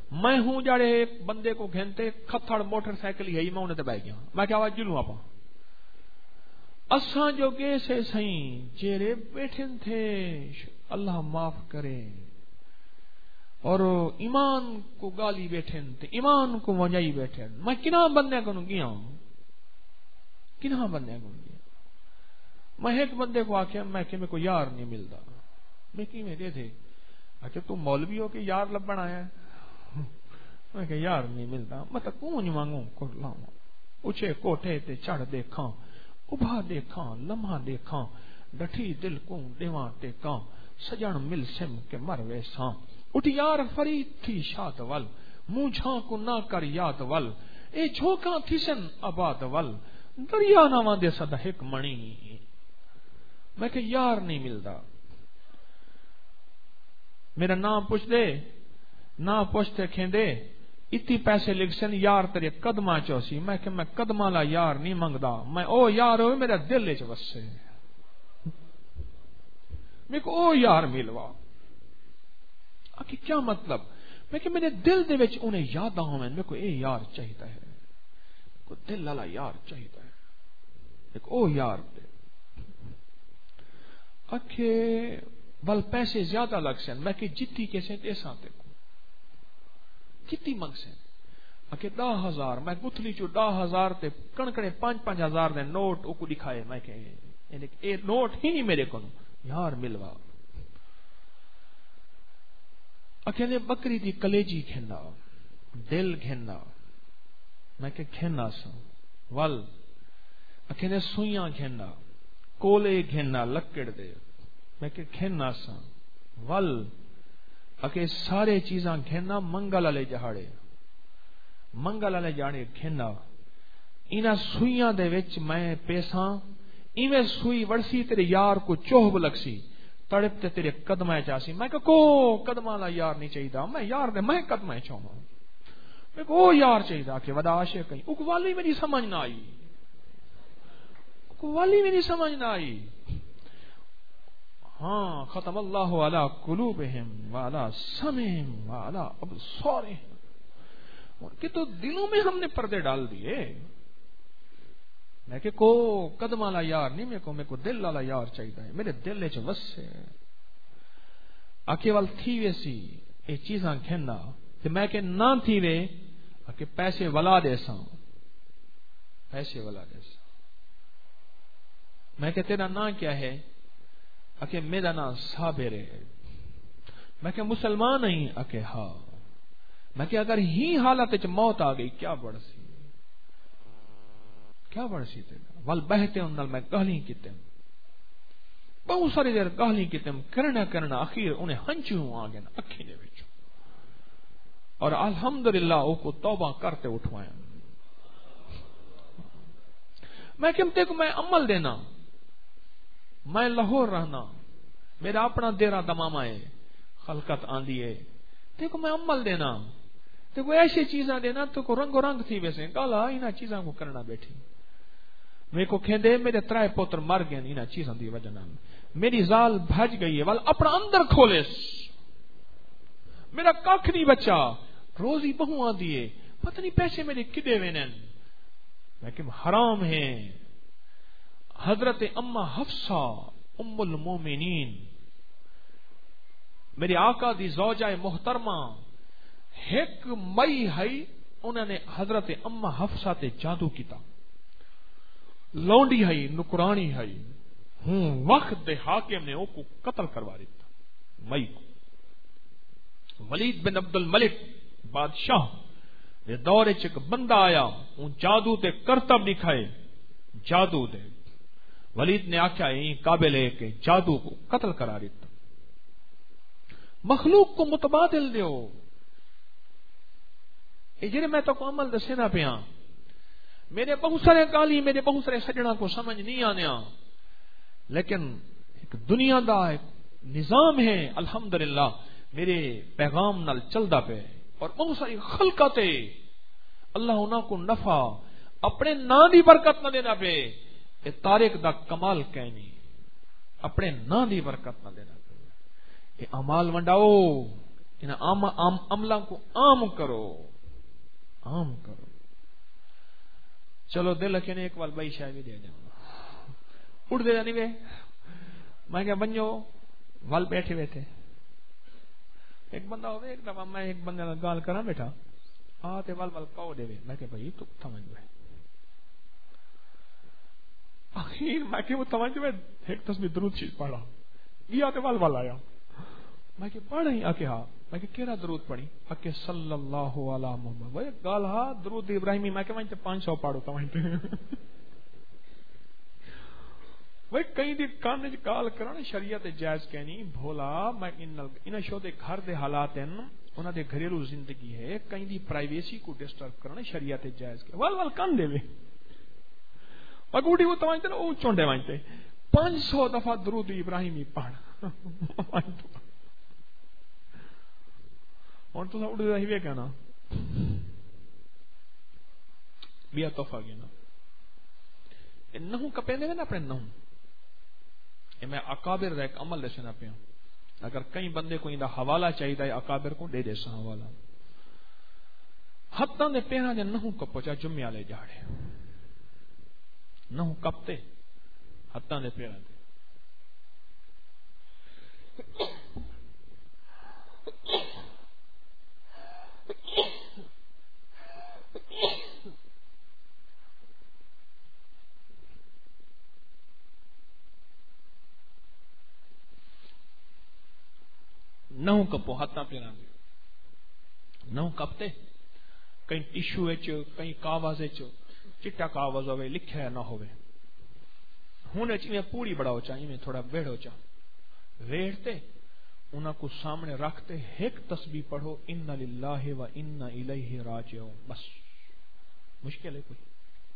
میں ہوں جڑے ایک بندے کو گھنتے کھتڑ موٹر سائیکل ہی میں انہیں تے بیٹھ گیا میں کیا آواز جلوں آپ اساں جو گئے سے سہیں جیرے بیٹھے تھے اللہ معاف کرے اور ایمان کو گالی بیٹھے تھے ایمان کو وجائی بیٹھے میں کنہ بندے کو گیا کنہ بندے کو گیا میں ایک بندے کو آخیا میں کہ میرے کو یار نہیں ملتا میں کی میں دے تھے اچھا تم مولوی ہو کہ یار لبن آیا ہے میں کہ یار نہیں ملتا میں تو کون مانگوں کو لاؤں اچھے کوٹھے تے چڑھ دیکھاں ابھا دیکھاں لمحہ دیکھاں ڈٹھی دل کو دیواں ٹیکاں سجن مل سم کے مر ویساں اٹھ یار فرید تھی شاد ول منہ جھاں کو نہ کر یاد ول اے جھوکاں تھی سن آباد ول دریا نہ دے صدا ایک منی میں کہ یار نہیں ملتا میرا نام پوچھ دے نہ پوچھتے کھیندے اتی پیسے لکھ سن یار تیرے قدمہ چوسی میں کہ میں قدمہ لا یار نہیں منگدا میں او یار ہوئے میرا دل لے چوسے میں کو او یار ملوا آکے کیا مطلب میں کہ میرے دل دے وچ انہیں یاد آؤں میں کو اے یار چاہیتا ہے کو دل لالا یار چاہیتا ہے ایک او یار دے آکے بل پیسے زیادہ لگ سن میں کہ جتی کیسے ایسا تے کو کتی منگ سن آکے 10,000 میں گتھلی چو 10,000 تے کنکڑے 5,000 دے نوٹ او کو دکھائے میں کہ اے نوٹ ہی نہیں میرے کو یار ملوا اکیلے بکری دی کلیجی کھینا دل گھننا میں کہ کھینا سا ول اکیلے سوئیاں گھننا کولے گھننا لکڑ دے میں کہ کھینا سا ول اکے سارے چیزاں گھننا منگل والے جہاڑے منگل والے جانے کھینا انہاں سوئیاں دے وچ میں پیساں ایویں سوئی ورسی تیرے یار کو چوہب لگسی تڑپ تے تیرے قدمہ چاسی میں کہ کو قدمہ لا یار نہیں چاہیدا میں یار دے میں قدمہ چاہوں میں کو یار چاہیدا کہ ودا عاشق کہیں اکوالی میری سمجھ نہ آئی اکوالی میری سمجھ نہ آئی ہاں ختم اللہ علی قلوبہم وعلی سمعہم وعلی ابصارہم کہ تو دلوں میں ہم نے پردے ڈال دیے میں کہ کو قدم والا یار نہیں میں کو دل والا یار چاہیے میرے دل چ وسے آکے وال تھی ویسی اے چیزاں کھینا تے میں کہ نہ تھی وے آکے پیسے ولا دے سا پیسے ولا دے سا میں کہ تیرا نام کیا ہے آکے میرا نام صابر ہے میں کہ مسلمان نہیں آکے ہاں میں کہ اگر ہی حالت چ موت آ گئی کیا بڑسی کیا بڑسی تیرا ول بہتے ان میں گالی کیتے بہت ساری دیر گالی کیتے کرنا اخیر انہیں ہنچوں آ گئے اکھی دے وچ اور الحمدللہ او کو توبہ کرتے اٹھوایا میں کہتے کو میں عمل دینا میں لاہور رہنا میرا اپنا دیرا دمامہ ہے خلقت آندی ہے دیکھو میں عمل دینا تو کوئی ایسی چیزاں دینا تو کو رنگ و رنگ تھی ویسے گالا انہاں چیزاں کو کرنا بیٹھی میرے کو کہندے میرے ترائے پوتر مر گئے انہاں چیزاں دی وجہ نال میری زال بھج گئی ہے ول اپنا اندر کھولس میرا کاکھ نہیں بچا روزی بہو آندی ہے پتہ نہیں پیسے میرے کدے وینن لیکن حرام ہے حضرت اما حفصہ ام المومنین میرے آقا دی زوجہ محترمہ ایک مئی ہے انہوں نے حضرت اما حفصہ تے جادو کیتا لونڈی ہے نکرانی ہے وقت دے حاکم نے او کو قتل کروا دیتا مئی کو ولید بن عبد الملک بادشاہ دے دورے چ بندہ آیا اون جادو تے کرتب دکھائے جادو دے ولید نے آخیا یہ قابل ہے کہ جادو کو قتل کرا دیتا مخلوق کو متبادل دیو جی میں تو کو عمل دسے نہ پیا میرے بہت سارے گالی میرے بہت سارے سجنا کو سمجھ نہیں آنے لیکن ایک دنیا دا ایک نظام ہے الحمدللہ میرے پیغام نال چلدا پہ اور بہت ساری خلقت اللہ انہاں کو نفع اپنے نا دی برکت نہ دینا پہ یہ تارک دا کمال کہنی اپنے نا دی برکت نہ دینا پہ یہ اعمال ونڈاؤ ان عملہ کو عام کرو، عام کرو. چلو دل کے نے ایک بار بئی شاید بھی دے جاؤں اٹھ دے جانی وے میں کیا بنجو وال بیٹھے ہوئے تھے. ایک بندہ ہوئے ایک دفعہ میں ایک بندے گال کرا بیٹھا آتے وال وال کاؤ دے میں کہ بھائی تو تمنجو ہے آخر میں کہ وہ تمنجو ہے ایک تصویر درود چیز پڑھا یہ آتے وال وال آیا میں کہ پڑھ رہی آکے ہاں میں کہ کیرا درود پڑھی آکے صلی اللہ علیہ محمد وہ گال ہاں درود ابراہیمی میں کہ وہاں 500 پاڑو تو وہاں وہ کئی دی کان وچ گال کرن شریعت جائز کہنی بھولا میں ان شو دے گھر دے حالات ہیں انہاں دے گھریلو زندگی ہے کئی دی پرائیویسی کو ڈسٹرب کرن شریعت جائز کہ ول ول کان دے وے اگوڑی وہ توانتے او چونڈے وانتے 500 دفعہ درود ابراہیمی پڑھ اور تو اڑ رہی وے کہنا بیا توفہ گنا نہوں کپیندے نا اپنے نہوں میں اکابر دا ایک عمل دسنا پیا اگر کئی بندے کو ان حوالہ چاہیے اکابر کو دے سا حوالہ ہتھاں دے پیراں دے نہوں کپو چا جمعے والے جاڑے نہوں کپتے ہتھاں دے پیراں دے نہوں کپو ہاتھاں پیراں دے نہوں کپتے کئی ٹیشو کئی کاغذ چٹا کاغذ ہوئے لکھیا نہ ہوئے ہن میں پوری بڑاؤ چاہیے میں تھوڑا ویڑو چا ویڑتے انہاں کو سامنے رکھتے ایک تسبیح پڑھو ان للہ و انا الیہ راجعون بس مشکل ہے کوئی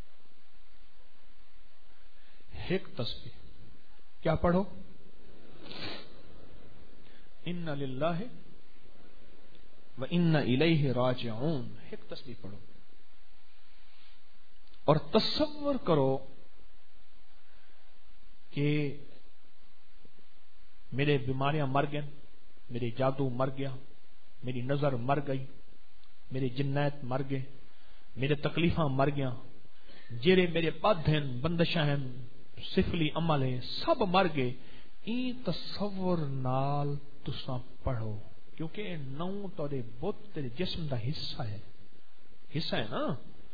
ایک تسبیح کیا پڑھو ان للہ و انا الیہ راجعون ایک تسبیح پڑھو اور تصور کرو کہ میرے بیماریاں مر گئیں میرے جادو مر گیا میری نظر مر گئی میرے جنات مر گئے میرے تکلیفاں مر گیا جیرے میرے پد ہیں بندشاں ہیں سفلی عمل ہے سب مر گئے این تصور نال تساں پڑھو کیونکہ نو تیرے بت تیرے جسم دا حصہ ہے نا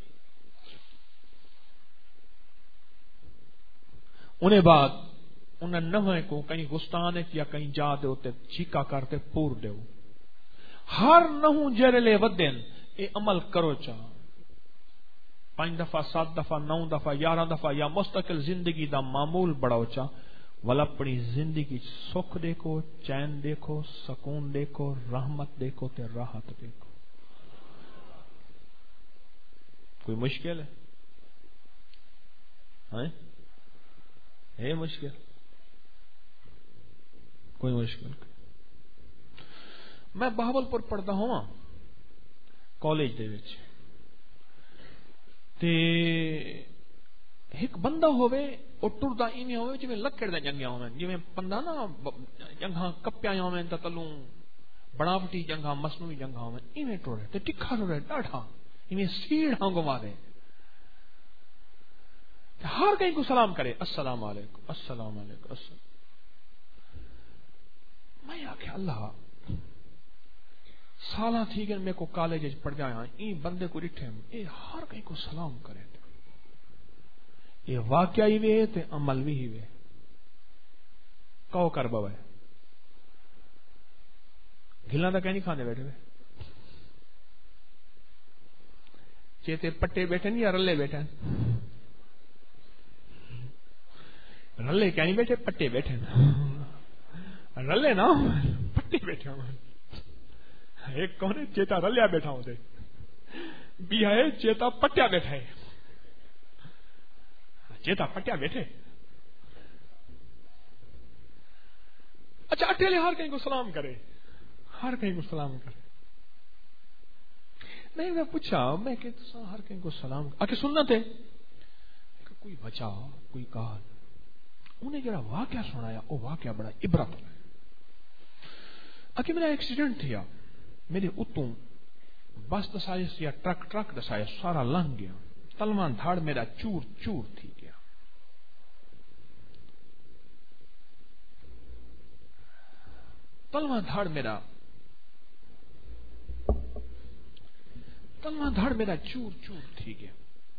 انہیں بعد انہیں نویں کو کہیں گستانے یا کہیں جا دے ہوتے چیکا کرتے پور دے ہر نہوں جیرے لے ودین اے عمل کرو چاہ 5 دفعہ 7 دفعہ 9 دفعہ 11 دفعہ یا مستقل زندگی دا معمول بڑھاؤ چاہ والا اپنی زندگی سکھ دیکھو چین دیکھو سکون دیکھو رحمت دیکھو تے راحت دیکھو کوئی مشکل ہے مشکل کوئی مشکل میں بہاولپور پڑھتا ہوں کالج دے وچ تے ایک بندہ ہوئے اور ٹردا ایویں ہوئے جویں لکڑ دے جنگیاں ہوئیں جویں بندہ نا جنگاں کپیاں ہوئیں تے تلوں بناوٹی جنگاں مصنوعی جنگاں ہوئیں ایویں ٹرے تے ٹکھا ٹرے ڈاٹھا ایویں سیڑ ہانگو مارے ہر کہیں کو سلام کرے السلام علیکم السلام علیکم السلام میں آکھیا اللہ سالاں تھی گئے میں کو کالج پڑھ جایا این بندے کو ڈٹھے اے ہر کہیں کو سلام کرے یہ واقعہ ہی وے تے عمل بھی ہی وے کہو کر بوے گھلاں دا کہیں نہیں کھانے بیٹھے وے چیتے پٹے بیٹھے یا رلے بیٹھے رلے کہیں نہیں بیٹھے پٹے بیٹھے رلے نا پٹے بیٹھے ایک کون چیتا رلیا بیٹھا ہوں بھی ہے چیتا پٹیا بیٹھا ہے چیتا پٹیا بیٹھے اچھا اٹھیلے ہر کہیں کو سلام کرے ہر کہیں کو سلام کرے نہیں میں پوچھا میں کہ ہر کہیں کو سلام آکے سننا تھے کوئی بچا کوئی کال انہیں جڑا واقعہ سنایا وہ واقعہ بڑا عبرت ہے آکے میرا ایکسیڈنٹ تھیا میرے اتوں بس دسائس یا ٹرک دسائس سارا لنگ گیا تلواں دھڑ میرا چور چور تھی گیا تلواں دھڑ میرا چور چور تھی گیا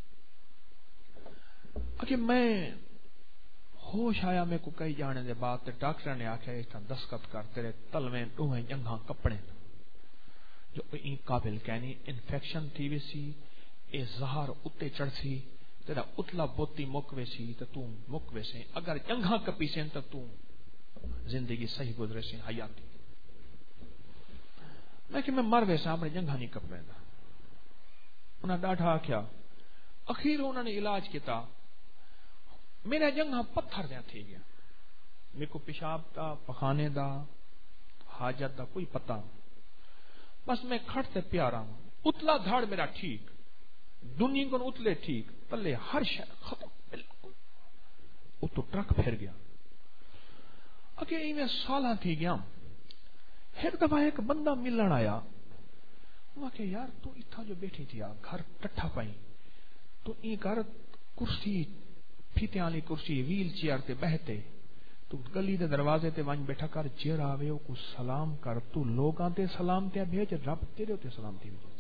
اگے میں ہوش آیا میں کو کئی جانے دے بعد ڈاکٹر نے آخیا اس دستخط کر تیرے تلویں ڈوہیں جنگاں کپڑے جو این قابل کہنی انفیکشن تھی ویسی اے زہر اتے چڑھ سی تیرا اتلا بوتی مک ویسی تو تو مک ویسے اگر جنگاں کپی سین تو تو زندگی صحیح گزرے سی حیاتی میں کہ میں مر ویسا اپنے جنگاں نہیں کپ ویندا انہاں ڈاٹھا آخیا اخیر انہوں نے علاج کیتا میرا جنگاں پتھر دیا تھی گیا میرے کو پیشاب دا پخانے دا حاجت دا کوئی پتہ بس میں کھڑتے پیارا ہوں اتلا دھاڑ میرا ٹھیک دنیا کو اتلے ٹھیک تلے ہر شے ختم بالکل وہ تو ٹرک پھر گیا اگے میں سالہ تھی گیا ایک دفعہ ایک بندہ ملن آیا وہ کہ یار تو اتھا جو بیٹھی تھی گھر ٹٹھا پائی تو این گھر کرسی پھیتیاں والی کرسی ویل چیئر تے بہتے تو گلی دے دروازے تے ون بیٹھا کر چیر آوے کو سلام کر تو لوگاں تے سلام تے بھیج رب تیرے تے سلام تے بھیج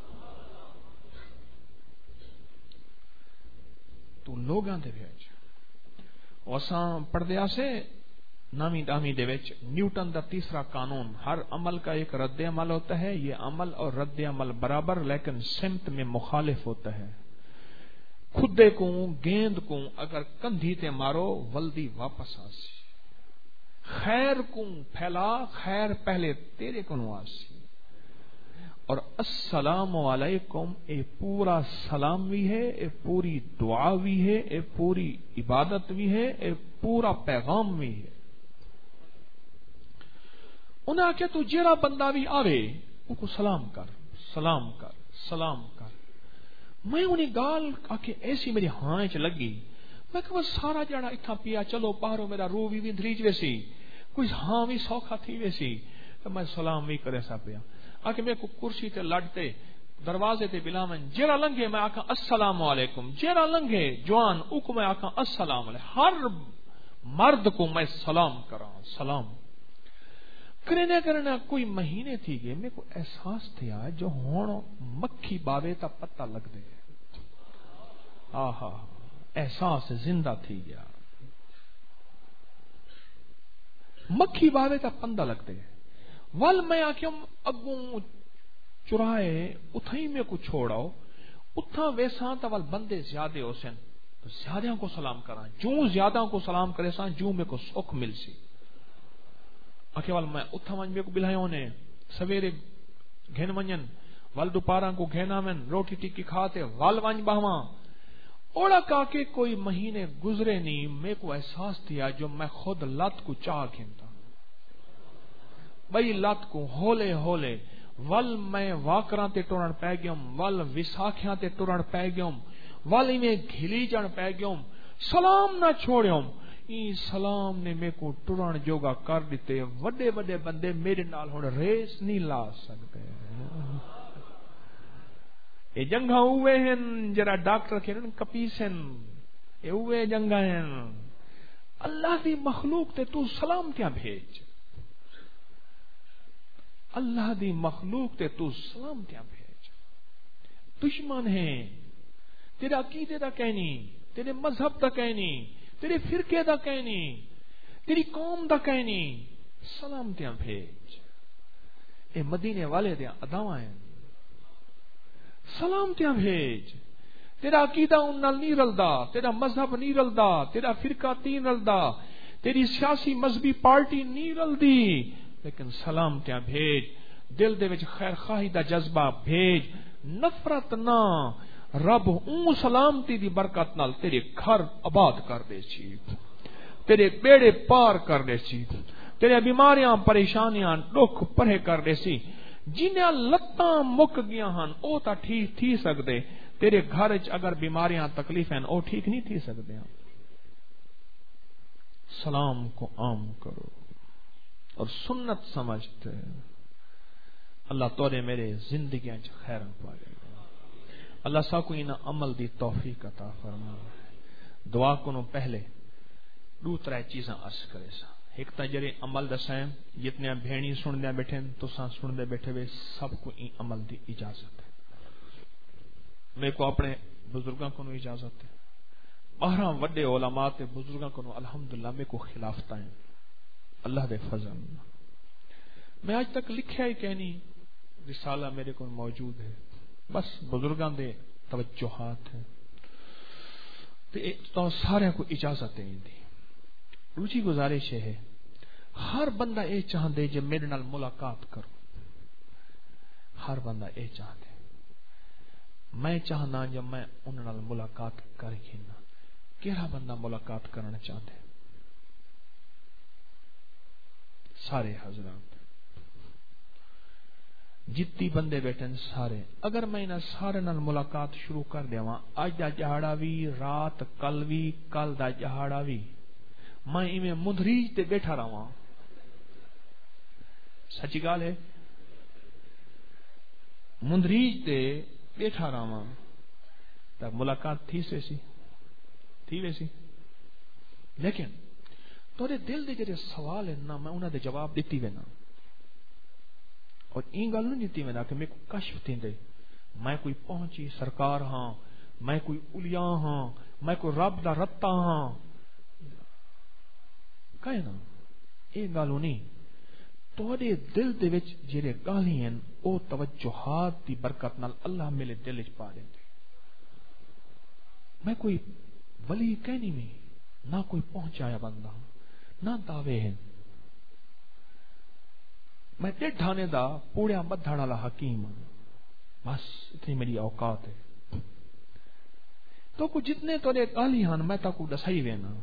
تو لوگاں تے بھیج اساں پڑھدے آسے نامی دامی دے وچ نیوٹن دا تیسرا قانون ہر عمل کا ایک رد عمل ہوتا ہے یہ عمل اور رد عمل برابر لیکن سمت میں مخالف ہوتا ہے خودے کو گیند کو اگر کندھی تے مارو ولدی واپس آسی خیر کو پھیلا خیر پہلے تیرے کو آسی اور السلام علیکم اے پورا سلام بھی ہے اے پوری دعا بھی ہے اے پوری عبادت بھی ہے اے پورا پیغام بھی ہے انہیں آکے تو جیڑا بندہ بھی آوے ان کو سلام کر سلام کر سلام کر میں انہیں گال آکے ایسی میری ہانچ لگی میں کہ وہ سارا جڑا اتھا پیا چلو پارو میرا روح بھی دھریج ویسی کوئی ہاں بھی سوکھا تھی ویسی تو میں سلام بھی کرے سا پیا آکے میں کو کرسی تے لڑتے دروازے تے بلامن جیڑا لنگے میں آکھا السلام علیکم جیڑا لنگے جوان او کو میں آکھا السلام علیکم ہر مرد کو میں سلام کراں سلام کرنے کوئی مہینے تھی گئے میرے کو احساس تھیا جو ہون مکھی باوے تا پتہ لگ دے آہا احساس زندہ تھی گیا مکھی باوے تا پندہ لگ دے ول میں آکھیوں اگوں چرائے اتھائی میں کو چھوڑاؤ اتھا ویساں تا ول بندے زیادہ ہو سن تو زیادہ کو سلام کراں جو زیادہ کو سلام کرے ساں جو میں کو سکھ مل سی آکے وال میں اتھا ونج میں کو بلائیوں نے سویرے گھن ونجن وال دوپاراں کو گھنا من روٹی ٹکی کھاتے وال ونج باہواں اوڑا کاکے کوئی مہینے گزرے نہیں میں کو احساس تھیا جو میں خود لات کو چاہ کھینتا بھئی لات کو ہولے ہولے ول میں واکراں تے ٹورن پہ گیوں ول وساکھیاں تے ٹورن پہ گیوں ول میں گھلی جان پہ گیوں سلام نہ چھوڑیوں سلام نے میں کو ٹرن جوگا کر دیتے وڈے وڈے بندے میرے نال ہن ریس نہیں لا سکتے یہ جنگا ہوئے ہیں جرا ڈاکٹر کے کپیسن یہ ہوئے جنگا ہیں اللہ دی مخلوق تے تو سلامتیاں بھیج اللہ دی مخلوق تے تو سلامتیاں بھیج دشمن ہیں تیرا عقیدے دا کہنی تیرے مذہب دا کہنی تیرے فرقے دا کہنی تیری قوم دا کہنی سلامتیاں بھیج اے مدینے والے دیاں اداواں ہیں سلامتیاں بھیج تیرا عقیدہ ان نال نہیں رلدا تیرا مذہب نہیں رلدا تیرا فرقہ نہیں رلدا تیری سیاسی مذہبی پارٹی نہیں رلدی لیکن سلامتیاں بھیج دل دے وچ خیر خواہی دا جذبہ بھیج نفرت نہ رب اون سلامتی دی برکت نال تیرے گھر آباد کر دے سی تیرے بیڑے پار کر دے سی تیرے بیماریاں پریشانیاں دکھ پرے کر دے سی جنہاں لتاں مک گیا ہن او تا ٹھیک تھی سکدے تیرے گھر وچ اگر بیماریاں تکلیفیں او ٹھیک نہیں تھی سکدے سلام کو عام کرو اور سنت سمجھتے اللہ تورے میرے زندگیاں چ خیر پائے اللہ سا کو انہاں عمل دی توفیق عطا فرما دعا کنو پہلے دو ترے چیزاں عرض کرے سا ایک تا جڑے عمل دسائیں جتنے بھیڑی سن دے بیٹھے تساں سن دے بیٹھے وے سب کو این عمل دی اجازت ہے میں کو اپنے بزرگاں کو اجازت ہے 12 وڈے علماء تے بزرگاں کو الحمدللہ میں کو خلافتاں اللہ دے فضل میں آج تک لکھیا ہی کہنی رسالہ میرے کو موجود ہے بس بزرگاں دے توجہات ہیں تو سارے کو اجازت ہے دی دوسری گزارش ہے ہر بندہ اے چاہندے جے میرے نال ملاقات کرو ہر بندہ اے چاہندے میں چاہنا جب میں ان نال ملاقات کر کے نا کیڑا بندہ ملاقات کرنا چاہتے سارے حضرات جتنی بندے بیٹھے سارے اگر میں انہاں سارے نال ملاقات شروع کر دیواں اج دا جہاڑا وی رات کل وی کل دا جہاڑا وی میں ایویں مندریج تے بیٹھا رہواں سچی گل ہے مندریج تے بیٹھا رہواں تے ملاقات تھی ویسی لیکن تورے دل دے جڑے سوال ہیں نا میں انہاں دے جواب دتی وینا اور این گل نہیں دیتی میں کہ میں کوئی کشف تھیندے میں کوئی پہنچی سرکار ہاں میں کوئی اولیاء ہاں میں کوئی رب دا رتا ہاں کہے نا اے گل نہیں تواڈے دل دے وچ جڑے گالی ہیں او توجہات دی برکت نال اللہ میرے دل وچ پا دیندے میں کوئی ولی کہنی میں نہ کوئی پہنچایا بندہ نہ دعوے ہیں میں ڈھانے دا پوڑیا بدھن والا حکیم بس اتنی میری اوقات ہے تو کو جتنے تو گالی ہیں میں تا کو دسائی وینا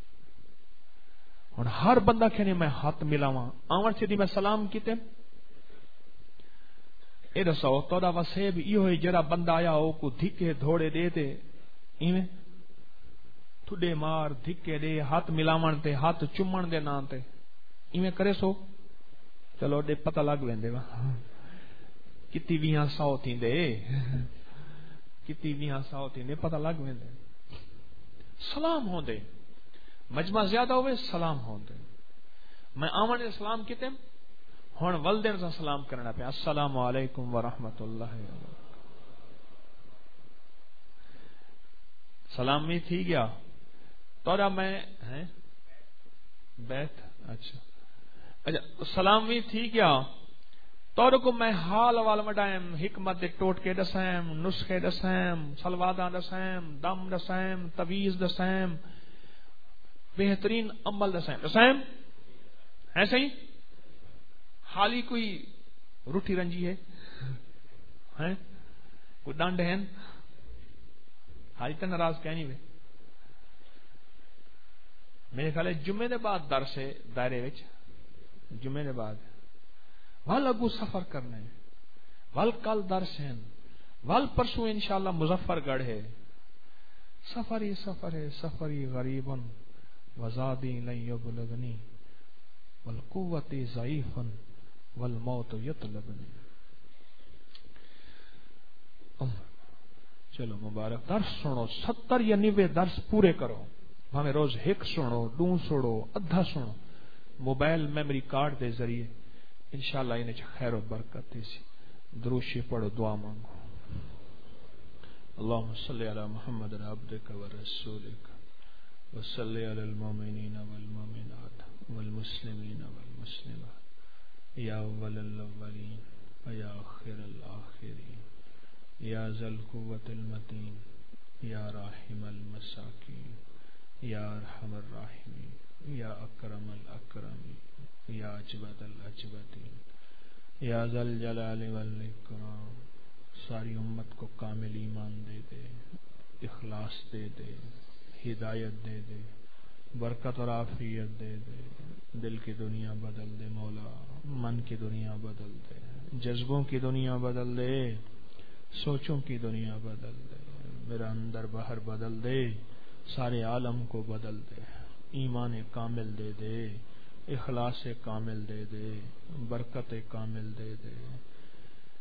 ہن ہر بندہ کہنے میں ہاتھ ملاواں آون سے میں سلام کیتے اے دسو توڑا وسیب ایو ہے جڑا بندہ آیا او کو دھکے دھوڑے دے تے ایویں تھڈے مار دھکے دے ہاتھ ملاون تے ہاتھ چومن دے نام تے ایویں کرے سو چلو دے پتہ لگ ویندے وا کتی 200 تھیندے کتی 200 تھیندے پتہ لگ ویندے سلام ہوندے مجمع زیادہ ہوئے سلام ہوندے میں آمن سلام کیتے ہن ولدن سے سلام کرنا پیا السلام علیکم ورحمۃ اللہ سلام میں تھی گیا توڑا میں ہیں بیت اچھا سلام بھی تھی گیا توڑ کو میں حال وال مڈائم حکمت ٹوٹ کے دسائم نسخے دسائم سلوادہ دسائم دم دسائم تویز دسائم بہترین عمل دسائم ہے صحیح حالی کوئی روٹی رنجی ہے کوئی ڈانڈ ہے حالی تو ناراض کہنی وے میرے خیال ہے جمعے دے بعد درس ہے دائرے وچ جمعے دے بعد وال اگو سفر کرنے وال کل درس ہیں وال پرسوں انشاءاللہ مظفر گڑھ ہے سفری سفری غریبن وزادی لن یبلغنی والقوت ضعیفا والموت یطلبنی چلو مبارک درس سنو 70 یا 90 درس پورے کرو ہمیں روز ایک سنو 2 سنو ادھا سنو موبائل میموری کارڈ دے ذریعے انشاءاللہ انہیں خیر و برکت سی دروشی پڑھو دعا مانگو اللہم صلی علی محمد عبدک و رسولک و صلی علی المومنین والمومنات والمسلمین والمسلمات یا اول الاولین و یا آخر الاخرین یا ذا القوة المتین یا راحم المساکین یا ارحم الراحمین یا اکرم الاکرمین یا اجود الاجودین یا ذا الجلال والاکرام ساری امت کو کامل ایمان دے دے اخلاص دے دے ہدایت دے دے برکت اور عافیت دے دے دل کی دنیا بدل دے مولا من کی دنیا بدل دے جذبوں کی دنیا بدل دے سوچوں کی دنیا بدل دے میرا اندر باہر بدل دے سارے عالم کو بدل دے ایمان کامل دے دے اخلاص کامل دے دے برکت کامل دے دے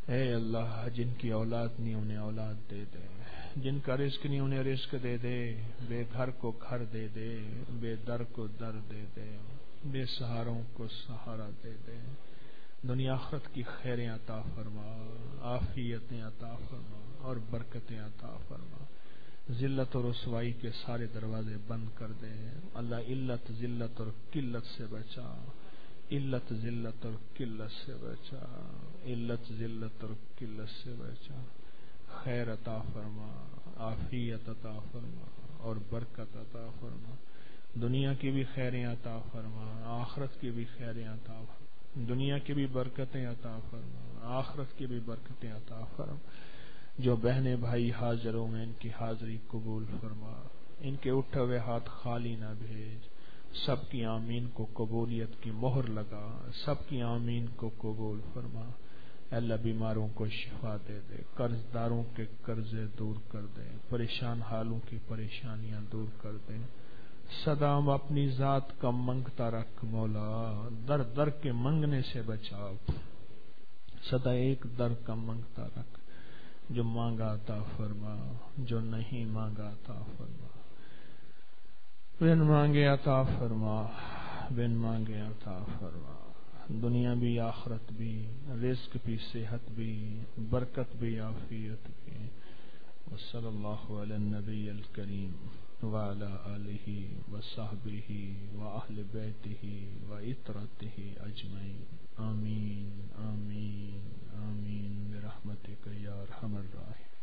اے اللہ جن کی اولاد نہیں انہیں اولاد دے دے، جن کا رزق نہیں انہیں رزق دے دے، بے گھر کو گھر دے دے، بے در کو در دے دے، بے سہاروں کو سہارا دے دے، دنیا آخرت کی خیریں عطا فرما، عافیتیں عطا فرما اور برکتیں عطا فرما، ذلت اور رسوائی کے سارے دروازے بند کر دے اللہ، علت ذلت اور قلت سے بچا، علت ذلت اور قلت سے بچا، علت ذلت اور قلت سے بچا، خیر عطا فرما، عافیت عطا فرما اور برکت عطا فرما، دنیا کی بھی خیریں عطا فرما، آخرت کی بھی خیریں عطا فرما، دنیا کی بھی برکتیں عطا فرما، آخرت کی بھی برکتیں عطا فرما۔ جو بہنیں بھائی حاضر ہوں ان کی حاضری قبول فرما، ان کے اٹھے ہوئے ہاتھ خالی نہ بھیج، سب کی آمین کو قبولیت کی مہر لگا، سب کی آمین کو قبول فرما۔ اللہ بیماروں کو شفا دے دے، قرض داروں کے قرضے دور کر دے، پریشان حالوں کی پریشانیاں دور کر دے، سدا ہم اپنی ذات کا منگتا رکھ مولا، در در کے منگنے سے بچا، سدا ایک در کا منگتا رکھ، جو مانگا عطا فرما، جو نہیں مانگا عطا فرما، بن مانگے عطا فرما، بن مانگے عطا فرما، دنیا بھی آخرت بھی، رزق بھی صحت بھی، برکت بھی عافیت بھی۔ وصلی اللہ علی النبی الکریم وعلی آلہ وصحبہ واہل بیتہ وعترتہ اجمعین، آمین آمین آمین برحمتک یا ارحم الراحمین۔